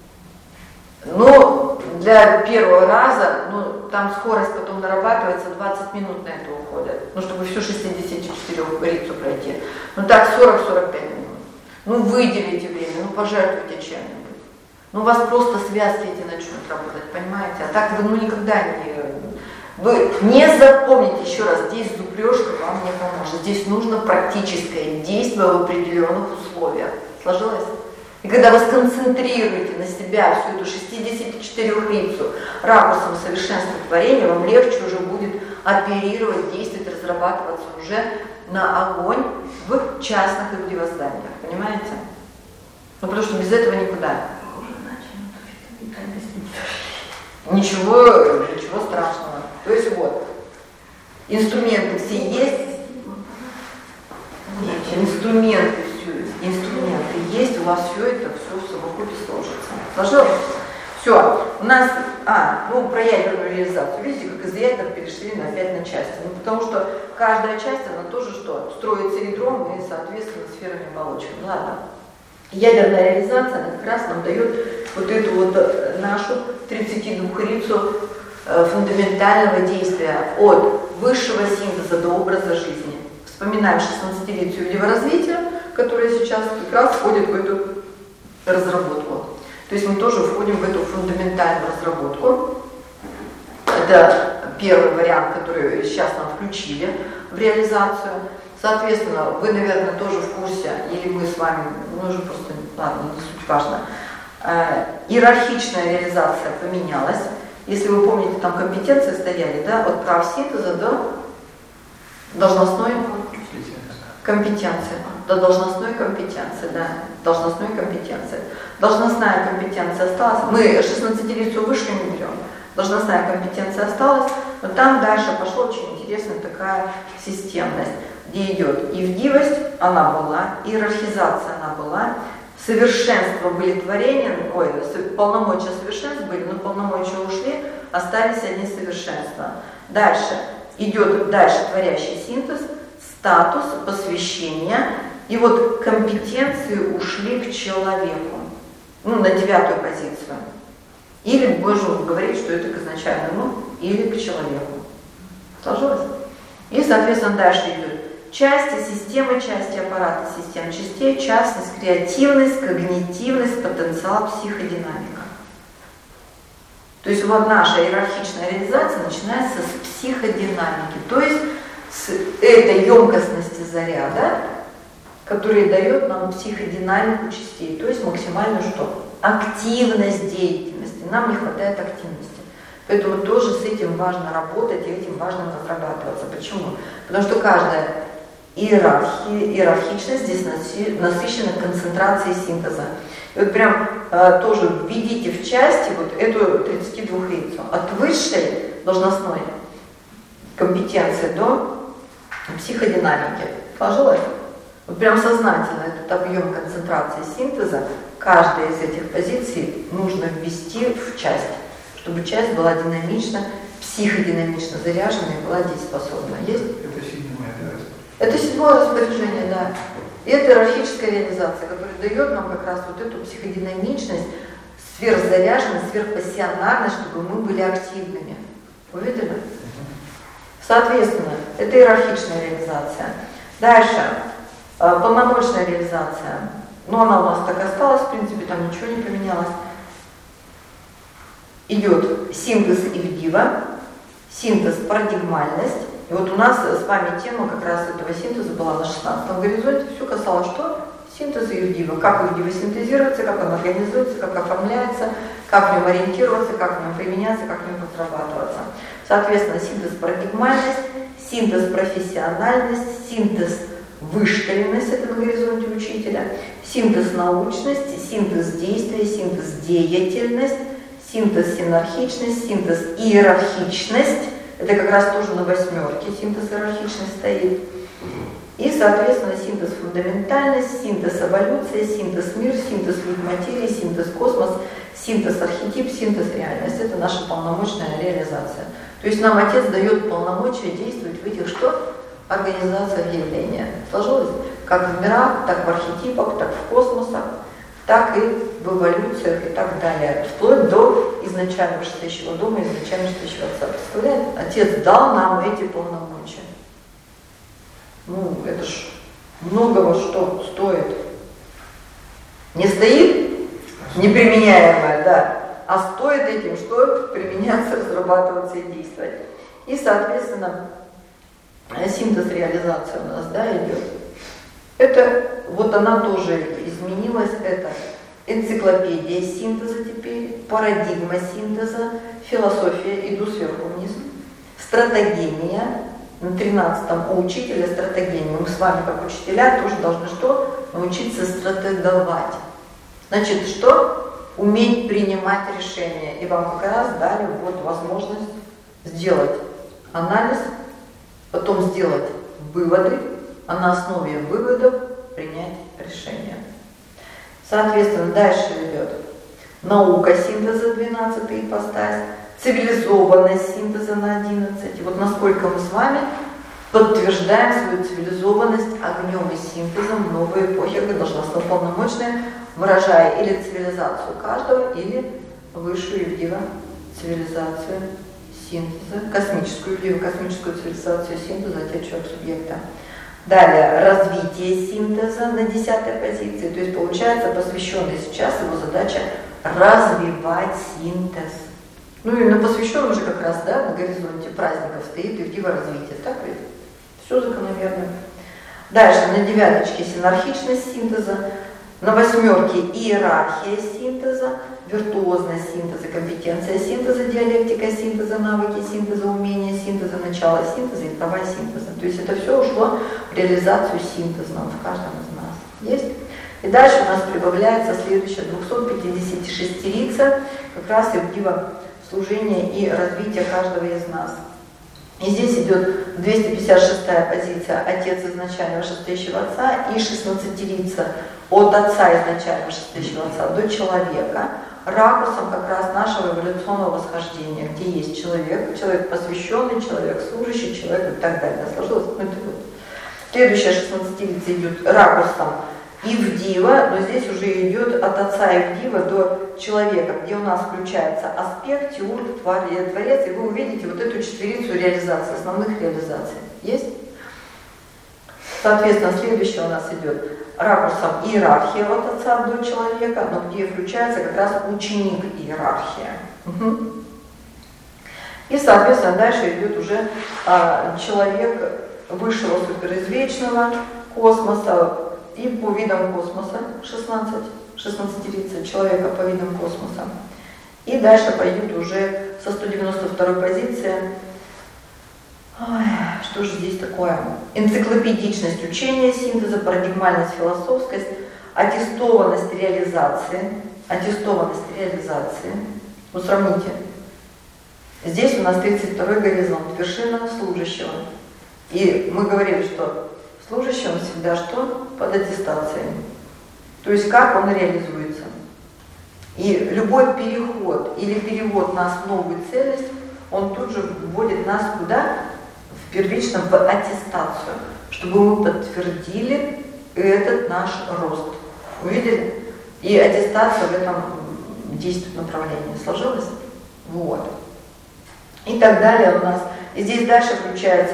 Ну, для первого раза, ну, там скорость потом нарабатывается, двадцать минут на это уходит. Ну, чтобы всю шестьдесят четыре рицу пройти. Ну, так, сорок-сорок пять минут. Ну, выделите время, ну, пожертвуйте чем-нибудь. Ну, у вас просто связки эти начнут работать, понимаете? А так вы, ну, никогда не... Вы не запомните, еще раз, здесь зубрежка вам не поможет. Здесь нужно практическое действие в определенных условиях. Сложилось? И когда вы сконцентрируете на себя всю эту шестьдесят четыре рицу ракурсом совершенства творения, вам легче уже будет оперировать, действовать, разрабатываться уже на огонь в частных ивдивозданиях. Понимаете? Ну, потому что без этого никуда. Ничего, ничего страшного. То есть вот, инструменты все есть. Нет, инструменты все, инструменты есть, у вас все это, все в совокупе сложится. Сложилось? Все, у нас, а, ну, про ядерную реализацию. Видите, как из ядер перешли на опять на части. Ну, потому что каждая часть, она тоже что? Строится ядром и, соответственно, сферами оболочек. Ладно. Ядерная реализация, она как раз нам дает вот эту вот нашу тридцатидвухрицу э, фундаментального действия от высшего синтеза до образа жизни. Вспоминаем шестнадцатирицу ивдиворазвития, которая сейчас как раз входит в эту разработку. То есть мы тоже входим в эту фундаментальную разработку. Это первый вариант, который сейчас нам включили в реализацию. Соответственно, вы, наверное, тоже в курсе, или мы с вами, ну уже просто, ладно, не суть важно, э, иерархичная реализация поменялась. Если вы помните, там компетенции стояли, да, от прав синтеза до должностной компетенции, до должностной компетенции, да, должностной компетенции. Должностная компетенция осталась, мы шестнадцатирицу выше не берем, должностная компетенция осталась, но там дальше пошла очень интересная такая системность, где идет ивдивость, она была, иерархизация она была, совершенство были творения, ой, полномочия совершенств были, но полномочия ушли, остались одни совершенства. Дальше идет дальше творящий синтез, статус, посвящение, и вот компетенции ушли к человеку, ну, на девятую позицию. Или можем говорить, что это к изначальному, или к человеку. Сложилось? И, соответственно, дальше идет части, системы, части аппарата, систем частей, частность, креативность, когнитивность, потенциал, психодинамика. То есть вот наша иерархичная реализация начинается с психодинамики, то есть с этой емкостности заряда, которая дает нам психодинамику частей, то есть максимальную что? Активность деятельности. Нам не хватает активности. Поэтому тоже с этим важно работать и этим важно разрабатываться. Почему? Потому что каждая иерархия, иерархичность здесь насыщена концентрацией синтеза. И вот прям э, тоже введите в части вот эту тридцатидвухрицу. От высшей должностной компетенции до психодинамики. Сложилось? Вот прям сознательно этот объем концентрации синтеза, каждая из этих позиций нужно ввести в часть, чтобы часть была динамично, психодинамично заряжена и была дееспособна. Есть? Это седьмое, да? Это седьмое распоряжение, да. И это иерархическая реализация, которая дает нам как раз вот эту психодинамичность, сверхзаряженность, сверхпассионарность, чтобы мы были активными. Увидели? Соответственно, это иерархичная реализация. Дальше. Полномочная реализация. Но она у нас так и осталась, в принципе, там ничего не поменялось. Идет синтез ивдива, синтез парадигмальность. И вот у нас с вами тема как раз этого синтеза была на шестнадцатом горизонте. Все касалось что? Синтеза ивдива. Как ивдива синтезируется, как он организуется, как оформляется, как в нем ориентироваться, как в нем применяться, как в нем разрабатываться. Соответственно, синтез парадигмальность, синтез профессиональность, синтез вышкаленность, это на горизонте учителя, синтез научности, синтез действия, синтез деятельность, синтез синархичность, синтез иерархичность, это как раз тоже на восьмерке синтез иерархичность стоит. И, соответственно, синтез фундаментальность, синтез эволюция, синтез мир, синтез вид материи, синтез космос, синтез архетип, синтез реальность. Это наша полномочная реализация. То есть нам Отец дает полномочия действовать в этих что? Организациях явления. Сложилось? Как в мирах, так в архетипах, так в космосах, так и в эволюциях и так далее. Вплоть до изначального шестящего дома, изначального шестящего Отца. Представляете? Отец дал нам эти полномочия. Ну, это ж многого что стоит. Не стоит неприменяемое, да, а стоит этим что? Применяться, разрабатываться и действовать. И, соответственно, синтез реализации у нас, да, идет. Это, вот она тоже изменилась, это энциклопедия синтеза теперь, парадигма синтеза, философия, иду сверху вниз, стратегемия. На тринадцатом у учителя стратегемия. Мы с вами, как учителя, тоже должны что? Научиться стратеговать. Значит, что? Уметь принимать решения. И вам как раз дали вот возможность сделать анализ, потом сделать выводы, а на основе выводов принять решение. Соответственно, дальше идет наука синтеза, двенадцатая ипостась, цивилизованность синтеза на одиннадцать. И вот насколько мы с вами подтверждаем свою цивилизованность огнем и синтезом в новой эпохе, как должностно-полномочная, выражая или цивилизацию каждого, или высшую юдива цивилизацию синтеза, космическую юдиву, космическую цивилизацию синтеза, отец человек субъекта. Далее, развитие синтеза на десятой позиции, то есть получается, посвященный сейчас его задача развивать синтез. Ну и на посвященном же как раз, да, на горизонте праздников стоит юдива развития, так ведь? Все закономерно. Дальше, на девяточке синархичность синтеза, на восьмерке иерархия синтеза, виртуозность синтеза, компетенция синтеза, диалектика синтеза, навыки синтеза, умения синтеза, начало синтеза и права синтеза. То есть это все ушло в реализацию синтеза в каждом из нас. Есть? И дальше у нас прибавляется следующее, двухсотпятидесятишестерица, как раз юдива служения и развития каждого из нас. И здесь идет двести пятьдесят шестая позиция Отец изначального шестающего Отца и шестнадцатерица от Отца изначального шестающего Отца до человека, ракурсом как раз нашего эволюционного восхождения, где есть человек, человек посвященный, человек служащий, человек и так далее. Сложилось? Ну, это вот. Следующая шестнадцатерица идет ракурсом Ивдива, но здесь уже идет от Отца Ивдива до человека, где у нас включается аспект, теург, творец, и вы увидите вот эту четверицу реализации, основных реализаций. Есть? Соответственно, следующее у нас идет ракурсом иерархия от Отца до человека, но где включается как раз ученик иерархия. Угу. И, соответственно, дальше идет уже а, человек высшего суперизвечного космоса, и по видам космоса шестнадцать, шестнадцатерица человека по видам космоса. И дальше пойдет уже со сто девяносто второй позиции. Ой, что же здесь такое? Энциклопедичность учения синтеза, парадигмальность, философскость, аттестованность реализации. Аттестованность реализации. Вот сравните. Здесь у нас тридцать второй горизонт, вершина служащего. И мы говорили, что служащий он всегда что? Под аттестацией. То есть как он реализуется. И любой переход или перевод нас в новую цельность, он тут же вводит нас куда? В первично в аттестацию, чтобы мы подтвердили этот наш рост. Увидели? И аттестация в этом действует направлении. Сложилось? Вот. И так далее у нас. И здесь дальше включается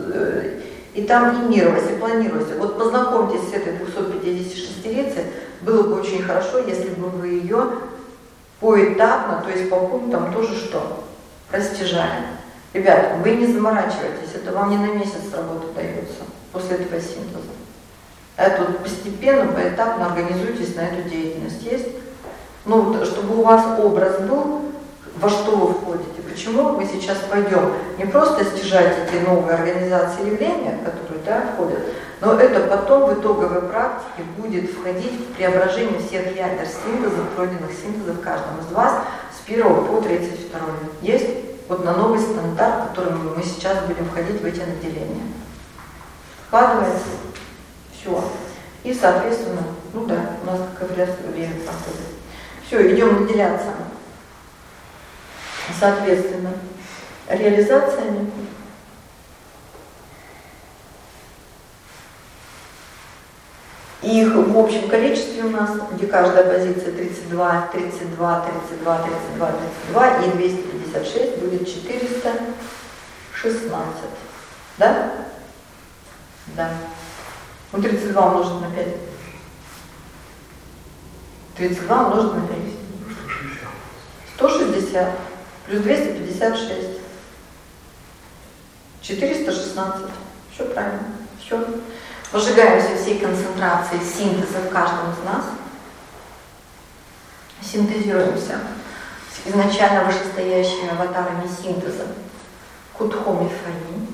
и там и мировость, и планировать. Вот познакомьтесь с этой двухсотпятидесятишестерицей, было бы очень хорошо, если бы вы ее поэтапно, то есть по пунктам тоже что? Растяжали. Ребята, вы не заморачивайтесь, это вам не на месяц работы дается после этого синтеза. Это вот постепенно, поэтапно организуйтесь на эту деятельность. Есть? Ну, чтобы у вас образ был, во что вы входите, Почему мы сейчас пойдем не просто стяжать эти новые организации явления, которые, да, входят, но это потом в итоговой практике будет входить в преображение всех ядер синтезов, пройденных синтезов каждому из вас с первого по тридцать второй. Есть вот на новый стандарт, которым мы сейчас будем входить в эти наделения. Вкладывается все. И, соответственно, ну да, у нас как раз время проходит. Все, идем наделяться. Соответственно, реализациями. Их в общем количестве у нас, где каждая позиция тридцать два, тридцать два, тридцать два, тридцать два, тридцать два и двести пятьдесят шесть будет четыреста шестнадцать. Да? Да. Ну, тридцать два умножить на пять. тридцать два умножить на пять. сто шестьдесят. Плюс двести пятьдесят шесть. четыреста шестнадцать. Все правильно. Все. Выжигаемся всей концентрацией синтеза в каждом из нас. Синтезируемся с изначально вышестоящими аватарами синтеза Кудхоми Фани.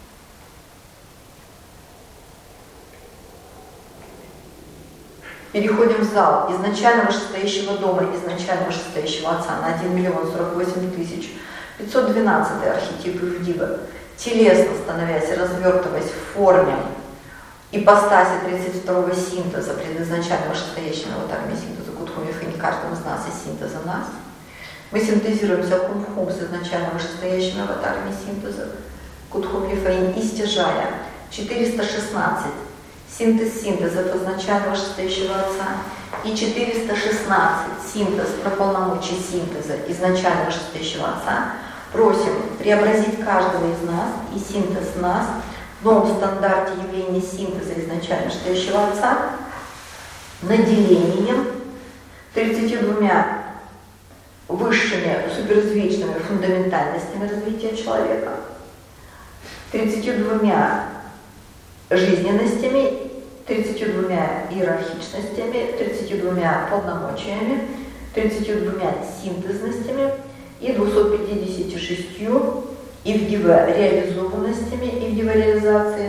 Переходим в зал изначально вышестоящего дома, изначально вышестоящего отца на один миллион сорок восемь тысяч пятьсот двенадцать архетип Ивдива, телесно становясь и развертываясь в форме ипостаси тридцать второго синтеза, предназначенного вышестоящими аватарами синтеза Кудхоми Фани, каждым из нас и синтеза нас. Мы синтезируемся Кумхум с изначально вышестоящими аватарами синтеза Кудхоми Фани, истяжая четыреста шестнадцать синтез синтезов изначально вышестоящего отца и четыреста шестнадцать синтез про полномочия синтеза изначально вышестоящего отца, просим преобразить каждого из нас и синтез нас в новом стандарте явления синтеза изначально вышестоящего отца наделением тридцатью двумя высшими суперизвечными фундаментальностями развития человека, тридцатью двумя жизненностями, тридцатью двумя иерархичностями, тридцатью двумя полномочиями, тридцатью двумя синтезностями и двумястами пятьюдесятью шестью ивдива реализованностями, ивдива реализации,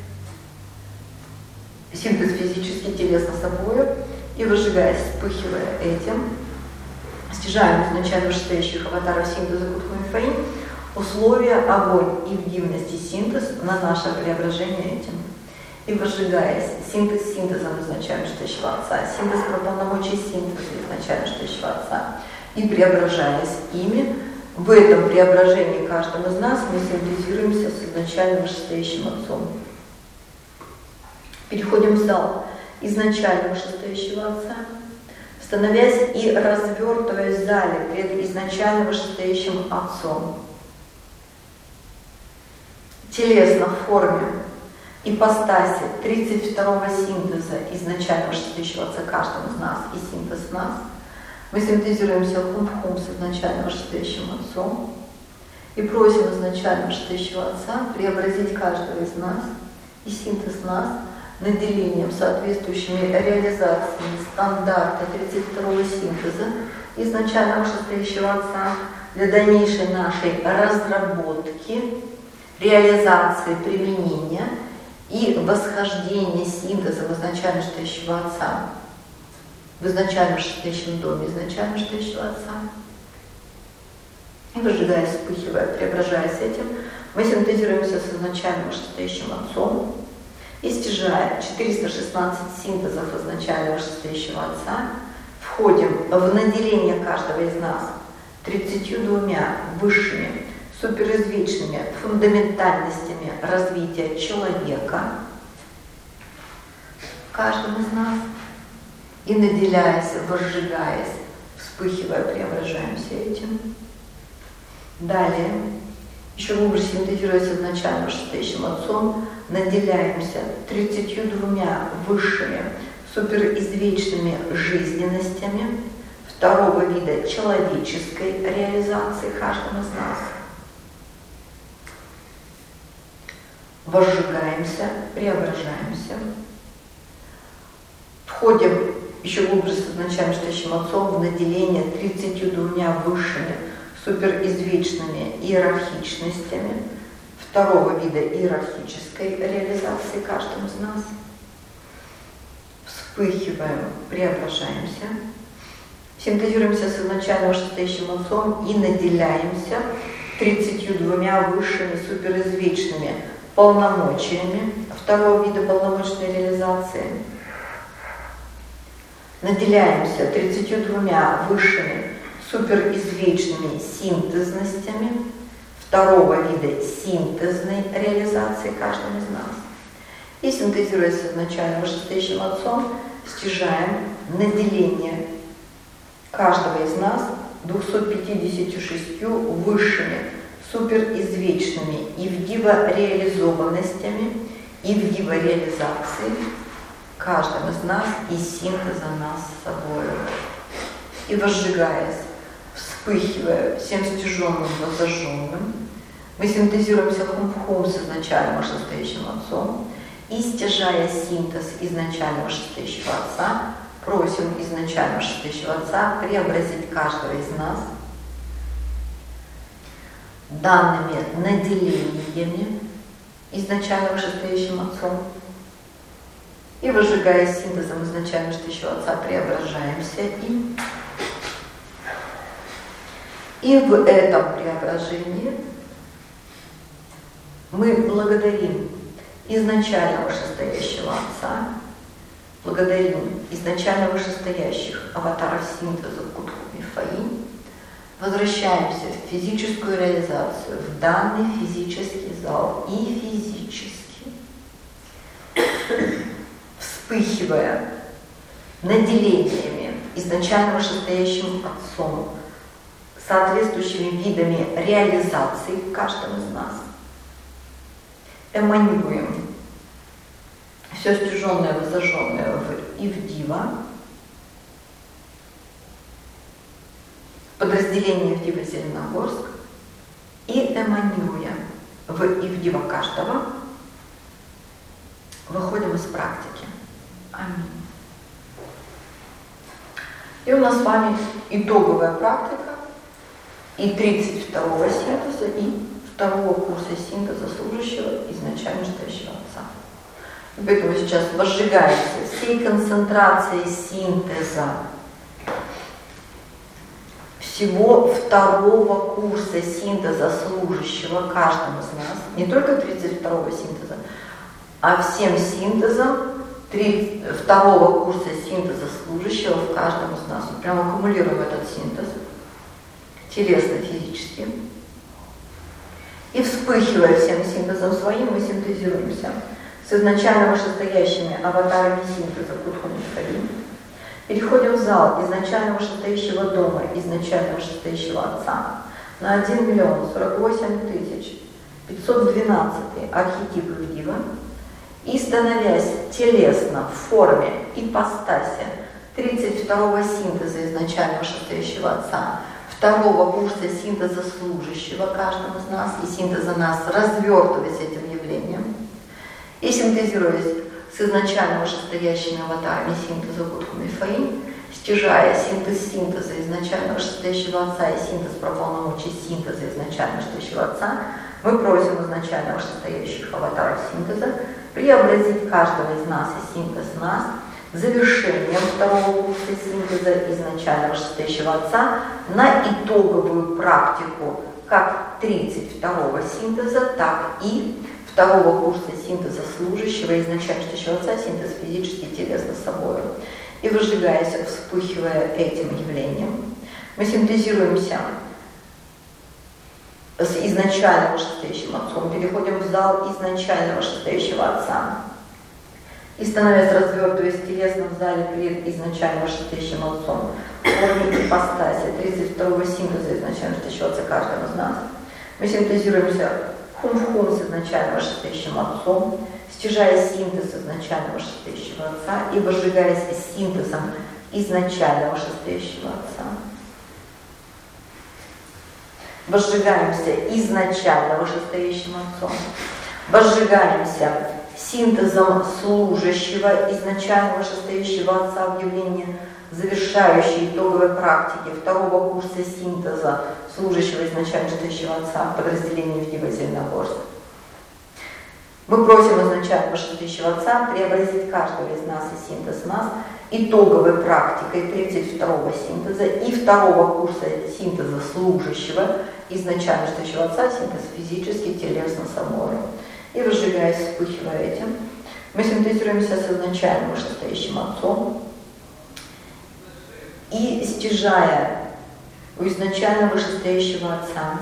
синтез физически, телесно собою, и выжигаясь, вспыхивая этим, стяжаем изначально вышестоящих аватаров синтеза Кудхоми Фани, условия огонь и вдивности синтез на наше преображение этим. И выжигаясь, синтез синтезом изначально вышестоящего отца, синтез про полномочия синтеза изначально вышестоящего отца, и преображаясь ими, в этом преображении каждым из нас мы синтезируемся с изначально вышестоящим отцом. Переходим в зал изначально вышестоящего отца, становясь и развертываясь в зале перед изначально вышестоящим отцом. Телесно в форме ипостаси тридцать второго синтеза изначально вышестоящего отца каждому из нас и синтез нас, мы синтезируемся хум-хум с изначально вышестоящим отцом и просим изначально вышестоящего отца преобразить каждого из нас и синтез нас наделением соответствующими реализациями стандарта тридцать второго синтеза изначально вышестоящего отца для дальнейшей нашей разработки, реализации, применения и восхождения синтеза изначально вышестоящего отца в изначально вышестоящем доме изначально вышестоящего отца. И выжигаясь, вспыхивая, преображаясь этим, мы синтезируемся с изначально вышестоящим отцом и стяжая четыреста шестнадцать синтезов изначально вышестоящего отца, входим в наделение каждого из нас тридцатью двумя высшими суперизвечными фундаментальностями развития человека каждым из нас и наделяясь, возжигаясь, вспыхивая, преображаемся этим. Далее, еще глубже синтезируясь изначально вышестоящим отцом, наделяемся тридцатью двумя высшими суперизвечными жизненностями второго вида человеческой реализации каждым из нас. Возжигаемся, преображаемся, входим еще глубже с изначально вышестоящим отцом в наделение тридцатью двумя высшими суперизвечными иерархичностями второго вида иерархической реализации каждым из нас. Вспыхиваем, преображаемся, синтезируемся с изначально вышестоящим Отцом и наделяемся тридцатью двумя высшими суперизвечными полномочиями второго вида полномочной реализации. Наделяемся тридцатью двумя высшими суперизвечными синтезностями второго вида синтезной реализации каждым из нас. И синтезируясь с изначально вышестоящим Отцом, стяжаем наделение каждого из нас двумястами пятьюдесятью шестью высшими суперизвечными ивдива-реализованностями, ивдива-реализации каждым из нас и синтеза нас с собой. И возжигаясь, вспыхивая всем стяженным зажженным, мы синтезируемся хум-хум с изначально вышестоящим Отцом и, стяжая синтез изначально вышестоящего Отца, просим изначально вышестоящего Отца преобразить каждого из нас данными наделениями изначально вышестоящим Отцом. И, выжигая синтезом изначально вышестоящего Отца, преображаемся и И в этом преображении мы благодарим изначально вышестоящего Отца, благодарим изначально вышестоящих аватаров синтеза Кутху Мифаи, возвращаемся в физическую реализацию, в данный физический зал и физически, вспыхивая наделениями изначально вышестоящим Отцом, соответствующими видами реализации в каждом из нас, эманируем все стяженное, воззажженное в Ивдива, подразделение Ивдива Зеленогорск, и эманируя в Ивдива каждого, выходим из практики. Аминь. И у нас с вами итоговая практика и тридцать второго синтеза, и второго курса синтеза служащего изначально вышестоящего Отца. И поэтому сейчас возжигаемся всей концентрацией синтеза всего второго курса синтеза служащего каждому из нас, не только тридцать второго синтеза, а всем синтезом второго курса синтеза служащего в каждом из нас. Мы прямо аккумулируем этот синтез телесно-физически. И, вспыхивая всем синтезом своим, мы синтезируемся с изначально вышестоящими аватарами синтеза Кутху Мифаи. Переходим в зал изначально вышестоящего дома, изначально вышестоящего Отца на один миллион сорок восемь тысяч пятьсот двенадцать архетип Ивдива и, становясь телесно в форме ипостаси тридцать второго синтеза изначально вышестоящего Отца, второго курса синтеза служащего каждому из нас и синтеза нас, развертываясь этим явлением, и синтезируясь с изначально вышестоящими аватарами синтеза Кутху Мифаи, стяжая синтез синтеза изначально вышестоящего Отца и синтез про полномочий синтеза изначально вышестоящего Отца, мы просим изначально вышестоящих аватаров синтеза преобразить каждого из нас и синтез нас завершением второго курса синтеза изначально вышестоящего Отца на итоговую практику как тридцать второго синтеза, так и второго курса синтеза служащего изначально вышестоящего Отца, синтез физически и телесно с собой. И, выжигаясь, вспыхивая этим явлением, мы синтезируемся с изначально вышестоящим Отцом, переходим в зал изначально вышестоящего Отца. И, становясь, развертываясь телесно в зале перед изначально вышестоящим Отцом, в форме ипостаси тридцать второго синтеза изначально вышестоящего Отца каждому из нас, мы синтезируемся хум-хум с изначально вышестоящим Отцом, стяжая синтез изначально вышестоящего Отца и возжигаясь синтезом изначально вышестоящего Отца. Возжигаемся изначально вышестоящим Отцом, возжигаемся синтезом служащего изначально вышестоящего Отца в явлении завершающей итоговой практики второго курса синтеза служащего изначально шестающего Отца в подразделении Вдива Зеленогорск. Мы просим изначально шестающего Отца преобразить каждого из нас и синтез нас итоговой практикой тридцать второго синтеза и второго курса синтеза служащего изначально шестающего Отца, синтез физически, телесно, собой. И выжигаясь, вспыхивая этим, мы синтезируемся с изначальным вышестоящим Отцом и стяжая у изначально вышестоящего Отца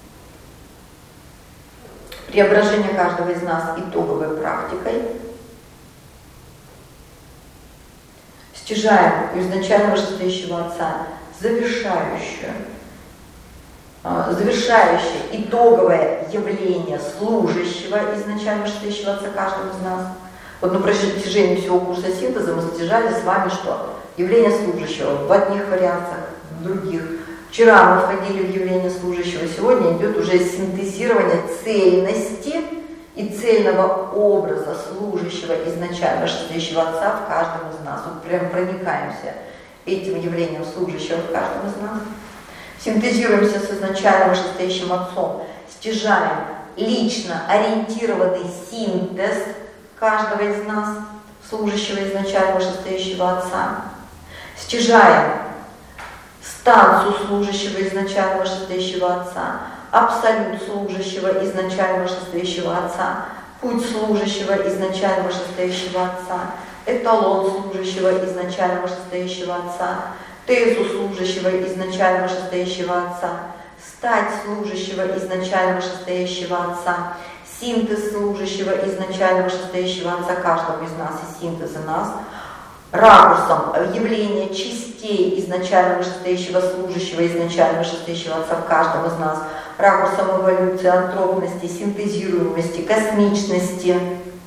преображение каждого из нас итоговой практикой, стяжаем у изначально вышестоящего Отца завершающую, завершающее итоговое явление служащего изначально вышестоящего Отца каждого из нас. Вот на протяжении всего курса синтеза мы стяжали с вами что? Явление служащего в одних вариациях, в других. Вчера мы входили в явление служащего, сегодня идет уже синтезирование цельности и цельного образа служащего изначально вышестоящего Отца в каждом из нас. Вот прям проникаемся этим явлением служащего в каждом из нас. Синтезируемся с изначально вышестоящим Отцом, стяжаем лично ориентированный синтез каждого из нас, служащего изначально вышестоящего Отца, стяжаем станцию служащего изначально вышестоящего Отца, абсолют служащего изначально вышестоящего Отца, путь служащего изначально вышестоящего Отца, эталон служащего изначально вышестоящего Отца, тезу служащего изначально вышестоящего Отца, стать служащего изначально вышестоящего Отца, синтез служащего изначально вышестоящего Отца каждого из нас и синтеза нас, ракурсом явления частей изначально вышестоящего служащего изначально вышестоящего Отца в каждом из нас, ракурсом эволюции, антропности, синтезируемости, космичности,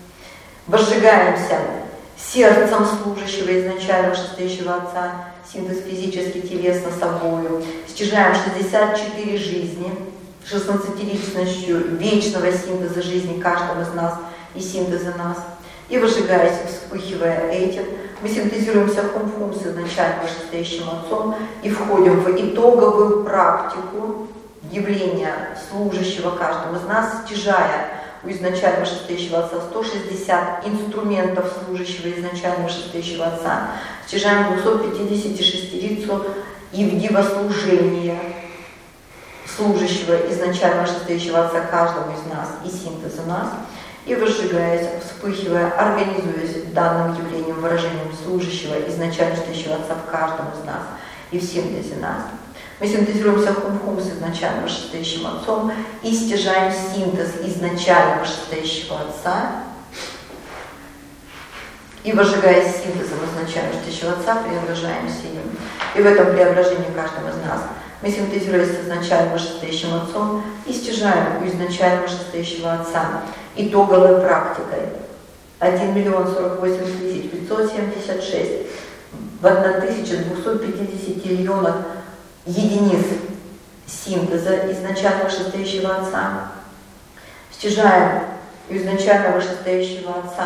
возжигаемся сердцем служащего изначально вышестоящего Отца, синтез физически, телесно, собою, стяжаем шестьдесят четыре жизни, шестнадцатиличностью вечного синтеза жизни каждого из нас и синтеза нас, и выжигаясь, вспыхивая этим, мы синтезируемся хум-хум с изначально вышестоящим Отцом и входим в итоговую практику явления служащего каждому из нас, стяжая у изначально вышестоящего Отца сто шестьдесят инструментов служащего изначально вышестоящего Отца, стяжаем двухсот пятидесяти шестерицу Евдива служения служащего изначально вышестоящего Отца каждому из нас и синтеза нас, и выжигаясь, вспыхивая, организуясь данным явлением, выражением служащего изначально вышестоящего Отца в каждом из нас и в синтезе нас. Мы синтезируемся хум-хум с изначально вышестоящим Отцом и стяжаем синтез изначально вышестоящего Отца, и выжигая синтезом изначально вышестоящего Отца, преображаемся им. И в этом преображении каждого из нас мы синтезируемся с изначально вышестоящим Отцом и стяжаем у изначально вышестоящего Отца итоговой практикой один миллион сорок восемь тысяч пятьсот семьдесят шесть в тысяча двести пятьдесят миллионов единиц синтеза изначально вышестоящего Отца, стяжаем у изначально вышестоящего Отца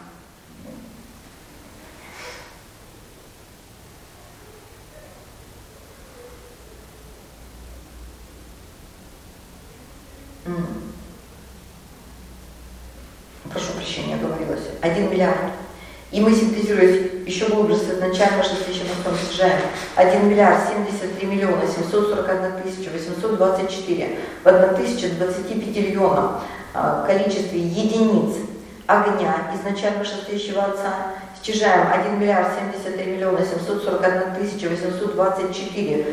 прошу прощения, оговорилась, один миллиард. И мы синтезируясь еще глубже с изначально вышестоящим Отцом, стяжаем один миллиард семьдесят три миллиона семьсот сорок одна тысяча восемьсот двадцать четыре в тысяча двадцати пяти миллионов в количестве единиц огня изначально вышестоящего Отца, стяжаем один миллиард семьдесят три миллиона семьсот сорок одна тысяча восемьсот двадцать четыре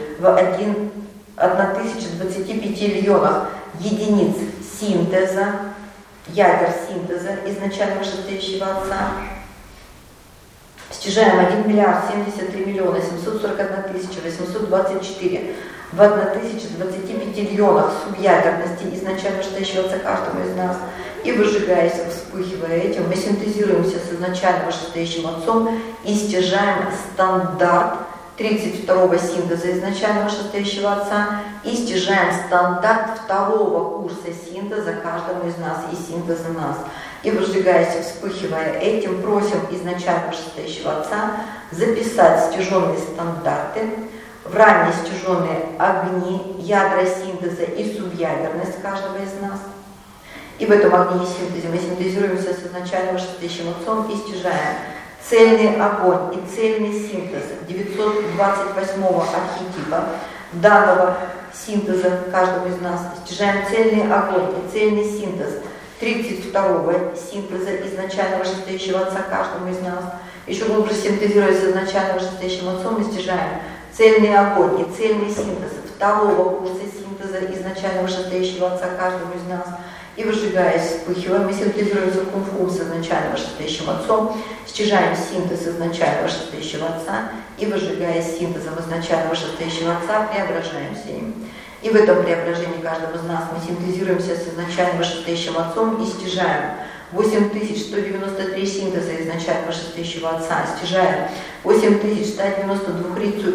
в тысяча двадцати пяти миллионов единиц синтеза, ядер синтеза изначально вышестоящего Отца, стяжаем один миллиард семьдесят три миллиона семьсот сорок одна тысяча восемьсот двадцать четыре в тысяча двадцати пяти миллионов субъядерности изначально вышестоящего Отца каждому из нас, и выжигаясь, вспыхивая этим, мы синтезируемся с изначально вышестоящим Отцом и стяжаем стандарт тридцать второго синтеза изначально вышестоящего Отца и стяжаем стандарт второго курса синтеза каждому из нас и синтеза нас. И возжигаясь, вспыхивая этим, просим изначально вышестоящего Отца записать стяженные стандарты, в ранее стяженные огни, ядра синтеза и субъядерность каждого из нас. И в этом огне и синтезе мы синтезируемся с изначально вышестоящим Отцом и стяжаем цельный огонь и цельный синтез девятьсот двадцать восьмого архетипа данного синтеза каждого из нас. Стяжаем цельный огонь и цельный синтез тридцать второго синтеза изначально вышестоящего Отца каждому из нас. Еще глубже синтезируясь с изначально вышестоящим Отцом, мы стяжаем цельный огонь и цельный синтез второго курса синтеза изначально вышестоящего Отца каждому из нас. И выжигаясь, вспыхиваем, мы синтезируемся в кунг-фу с изначально вышестоящим Отцом, стяжаем синтез изначально вышестоящего Отца и, выжигаясь синтезом изначально вышестоящего Отца, преображаемся им. И в этом преображении каждого из нас мы синтезируемся с изначально вышестоящим Отцом и стяжаем восемь тысяч сто девяносто три синтеза изначально вышестоящего Отца, стяжаем восемь тысяч сто девяносто два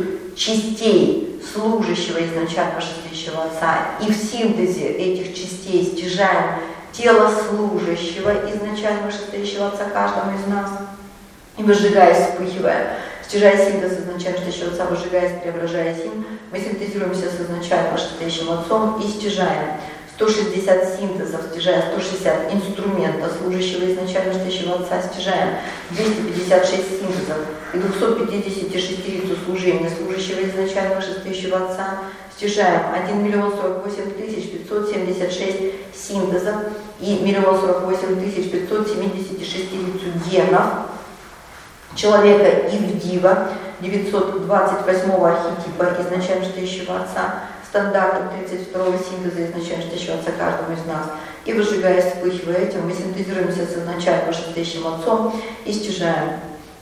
частей служащего изначально вышестоящего Отца, и в синтезе этих частей стяжаем тело служащего изначально вышестоящего Отца каждому из нас, и выжигаясь, вспыхивая, стяжая синтез изначально вышестоящего Отца, выжигаясь, преображаясь им, мы синтезируемся с изначально вышестоящим Отцом и стяжаем сто шестьдесят синтезов, стяжая сто шестьдесят инструмента служащего изначально вышестоящего Отца, стяжаем двести пятьдесят шесть синтезов и двести пятьдесят шесть рицу служения служащего изначально вышестоящего Отца, стяжаем один миллион сорок восемь тысяч пятьсот семьдесят шесть синтезов и один миллион сорок восемь тысяч пятьсот семьдесят шесть рицу генов человека Ивдива девятьсот двадцать восьмого архетипа изначально вышестоящего Отца, стандартом тридцать второго синтеза изначально вышестоящего Отца каждому из нас. И выжигая, вспыхивая этим, мы синтезируемся с изначально вышестоящим Отцом и стяжаем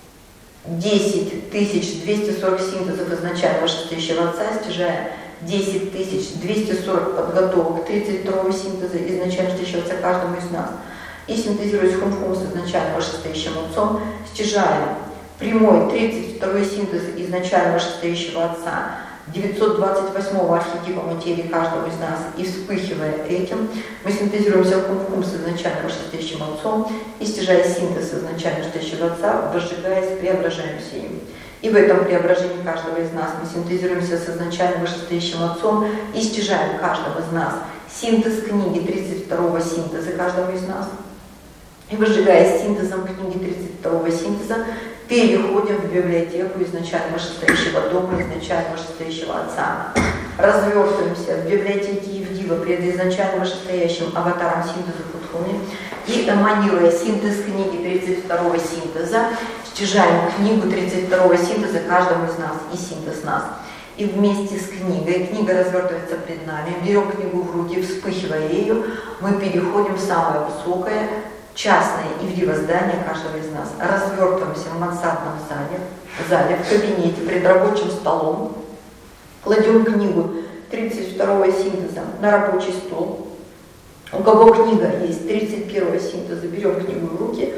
десять тысяч двести сорок синтезов изначально вышестоящего Отца, стяжая десять тысяч двести сорок подготовок тридцать второго синтеза изначально вышестоящего Отца каждому из нас. И синтезируясь хум-хум с изначально вышестоящим Отцом, стяжаем прямой тридцать второй синтез изначально вышестоящего Отца, девятьсот двадцать восьмого архетипа материи каждого из нас, и вспыхивая этим, мы синтезируемся в хум-хум с изначально вышестоящим Отцом и, стяжая синтез изначально вышестоящего Отца, возжигаясь, преображаемся им. И в этом преображении каждого из нас мы синтезируемся с изначально вышестоящим Отцом и стяжаем каждого из нас синтез книги тридцать второго синтеза каждого из нас. И выжигая синтезом книги тридцать второго синтеза, переходим в библиотеку изначально вышестоящего дома, изначально вышестоящего Отца. Развертываемся в библиотеке Евдива пред изначально вышестоящим аватаром синтеза Кутхуни и, эманируя синтез книги тридцать второго синтеза, стяжаем книгу тридцать второго синтеза каждому из нас и синтез нас. И вместе с книгой, книга развертывается пред нами, берем книгу в руки, вспыхивая ею, мы переходим в самое высокое, частное Ивдива здание каждого из нас, развертываемся в мансардном зале, в зале, в кабинете, пред рабочим столом, кладем книгу тридцать второго синтеза на рабочий стол. У кого книга есть тридцать первого синтеза, берем книгу в руки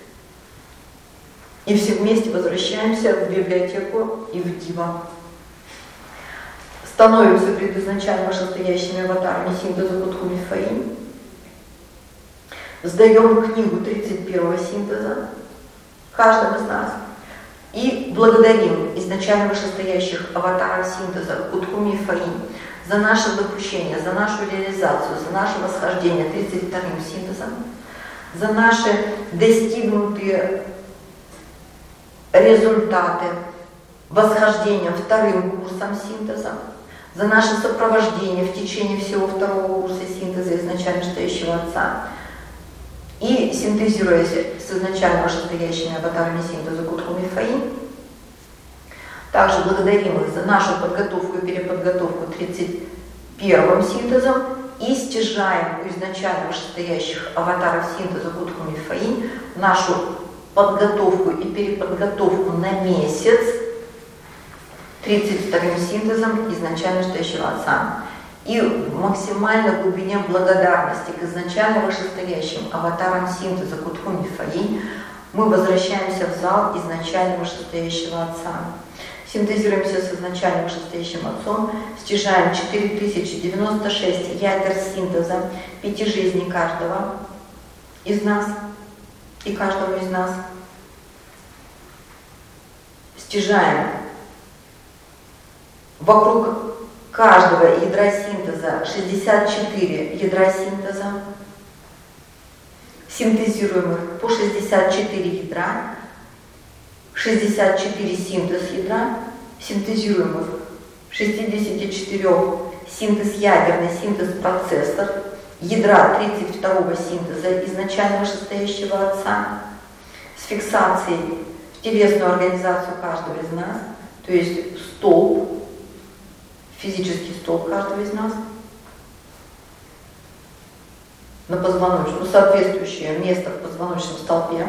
и все вместе возвращаемся в библиотеку Ивдива. Становимся пред изначально вышестоящими аватарами синтеза Кутхуни Фаин. Сдаем книгу тридцать первого синтеза каждому из нас и благодарим изначально вышестоящих аватаров синтеза Кутхуми и Фаин за наше допущение, за нашу реализацию, за наше восхождение тридцать вторым синтезом, за наши достигнутые результаты восхождения вторым курсом синтеза, за наше сопровождение в течение всего второго курса синтеза изначально вышестоящего Отца. И синтезируясь с изначально вышестоящими аватарами синтеза Кутхуми Фаин, также благодарим их за нашу подготовку и переподготовку тридцать первым синтезом и стяжаем у изначально вышестоящих аватаров синтеза Кутхуми Фаин нашу подготовку и переподготовку на месяц тридцать вторым синтезом изначально вышестоящего Отца. И в максимальной глубине благодарности к изначально вышестоящим аватарам синтеза Кутхуми Фаин мы возвращаемся в зал изначально вышестоящего Отца. Синтезируемся с изначально вышестоящим Отцом, стяжаем четыре тысячи девяносто шесть ядер синтеза пяти жизней каждого из нас и каждого из нас. Стяжаем вокруг каждого ядра синтеза шестьдесят четыре ядра синтеза. Синтезируем их по шестьдесят четыре ядра. шестьдесят четыре синтез ядра. Синтезируем их шестьдесят четыре синтез ядерный, синтез процессор. Ядра тридцать второго синтеза изначально вышестоящего Отца. С фиксацией в телесную организацию каждого из нас. То есть столб, физический столб каждого из нас, на позвоночном, ну, соответствующее место в позвоночном столбе.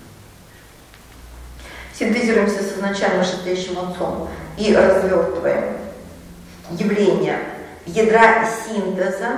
Синтезируемся с изначально вышестоящим Отцом и развертываем явление ядра синтеза,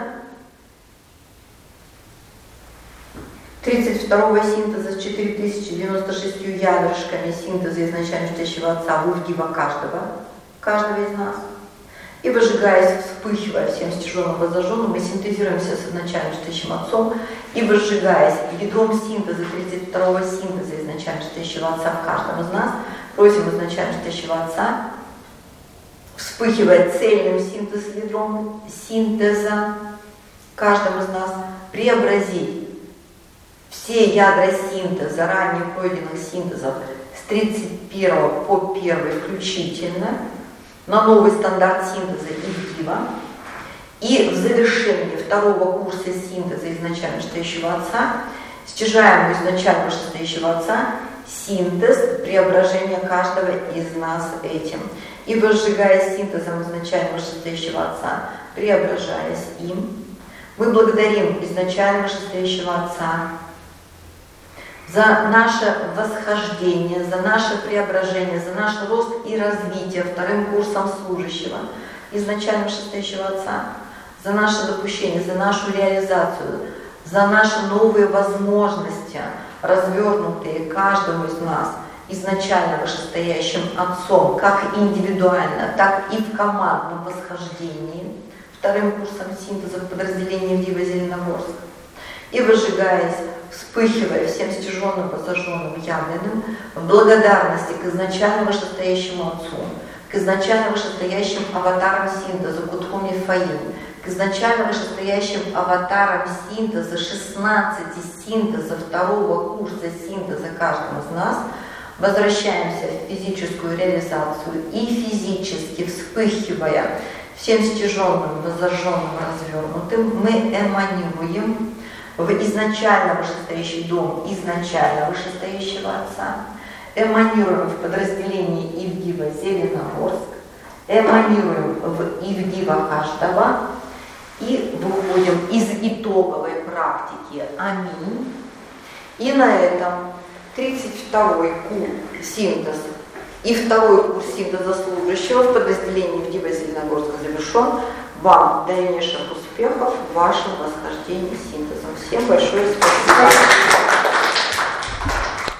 тридцать второго синтеза с четыре тысячи девяносто шестью ядрышками синтеза изначально вышестоящего Отца в ивгива каждого, каждого из нас. И выжигаясь, вспыхивая всем стяженным и зажженным, мы синтезируемся с изначально вышестоящим Отцом и выжигаясь ядром синтеза тридцать второго синтеза изначально вышестоящего Отца в каждом из нас, просим изначально вышестоящего Отца, вспыхивая цельным синтез ядром синтеза каждым из нас, преобразить все ядра синтеза, ранее пройденных синтезов с тридцать первого по первый включительно, на новый стандарт синтеза ивгива, и в завершении второго курса синтеза изначально вышестоящего Отца стяжаем у изначально вышестоящего Отца синтез преображения каждого из нас этим. И возжигая синтезом изначально вышестоящего Отца, преображаясь им, мы благодарим изначально вышестоящего Отца за наше восхождение, за наше преображение, за наш рост и развитие вторым курсом служащего, изначально вышестоящего Отца, за наше допущение, за нашу реализацию, за наши новые возможности, развернутые каждому из нас, изначально вышестоящим Отцом, как индивидуально, так и в командном восхождении, вторым курсом синтеза в подразделении ивгива Зеленогорск. И выжигаясь, вспыхивая всем стяженным, зажженным, явленным, в благодарности к изначально вышестоящему Отцу, к изначально вышестоящим аватарам синтеза Кутхуми Фаим, к изначально вышестоящим аватарам синтеза, шестнадцати синтеза второго курса синтеза каждому из нас, возвращаемся в физическую реализацию и физически вспыхивая всем стяженным, зажженным, развернутым, мы эманируем в изначально вышестоящий дом изначально вышестоящего Отца, эманируем в подразделении ивгива Зеленогорск, эманируем в ивгива каждого и выходим из итоговой практики Аминь. И на этом тридцать второй курс синтез и второй курс синтеза служащего в подразделении ивгива Зеленогорска завершен. Вам дальнейших успехов в вашем восхождении синтезом. Всем большое спасибо.